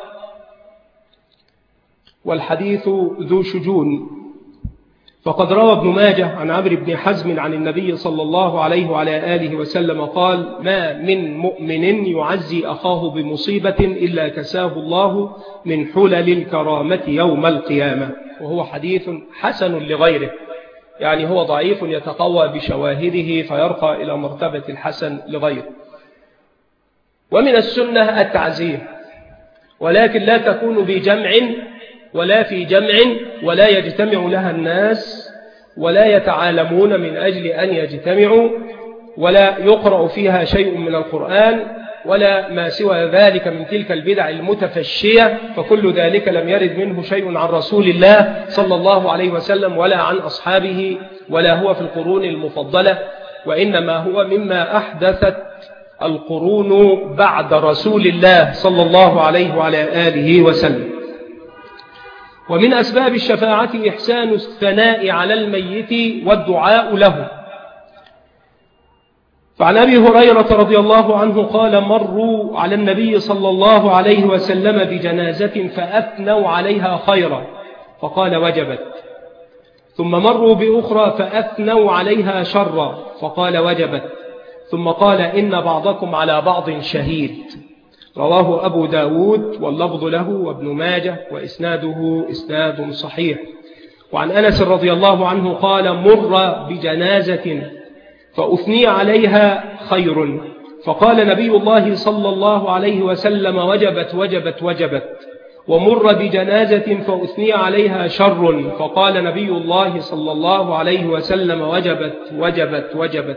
والحديث ذو شجون، فقد روى ابن ماجه عن عمرو بن حزم عن النبي صلى الله عليه وعلى آله وسلم قال: ما من مؤمن يعزي أخاه بمصيبة إلا كساه الله من حلل الكرامة يوم القيامة. وهو حديث حسن لغيره، يعني هو ضعيف يتقوى بشواهده فيرقى إلى مرتبة الحسن لغيره. ومن السنة التعزية، ولكن لا تكون بجمع ولا في جمع، ولا يجتمع لها الناس ولا يتعالمون من أجل أن يجتمعوا، ولا يقرأ فيها شيء من القرآن ولا ما سوى ذلك من تلك البدع المتفشية، فكل ذلك لم يرد منه شيء عن رسول الله صلى الله عليه وسلم ولا عن أصحابه ولا هو في القرون المفضلة، وإنما هو مما أحدثت القرون بعد رسول الله صلى الله عليه وعلى آله وسلم. ومن أسباب الشفاعة إحسان الثناء على الميت والدعاء له. فعن أبي هريرة رضي الله عنه قال: مروا على النبي صلى الله عليه وسلم بجنازة فأثنوا عليها خيرا فقال: وجبت. ثم مروا بأخرى فأثنوا عليها شرا فقال: وجبت. ثم قال: إن بعضكم على بعض شهيد. رواه أبو داود واللفظ له وابن ماجه وإسناده إسناد صحيح. وعن أنس رضي الله عنه قال: مر بجنازة فأثني عليها خير فقال نبي الله صلى الله عليه وسلم: وجبت وجبت وجبت. ومر بجنازة فأثني عليها شر فقال نبي الله صلى الله عليه وسلم: وجبت وجبت وجبت.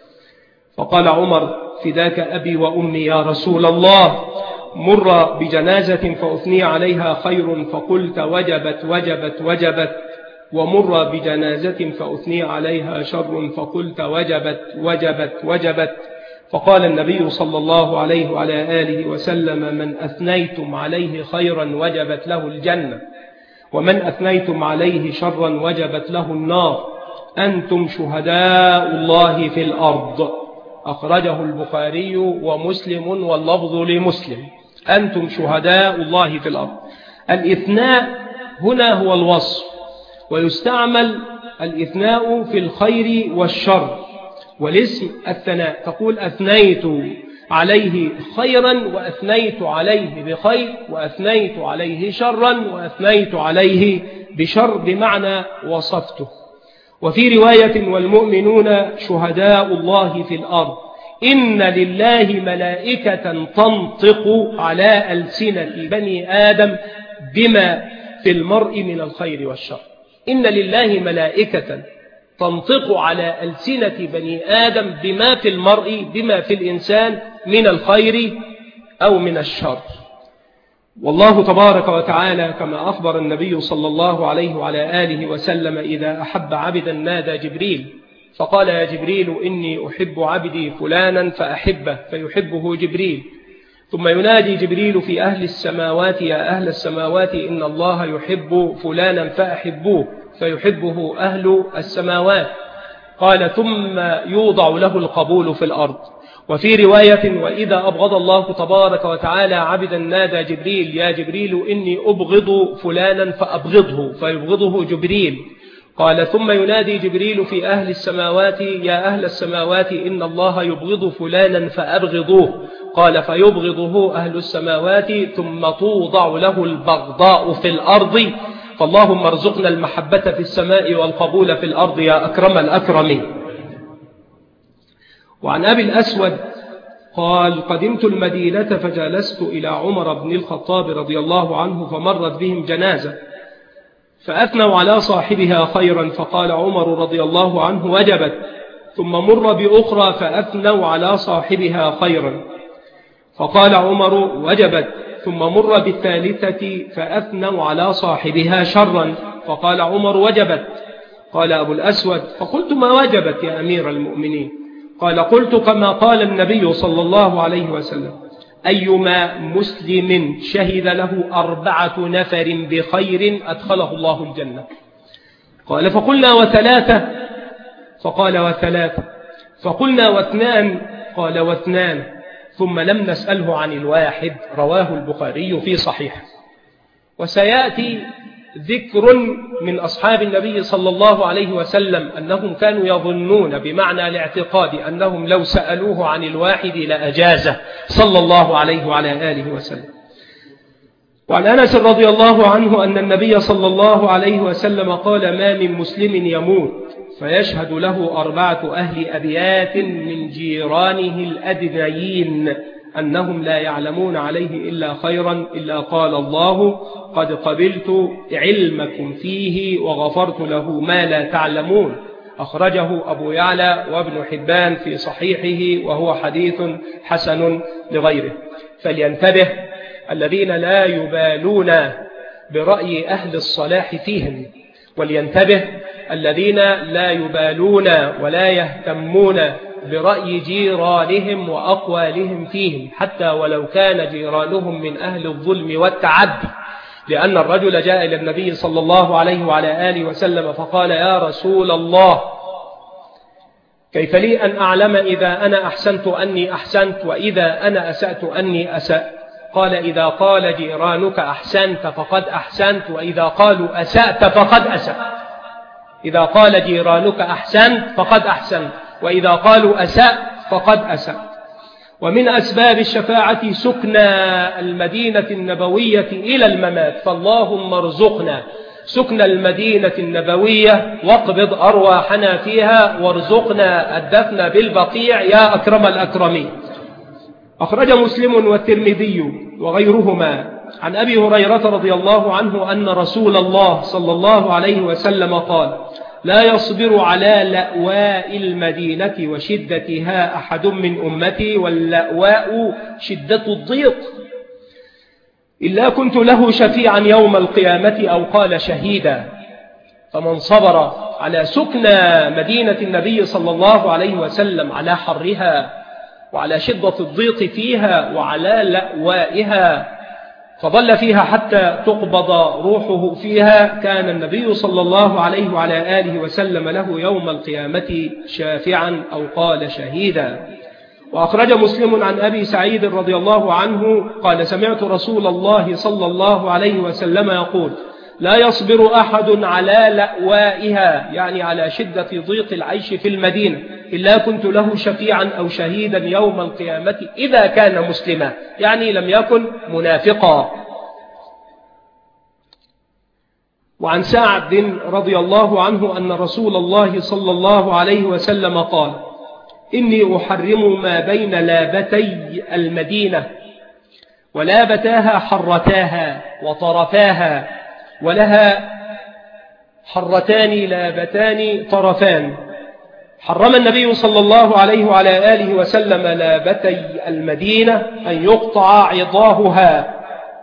فقال عمر: فداك أبي وأمي يا رسول الله، مر بجنازة فأثني عليها خير فقلت وجبت وجبت وجبت، ومر بجنازة فأثني عليها شر فقلت وجبت وجبت وجبت. فقال النبي صلى الله عليه وعلى آله وسلم: من أثنيتم عليه خيرا وجبت له الجنة، ومن أثنيتم عليه شرا وجبت له النار. أنتم شهداء الله في الأرض. أخرجه البخاري ومسلم واللفظ لمسلم. أنتم شهداء الله في الأرض. الإثناء هنا هو الوصف، ويستعمل الإثناء في الخير والشر، والاسم الثناء. تقول: أثنيت عليه خيرا وأثنيت عليه بخير، وأثنيت عليه شرا وأثنيت عليه بشر، بمعنى وصفته. وفي رواية: والمؤمنون شهداء الله في الأرض، إن لله ملائكة تنطق على ألسنة بني آدم بما في المرء من الخير والشر. إن لله ملائكة تنطق على ألسنة بني آدم بما في المرء، بما في الإنسان من الخير أو من الشر. والله تبارك وتعالى كما أخبر النبي صلى الله عليه وعلى آله وسلم: إذا أحب عبدا نادى جبريل فقال: يا جبريل إني أحب عبدي فلانا فأحبه، فيحبه جبريل. ثم ينادي جبريل في أهل السماوات: يا أهل السماوات إن الله يحب فلانا فأحبوه، فيحبه أهل السماوات. قال: ثم يوضع له القبول في الأرض. وفي رواية: وإذا أبغض الله تبارك وتعالى عبدا نادى جبريل: يا جبريل إني أبغض فلانا فأبغضه، فيبغضه جبريل. قال: ثم ينادي جبريل في أهل السماوات: يا أهل السماوات إن الله يبغض فلانا فأبغضوه. قال: فيبغضه أهل السماوات، ثم توضع له البغضاء في الأرض. فاللهم ارزقنا المحبة في السماء والقبول في الأرض يا أكرم الأكرمين. وعن أبي الأسود قال: قدمت المدينة فجلست إلى عمر بن الخطاب رضي الله عنه فمرت بهم جنازة فأثنوا على صاحبها خيرا فقال عمر رضي الله عنه: وجبت. ثم مر بأخرى فأثنوا على صاحبها خيرا فقال عمر: وجبت. ثم مر بالثالثة فأثنوا على صاحبها شرا فقال عمر: وجبت. قال أبو الأسود: فقلت: ما وجبت يا أمير المؤمنين؟ قال: قلت كما قال النبي صلى الله عليه وسلم: أيما مسلم شهد له أربعة نفر بخير أدخله الله الجنة. قال: فقلنا: وثلاثة؟ فقال: وثلاثة. فقلنا: واثنان؟ قال: واثنان. ثم لم نسأله عن الواحد. رواه البخاري في صحيح. وسيأتي ذكر من أصحاب النبي صلى الله عليه وسلم أنهم كانوا يظنون بمعنى الاعتقاد أنهم لو سألوه عن الواحد لأجازه صلى الله عليه وعلى آله وسلم. وعن أنس رضي الله عنه أن النبي صلى الله عليه وسلم قال: ما من مسلم يموت فيشهد له أربعة أهل أبيات من جيرانه الأدنيين أنهم لا يعلمون عليه إلا خيرا إلا قال الله: قد قبلت علمكم فيه وغفرت له ما لا تعلمون. أخرجه أبو يعلى وابن حبان في صحيحه، وهو حديث حسن لغيره. فلينتبه الذين لا يبالون برأي أهل الصلاح فيهم، ولينتبه الذين لا يبالون ولا يهتمون برأي جيرانهم وأقوالهم فيهم، حتى ولو كان جيرانهم من أهل الظلم والتعدي. لأن الرجل جاء إلى النبي صلى الله عليه وعلى آله وسلم فقال: يا رسول الله، كيف لي أن أعلم إذا أنا أحسنت أني أحسنت وإذا أنا أسأت أني أسأت؟ قال: إذا قال جيرانك أحسنت فقد أحسنت، وإذا قالوا أسأت فقد أسأت. إذا قال جيرانك أحسنت فقد أحسنت، وإذا قالوا أسأت فقد أسأت. ومن أسباب الشفاعة سكنى المدينة النبوية إلى الممات، فاللهم ارزقنا سكن المدينة النبوية واقبض أرواحنا فيها وارزقنا الدفن بالبقيع يا أكرم الأكرمين. أخرج مسلم والترمذي وغيرهما عن أبي هريرة رضي الله عنه أن رسول الله صلى الله عليه وسلم قال: لا يصبر على لأواء المدينة وشدتها أحد من أمتي، واللأواء شدة الضيق، إلا كنت له شفيعا يوم القيامة، أو قال شهيدا. فمن صبر على سكنى مدينة النبي صلى الله عليه وسلم على حرها وعلى شدة الضيق فيها وعلى لأوائها فظل فيها حتى تقبض روحه فيها، كان النبي صلى الله عليه وعلى آله وسلم له يوم القيامة شافعا أو قال شهيدا. وأخرج مسلم عن أبي سعيد رضي الله عنه قال: سمعت رسول الله صلى الله عليه وسلم يقول: لا يصبر أحد على لأوائها، يعني على شدة ضيق العيش في المدينة، إلا كنت له شفيعا أو شهيدا يوم القيامة إذا كان مسلما، يعني لم يكن منافقا. وعن سعد رضي الله عنه أن رسول الله صلى الله عليه وسلم قال: إني أحرم ما بين لابتي المدينة، ولابتاها حرتاها وطرفاها، ولها حرتان لابتان طرفان. حرم النبي صلى الله عليه وعلى آله وسلم لابتي المدينة أن يقطع عضاهها،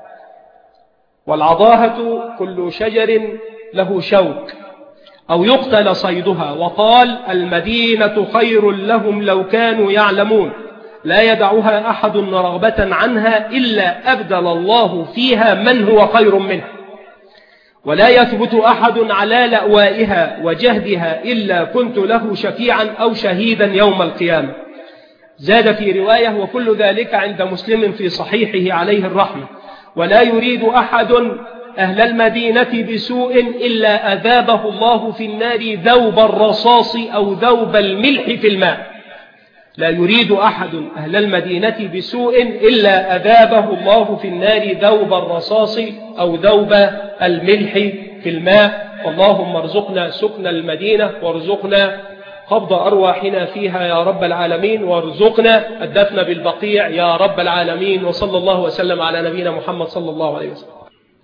والعضاهة كل شجر له شوك، أو يقتل صيدها. وقال: المدينة خير لهم لو كانوا يعلمون، لا يدعها أحد رغبة عنها إلا أبدل الله فيها من هو خير منه، ولا يثبت أحد على لأوائها وجهدها إلا كنت له شفيعا أو شهيدا يوم القيامة. زاد في رواية: وكل ذلك عند مسلم في صحيحه عليه الرحمة. ولا يريد أحد أهل المدينة بسوء إلا أذابه الله في النار ذوب الرصاص أو ذوب الملح في الماء. لا يريد أحد أهل المدينة بسوء إلا أذابه الله في النار ذوب الرصاص أو ذوب الملح في الماء. اللهم ارزقنا سكن المدينة، وارزقنا قبض أرواحنا فيها يا رب العالمين، وارزقنا الدفن بالبقيع يا رب العالمين. وصلى الله وسلم على نبينا محمد صلى الله عليه وسلم.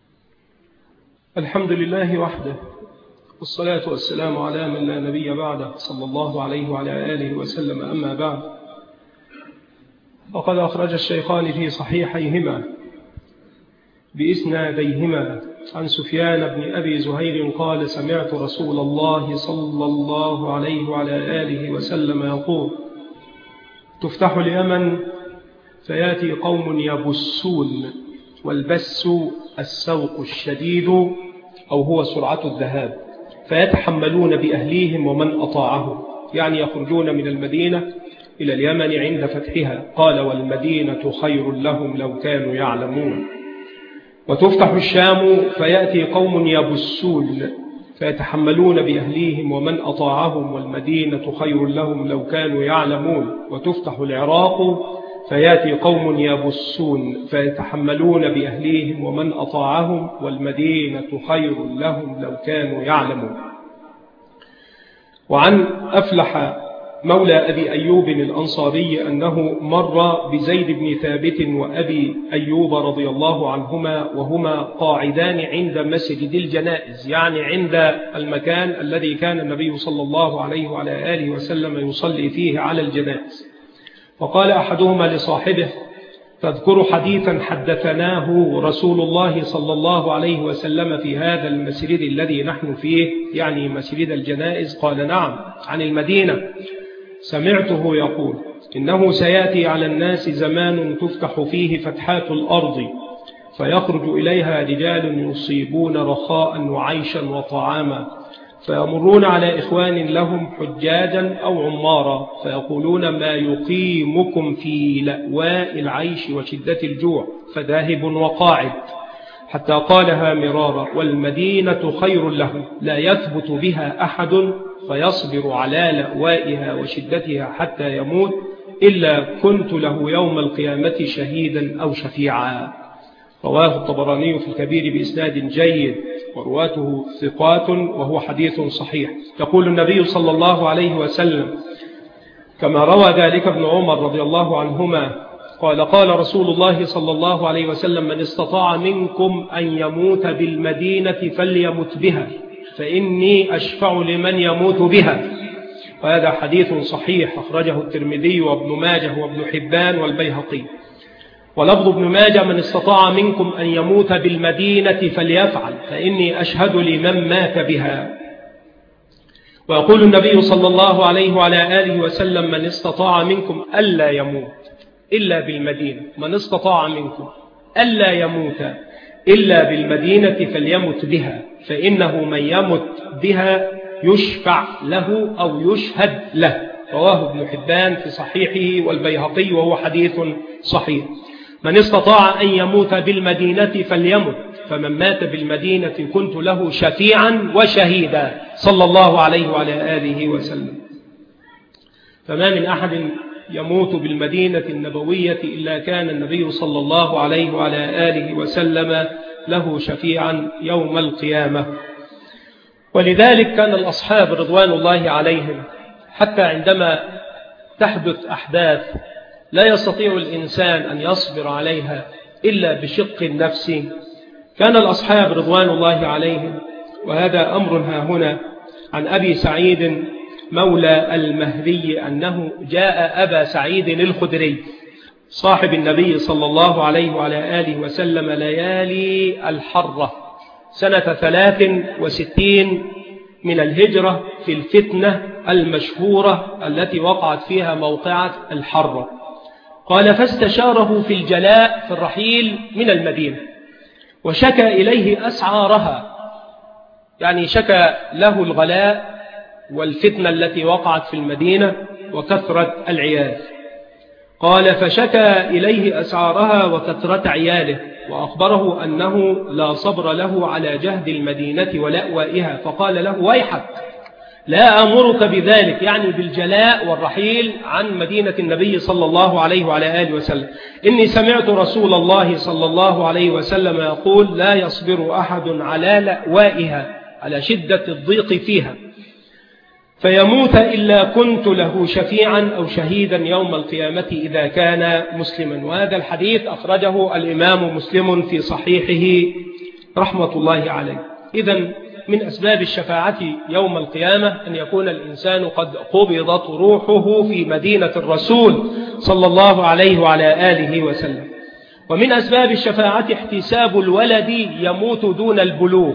الحمد لله وحده، والصلاة والسلام على من لا نبي بعده صلى الله عليه وعلى آله وسلم. أما بعد، وقد أخرج الشيخان في صحيحيهما بإسناديهما عن سفيان بن أبي زهير قال: سمعت رسول الله صلى الله عليه وعلى آله وسلم يقول: تفتح اليمن فيأتي قوم يبسون، والبس السوق الشديد أو هو سرعة الذهاب، فيتحملون بأهليهم ومن أطاعهم، يعني يخرجون من المدينة إلى اليمن عند فتحها. قال: والمدينة خير لهم لو كانوا يعلمون. وتفتح الشام فيأتي قوم يبسون، فيتحملون بأهليهم ومن أطاعهم، والمدينة خير لهم لو كانوا يعلمون. وتفتح العراق فيأتي قوم يبسون، فيتحملون بأهليهم ومن أطاعهم، والمدينة خير لهم لو كانوا يعلمون. وعن أفلح مولى أبي أيوب الأنصاري أنه مر بزيد بن ثابت وأبي أيوب رضي الله عنهما وهما قاعدان عند مسجد الجنائز، يعني عند المكان الذي كان النبي صلى الله عليه وعلى آله وسلم يصلي فيه على الجنائز. وقال أحدهما لصاحبه: تذكر حديثا حدثناه رسول الله صلى الله عليه وسلم في هذا المسجد الذي نحن فيه، يعني مسجد الجنائز؟ قال: نعم، عن المدينة. سمعته يقول: إنه سيأتي على الناس زمان تفتح فيه فتحات الأرض، فيخرج إليها رجال يصيبون رخاء وعيشا وطعاما، فيمرون على إخوان لهم حجاجا أو عمارا، فيقولون ما يقيمكم في لأواء العيش وشدة الجوع، فذاهب وقاعد، حتى قالها مرارا: والمدينة خير له، لا يثبت بها أحد فيصبر على لأوائها وشدتها حتى يموت، إلا كنت له يوم القيامة شهيدا أو شفيعا. رواه الطبراني في الكبير بإسناد جيد، ورواته ثقات، وهو حديث صحيح. يقول النبي صلى الله عليه وسلم كما روى ذلك ابن عمر رضي الله عنهما قال: قال رسول الله صلى الله عليه وسلم: من استطاع منكم أن يموت بالمدينة فليمت بها، فإني أشفع لمن يموت بها. وهذا حديث صحيح أخرجه الترمذي وابن ماجه وابن حبان والبيهقي. ولفظ ابن ماجه: من استطاع منكم أن يموت بالمدينة فليفعل، فإني أشهد لمن مات بها. ويقول النبي صلى الله عليه وعلى آله وسلم: من استطاع منكم ألا يموت إلا بالمدينة، من استطاع منكم ألا يموت إلا بالمدينة فليمت بها، فإنه من يمت بها يشفع له أو يشهد له. رواه ابن حبان في صحيحه والبيهقي، وهو حديث صحيح. من استطاع أن يموت بالمدينة فليمت، فمن مات بالمدينة كنت له شفيعا وشهيدا، صلى الله عليه وعلى آله وسلم. فما من أحد يموت بالمدينة النبوية إلا كان النبي صلى الله عليه وعلى آله وسلم له شفيعا يوم القيامة. ولذلك كان الأصحاب رضوان الله عليهم حتى عندما تحدث أحداث لا يستطيع الإنسان أن يصبر عليها إلا بشق النفس، كان الأصحاب رضوان الله عليهم، وهذا أمر ها هنا عن أبي سعيد مولى المهري أنه جاء أبا سعيد الخدري صاحب النبي صلى الله عليه وعلى آله وسلم ليالي الحرة سنة ثلاث وستين من الهجرة في الفتنة المشهورة التي وقعت فيها موقعة الحرة. قال: فاستشاره في الجلاء في الرحيل من المدينة، وشكى إليه أسعارها، يعني شكى له الغلاء والفتنة التي وقعت في المدينة وكثرة العيال. قال: فشكى إليه أسعارها وكثرة عياله، وأخبره أنه لا صبر له على جهد المدينة ولأوائها، فقال له: ويحك، لا أمرك بذلك، يعني بالجلاء والرحيل عن مدينة النبي صلى الله عليه وعلى آله وسلم. إني سمعت رسول الله صلى الله عليه وسلم يقول: لا يصبر أحد على لأوائها، على شدة الضيق فيها، فيموت إلا كنت له شفيعا أو شهيدا يوم القيامة إذا كان مسلما. وهذا الحديث أخرجه الإمام مسلم في صحيحه رحمة الله عليه. إذن من أسباب الشفاعة يوم القيامة أن يكون الإنسان قد قبضت روحه في مدينة الرسول صلى الله عليه وعلى آله وسلم. ومن أسباب الشفاعة احتساب الولد يموت دون البلوغ.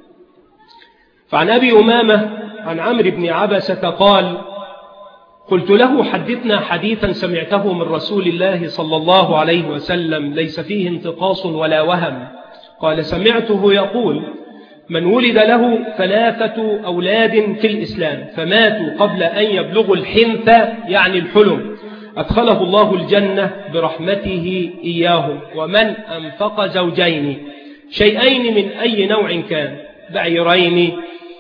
فعن أبي أمامة عن عمرو بن عبسة قال: قلت له: حدثنا حديثا سمعته من رسول الله صلى الله عليه وسلم ليس فيه انتقاص ولا وهم. قال: سمعته يقول: من ولد له ثلاثة أولاد في الإسلام فماتوا قبل أن يبلغوا الحنث، يعني الحلم، أدخله الله الجنة برحمته إياهم. ومن أنفق زوجين شيئين من أي نوع كان، بعيرين،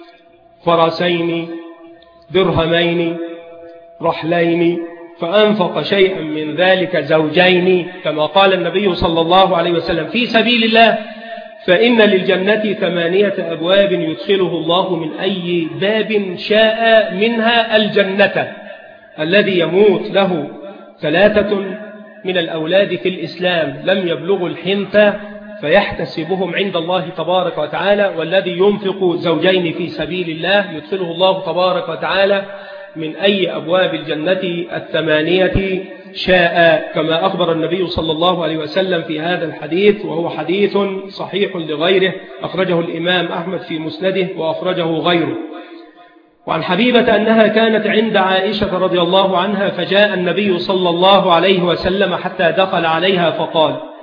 فرسين، درهمين، رحلين، فأنفق شيئا من ذلك زوجين كما قال النبي صلى الله عليه وسلم في سبيل الله، فإن للجنة ثمانية أبواب يدخله الله من أي باب شاء منها الجنة. الذي يموت له ثلاثة من الأولاد في الإسلام لم يبلغوا الحنث فيحتسبهم عند الله تبارك وتعالى، والذي ينفق زوجين في سبيل الله يدخله الله تبارك وتعالى من أي أبواب الجنة الثمانية شاء، كما أخبر النبي صلى الله عليه وسلم في هذا الحديث، وهو حديث صحيح لغيره، أخرجه الإمام أحمد في مسنده وأخرجه غيره. وعن حبيبة أنها كانت عند عائشة رضي الله عنها، فجاء النبي صلى الله عليه وسلم حتى دخل عليها فقال: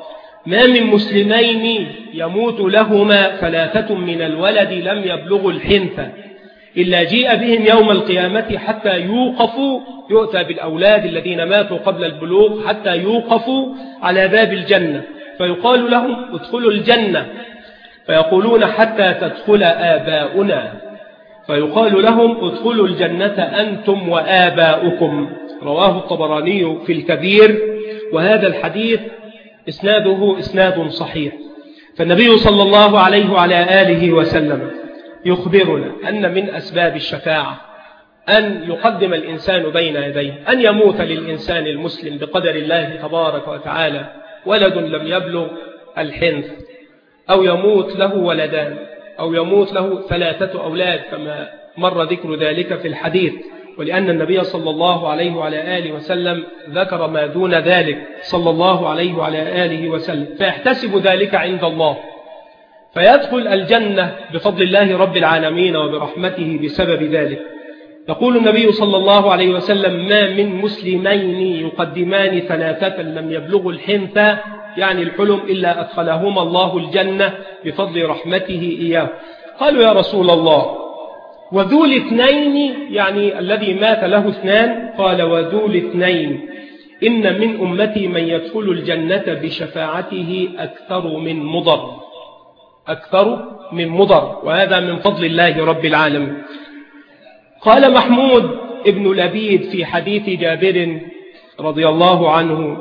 ما من مسلمين يموت لهما ثلاثة من الولد لم يبلغوا الحنث إلا جيء بهم يوم القيامة حتى يوقفوا، يؤتى بالأولاد الذين ماتوا قبل البلوغ حتى يوقفوا على باب الجنة، فيقال لهم ادخلوا الجنة، فيقولون حتى تدخل آباؤنا، فيقال لهم ادخلوا الجنة أنتم وآباؤكم. رواه الطبراني في الكبير، وهذا الحديث إسناده إسناد صحيح. فالنبي صلى الله عليه وعلى آله وسلم يخبرنا أن من أسباب الشفاعة أن يقدم الإنسان بين يديه، أن يموت للإنسان المسلم بقدر الله تبارك وتعالى ولد لم يبلغ الحنث، أو يموت له ولدان، أو يموت له ثلاثة أولاد كما مر ذكر ذلك في الحديث، ولأن النبي صلى الله عليه وعلى آله وسلم ذكر ما دون ذلك صلى الله عليه وعلى آله وسلم، فيحتسب ذلك عند الله فيدخل الجنة بفضل الله رب العالمين وبرحمته بسبب ذلك. يقول النبي صلى الله عليه وسلم: ما من مسلمين يقدمان ثلاثة لم يبلغوا الحنث يعني الحلم إلا أدخلهما الله الجنة بفضل رحمته إياه. قالوا: يا رسول الله، وذو الاثنين يعني الذي مات له اثنان؟ قال: وذو الاثنين إن من أمتي من يدخل الجنة بشفاعته أكثر من مضر، أكثر من مضر، وهذا من فضل الله رب العالمين. قال محمود ابن لبيد في حديث جابر رضي الله عنه: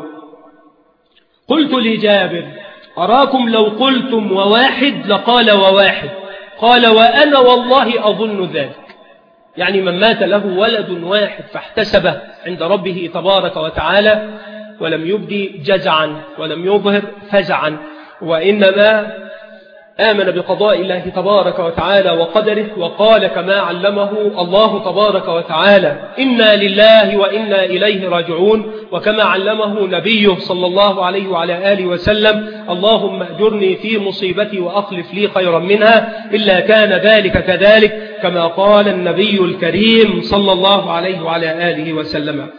قلت لجابر: أراكم لو قلتم وواحد لقال وواحد. قال: وأنا والله أظن ذلك. يعني من مات له ولد واحد فاحتسبه عند ربه تبارك وتعالى ولم يبدي جزعا ولم يظهر فزعا، وإنما آمن بقضاء الله تبارك وتعالى وقدره، وقال كما علمه الله تبارك وتعالى: إنا لله وإنا إليه راجعون، وكما علمه نبيه صلى الله عليه وعلى آله وسلم: اللهم أجرني في مصيبتي وأخلف لي خيرا منها، إلا كان ذلك كذلك، كما قال النبي الكريم صلى الله عليه وعلى آله وسلم.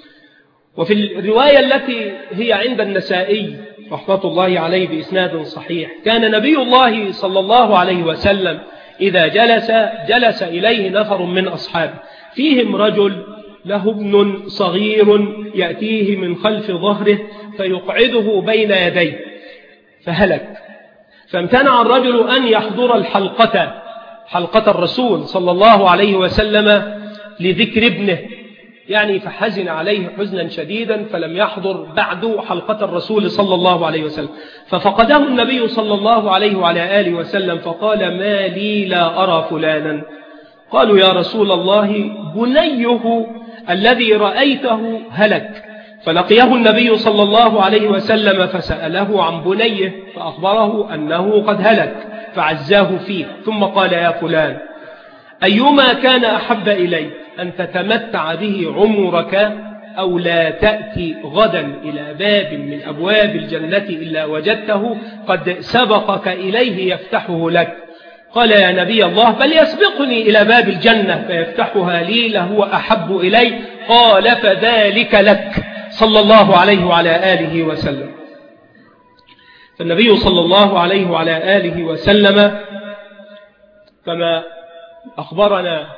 وفي الرواية التي هي عند النسائي رحمة الله عليه بإسناد صحيح: كان نبي الله صلى الله عليه وسلم إذا جلس جلس إليه نفر من أصحابه فيهم رجل له ابن صغير يأتيه من خلف ظهره فيقعده بين يديه فهلك، فامتنع الرجل أن يحضر الحلقة حلقة الرسول صلى الله عليه وسلم لذكر ابنه، يعني فحزن عليه حزنا شديدا فلم يحضر بعد حلقة الرسول صلى الله عليه وسلم، ففقده النبي صلى الله عليه وعلى آله وسلم فقال: ما لي لا أرى فلانا؟ قالوا: يا رسول الله، بنيه الذي رأيته هلك. فلقيه النبي صلى الله عليه وسلم فسأله عن بنيه فأخبره أنه قد هلك فعزاه فيه، ثم قال: يا فلان، أيما كان أحب إليك أن تتمتع به عمرك أو لا تأتي غدا إلى باب من أبواب الجنة إلا وجدته قد سبقك إليه يفتحه لك؟ قال: يا نبي الله، بل يسبقني إلى باب الجنة فيفتحها لي لهو أحب إلي. قال: فذلك لك، صلى الله عليه وعلى آله وسلم. فالنبي صلى الله عليه وعلى آله وسلم كما أخبرنا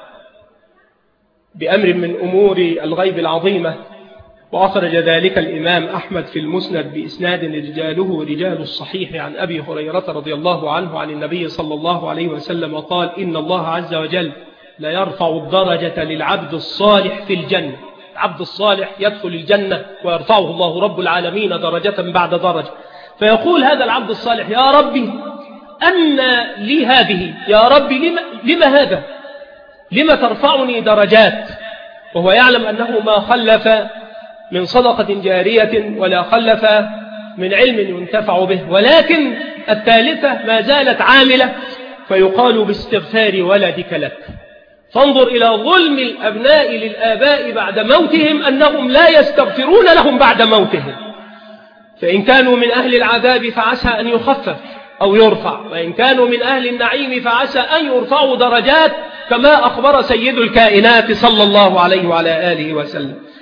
بأمر من أمور الغيب العظيمة، وأخرج ذلك الإمام أحمد في المسند بإسناد رجاله رجال الصحيح عن أبي هريرة رضي الله عنه عن النبي صلى الله عليه وسلم قال: إن الله عز وجل لا يرفع الدرجة للعبد الصالح في الجنة. العبد الصالح يدخل الجنة ويرفعه الله رب العالمين درجة بعد درجة، فيقول هذا العبد الصالح: يا ربي، أن لي هذه؟ يا ربي، لما, لما هذا؟ لما ترفعني درجات؟ وهو يعلم أنه ما خلف من صدقة جارية ولا خلف من علم ينتفع به، ولكن الثالثة ما زالت عاملة، فيقال باستغفار ولدك لك. فانظر إلى ظلم الأبناء للآباء بعد موتهم أنهم لا يستغفرون لهم بعد موتهم، فإن كانوا من أهل العذاب فعسى أن يخفف أو يرفع، وإن كانوا من أهل النعيم فعسى أن يرفعوا درجات كما أخبر سيد الكائنات صلى الله عليه وعلى آله وسلم.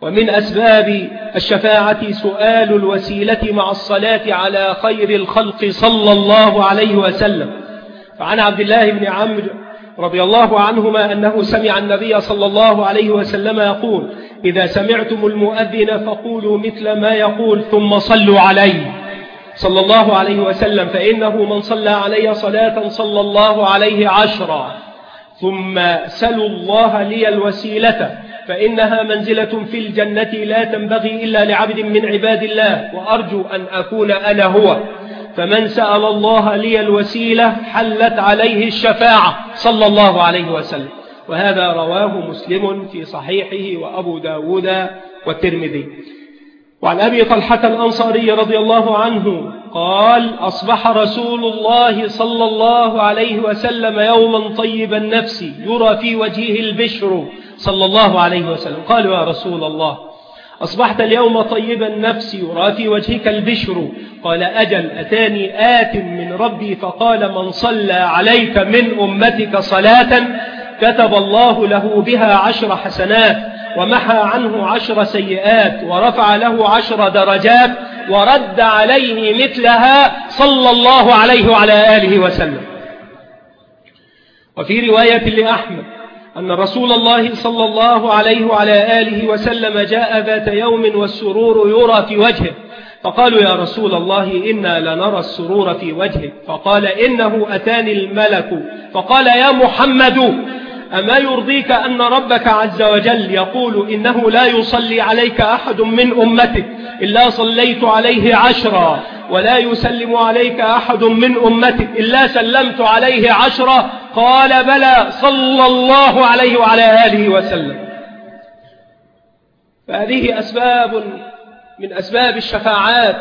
ومن أسباب الشفاعة سؤال الوسيلة مع الصلاة على خير الخلق صلى الله عليه وسلم. فعن عبد الله بن عمرو رضي الله عنهما أنه سمع النبي صلى الله عليه وسلم يقول: إذا سمعتم المؤذن فقولوا مثل ما يقول ثم صلوا عليه صلى الله عليه وسلم، فإنه من صلى علي صلاة صلى الله عليه عشرا، ثم سلوا الله لي الوسيلة فإنها منزلة في الجنة لا تنبغي إلا لعبد من عباد الله، وأرجو أن أكون أنا هو. فمن سأل الله لي الوسيلة حلت عليه الشفاعة صلى الله عليه وسلم. وهذا رواه مسلم في صحيحه وأبو داود والترمذي. وعن أبي طلحة الأنصاري رضي الله عنه قال: أصبح رسول الله صلى الله عليه وسلم يوما طيب النفس يرى في وجهه البشر صلى الله عليه وسلم. قالوا: يا رسول الله، أصبحت اليوم طيب النفس يرى في وجهك البشر. قال: أجل، أتاني آت من ربي فقال: من صلى عليك من أمتك صلاة كتب الله له بها عشر حسنات ومحى عنه عشر سيئات ورفع له عشر درجات ورد عليه مثلها صلى الله عليه وعلى آله وسلم. وفي رواية لأحمد أن رسول الله صلى الله عليه وعلى آله وسلم جاء ذات يوم والسرور يرى في وجهه، فقالوا: يا رسول الله، إنا لنرى السرور في وجهك. فقال: إنه أتاني الملك فقال: يا محمد، أما يرضيك أن ربك عز وجل يقول: إنه لا يصلي عليك أحد من أمتك إلا صليت عليه عشرا، ولا يسلم عليك أحد من أمتك إلا سلمت عليه عشرا؟ قال: بلى، صلى الله عليه وعلى آله وسلم. فهذه أسباب من أسباب الشفاعات.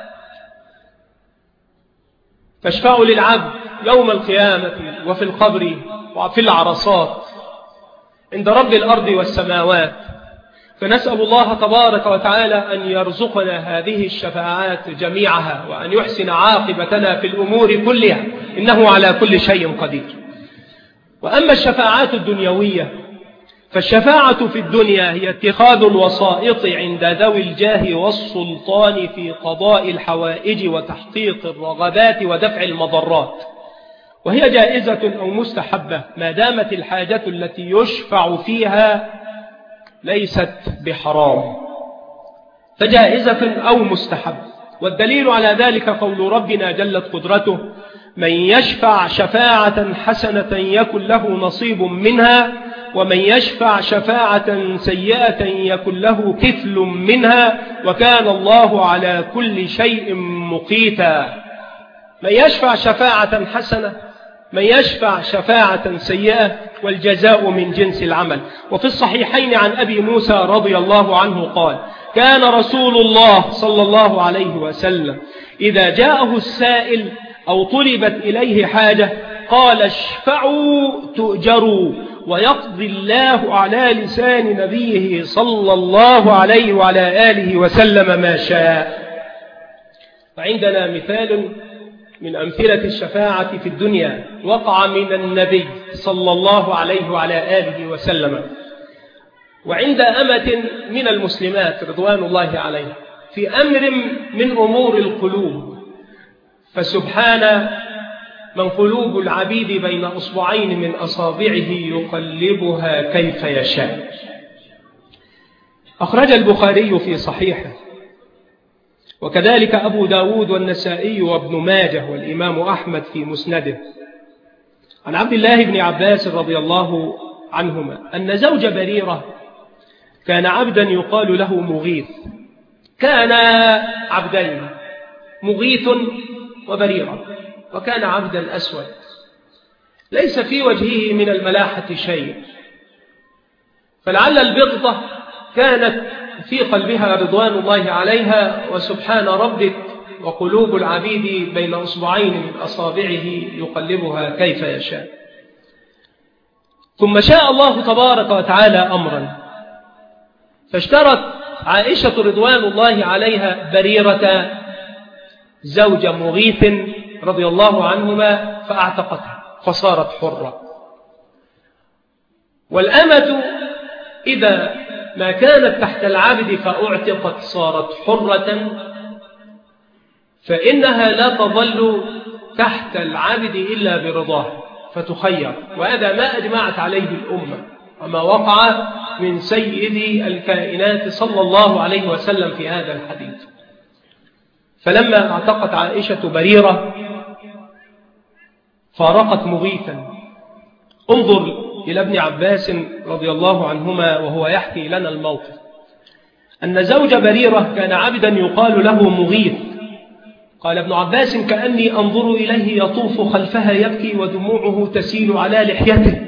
فاشفعوا للعبد يوم القيامة وفي القبر وفي العرصات عند رب الأرض والسماوات. فنسأل الله تبارك وتعالى أن يرزقنا هذه الشفاعات جميعها، وأن يحسن عاقبتنا في الأمور كلها، إنه على كل شيء قدير. وأما الشفاعات الدنيوية فالشفاعة في الدنيا هي اتخاذ الوسائط عند ذوي الجاه والسلطان في قضاء الحوائج وتحقيق الرغبات ودفع المضرات، وهي جائزة أو مستحبة ما دامت الحاجة التي يشفع فيها ليست بحرام، فجائزة أو مستحب. والدليل على ذلك قول ربنا جلت قدرته: من يشفع شفاعة حسنة يكن له نصيب منها، ومن يشفع شفاعة سيئة يكن له كفل منها، وكان الله على كل شيء مقيتا. من يشفع شفاعة حسنة، من يشفع شفاعة سيئة، والجزاء من جنس العمل. وفي الصحيحين عن أبي موسى رضي الله عنه قال: كان رسول الله صلى الله عليه وسلم إذا جاءه السائل أو طلبت إليه حاجة قال: اشفعوا تؤجروا، ويقضي الله على لسان نبيه صلى الله عليه وعلى آله وسلم ما شاء. وعندنا مثال من أمثلة الشفاعة في الدنيا وقع من النبي صلى الله عليه وعلى آله وسلم وعند أمة من المسلمات رضوان الله عليها في أمر من أمور القلوب. فسبحان من قلوب العبيد بين أصبعين من أصابعه يقلبها كيف يشاء. أخرج البخاري في صحيحه، وكذلك أبو داود والنسائي وابن ماجه والإمام أحمد في مسنده، عن عبد الله بن عباس رضي الله عنهما أن زوج بريرة كان عبدا يقال له مغيث. كان عبدين، مغيث وبريرة، وكان عبدا أسود ليس في وجهه من الملاحة شيء، فلعل البغضة كانت في قلبها رضوان الله عليها. وسبحان ربك وقلوب العبيد بين أصبعين من أصابعه يقلبها كيف يشاء. ثم شاء الله تبارك وتعالى أمرا، فاشترت عائشة رضوان الله عليها بريرة زوج مغيث رضي الله عنهما فأعتقتها فصارت حرة. والأمة إذا ما كانت تحت العبد فأعتقت صارت حرة فإنها لا تظل تحت العبد إلا برضاه فتخير، وهذا ما أجمعت عليه الأمة وما وقع من سيد الكائنات صلى الله عليه وسلم في هذا الحديث. فلما اعتقت عائشة بريرة فارقت مغيثا. انظر إلى ابن عباس رضي الله عنهما وهو يحكي لنا الموقف، أن زوج بريرة كان عبدا يقال له مغيث. قال ابن عباس: كأني أنظر إليه يطوف خلفها يبكي ودموعه تسيل على لحيته،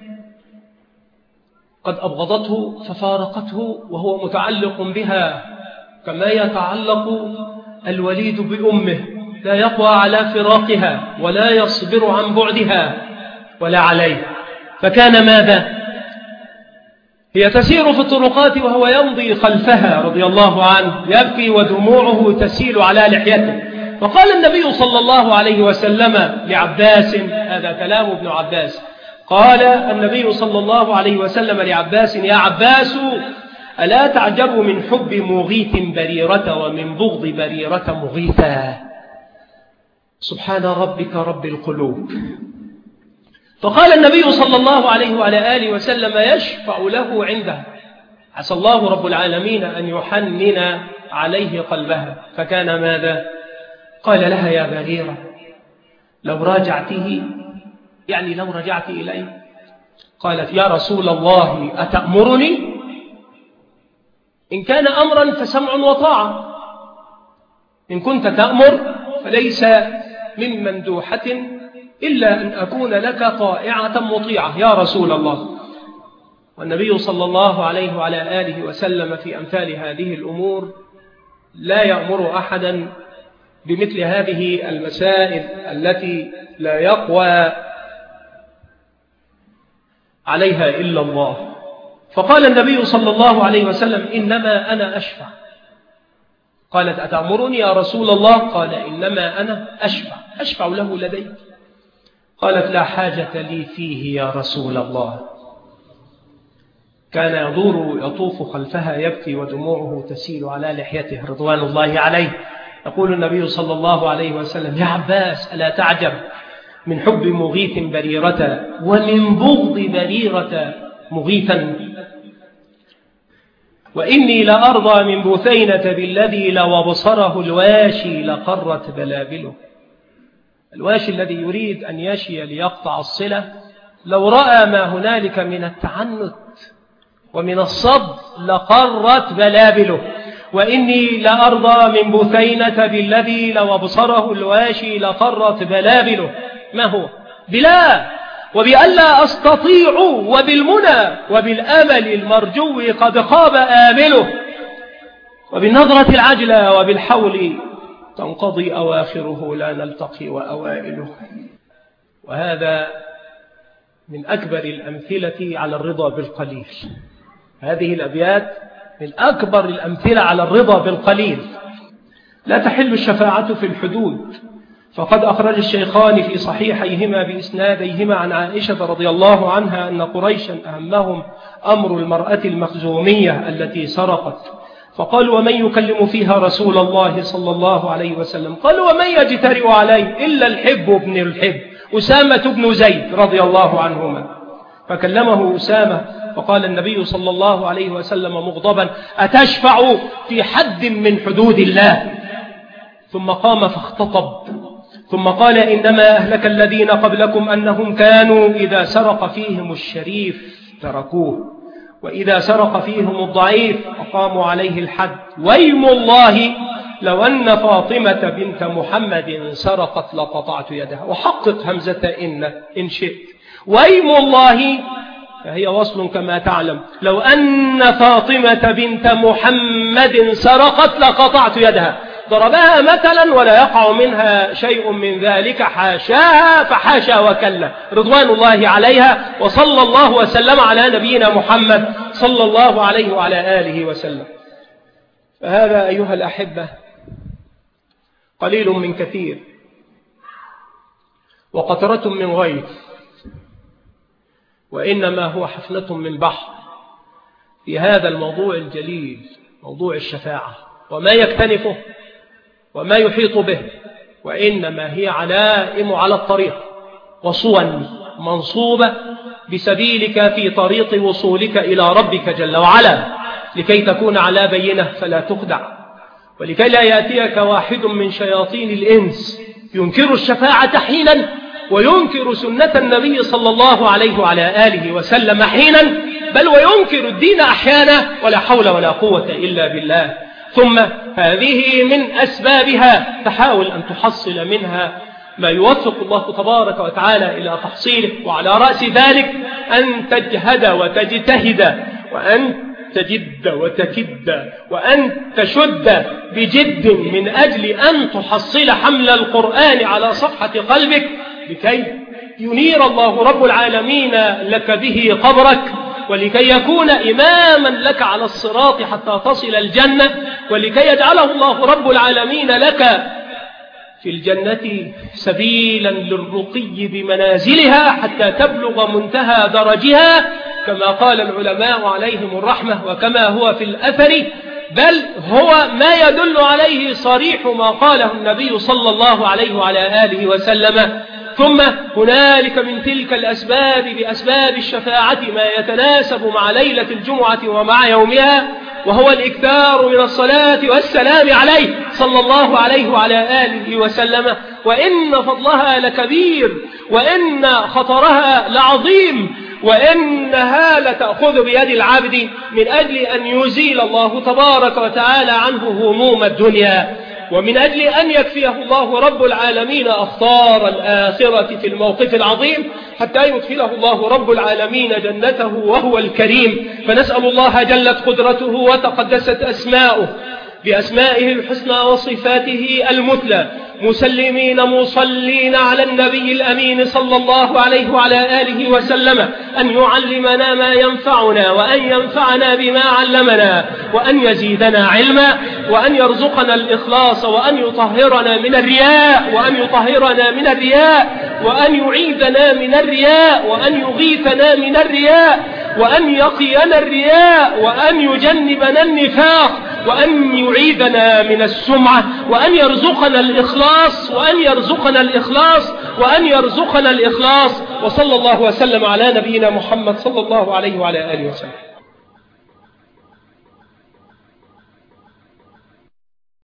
قد أبغضته ففارقته وهو متعلق بها كما يتعلق الوليد بأمه، لا يقوى على فراقها ولا يصبر عن بعدها ولا عليه. فكان ماذا؟ هي تسير في الطرقات وهو يمضي خلفها رضي الله عنه يبكي ودموعه تسيل على لحيته. فقال النبي صلى الله عليه وسلم لعباس، هذا كلام ابن عباس، قال النبي صلى الله عليه وسلم لعباس: يا عباس، ألا تعجب من حب مغيث بريرة ومن بغض بريرة مغيثا؟ سبحان ربك رب القلوب. فقال النبي صلى الله عليه وعلى آله وسلم: يشفع له عنده، عسى الله رب العالمين أن يحنن عليه قلبها. فكان ماذا؟ قال لها: يا بريرة، لو راجعته، يعني لو رجعت إليه. قالت: يا رسول الله أتأمرني؟ إن كان أمرا فسمع وطاعة، إن كنت تأمر فليس من مندوحة إلا أن أكون لك طائعة مطيعة يا رسول الله. والنبي صلى الله عليه وعلى آله وسلم في أمثال هذه الأمور لا يأمر أحدا بمثل هذه المسائل التي لا يقوى عليها إلا الله. فقال النبي صلى الله عليه وسلم: إنما أنا أشفع. قالت: أتأمرني يا رسول الله؟ قال: إنما أنا أشفع، أشفع له لديك. قالت: لا حاجة لي فيه يا رسول الله. كان يدور يطوف خلفها يبكي ودموعه تسيل على لحيته رضوان الله عليه. يقول النبي صلى الله عليه وسلم: يا عباس، ألا تعجب من حب مغيث بريرة ومن بغض بريرة مغيثا؟ وإني لأرضى من بثينة بالذي لو بصره الواشي لقرت بلابله. الواشي الذي يريد أن يشي ليقطع الصلة لو رأى ما هنالك من التعنت ومن الصد لقرت بلابله. وإني لأرضى من بثينة بالذي لو أبصره الواشي لقرت بلابله. ما هو؟ بلا وبألا أستطيع وبالمنى وبالأمل المرجو قد خاب آمله، وبالنظرة العجلة وبالحول تنقضي أواخره لا نلتقي وأوائله. وهذا من أكبر الأمثلة على الرضا بالقليل. هذه الأبيات من أكبر الأمثلة على الرضا بالقليل. لا تحل الشفاعة في الحدود، فقد أخرج الشيخان في صحيحيهما بإسناديهما عن عائشة رضي الله عنها أن قريشا أهمهم أمر المرأة المخزومية التي سرقت، فقالوا: ومن يكلم فيها رسول الله صلى الله عليه وسلم؟ قالوا: ومن يجترئ عليه إلا الحب بن الحب أسامة بن زيد رضي الله عنهما. فكلمه أسامة فقال النبي صلى الله عليه وسلم مغضبا: أتشفع في حد من حدود الله؟ ثم قام فاختطب ثم قال: إنما أهلك الذين قبلكم أنهم كانوا إذا سرق فيهم الشريف تركوه، وإذا سرق فيهم الضعيف أقاموا عليه الحد. ويم الله لو أن فاطمة بنت محمد سرقت لقطعت يدها. وحقق همزة إن إن شئت. ويم الله فهي وصل كما تعلم. لو أن فاطمة بنت محمد سرقت لقطعت يدها. ضربها مثلا ولا يقع منها شيء من ذلك، حاشاها فحاشا وكلا رضوان الله عليها. وصلى الله وسلم على نبينا محمد صلى الله عليه وعلى آله وسلم. فهذا أيها الأحبة قليل من كثير، وقطرة من غيث، وإنما هو حفنة من بحر في هذا الموضوع الجليل، موضوع الشفاعة وما يكتنفه وما يحيط به، وإنما هي علائم على الطريق وصوا منصوبة بسبيلك في طريق وصولك إلى ربك جل وعلا، لكي تكون على بينة فلا تخدع، ولكي لا يأتيك واحد من شياطين الإنس ينكر الشفاعة حينا وينكر سنة النبي صلى الله عليه وعلى آله وسلم حينا، بل وينكر الدين أحيانا، ولا حول ولا قوة إلا بالله. ثم هذه من أسبابها، تحاول أن تحصل منها ما يوفق الله تبارك وتعالى إلى تحصيله، وعلى رأس ذلك أن تجهد وتجتهد، وأن تجد وتكد، وأن تشد بجد من أجل أن تحصل حمل القرآن على صفحة قلبك، لكي ينير الله رب العالمين لك به قبرك، ولكي يكون إماما لك على الصراط حتى تصل الجنة، ولكي يجعله الله رب العالمين لك في الجنة سبيلا للرقي بمنازلها حتى تبلغ منتهى درجها، كما قال العلماء عليهم الرحمة وكما هو في الأثر، بل هو ما يدل عليه صريح ما قاله النبي صلى الله عليه وعلى آله وسلم. ثم هنالك من تلك الأسباب بأسباب الشفاعة ما يتناسب مع ليلة الجمعة ومع يومها، وهو الإكثار من الصلاة والسلام عليه صلى الله عليه وعلى آله وسلم، وإن فضلها لكبير، وإن خطرها لعظيم، وإنها لتأخذ بيد العبد من أجل أن يزيل الله تبارك وتعالى عنه هموم الدنيا، ومن أجل أن يكفيه الله رب العالمين أخطار الآخرة في الموقف العظيم، حتى يدخله الله رب العالمين جنته وهو الكريم. فنسأل الله جلت قدرته وتقدست أسماؤه بأسمائه الحسنى وصفاته المثلى، مسلمين مصلين على النبي الأمين صلى الله عليه وعلى آله وسلم، أن يعلمنا ما ينفعنا، وأن ينفعنا بما علمنا، وأن يزيدنا علما، وأن يرزقنا الإخلاص، وأن يطهرنا من الرياء، وأن يطهرنا من الرياء، وأن يعيذنا من الرياء، وأن يغيثنا من الرياء، وأن يقينا الرياء، وأن يجنبنا النفاق، وأن يعيذنا من السمعة، وأن يرزقنا الإخلاص، وأن يرزقنا الإخلاص، وأن يرزقنا الإخلاص. وصلى الله وسلم على نبينا محمد صلى الله عليه وعلى آله وسلم.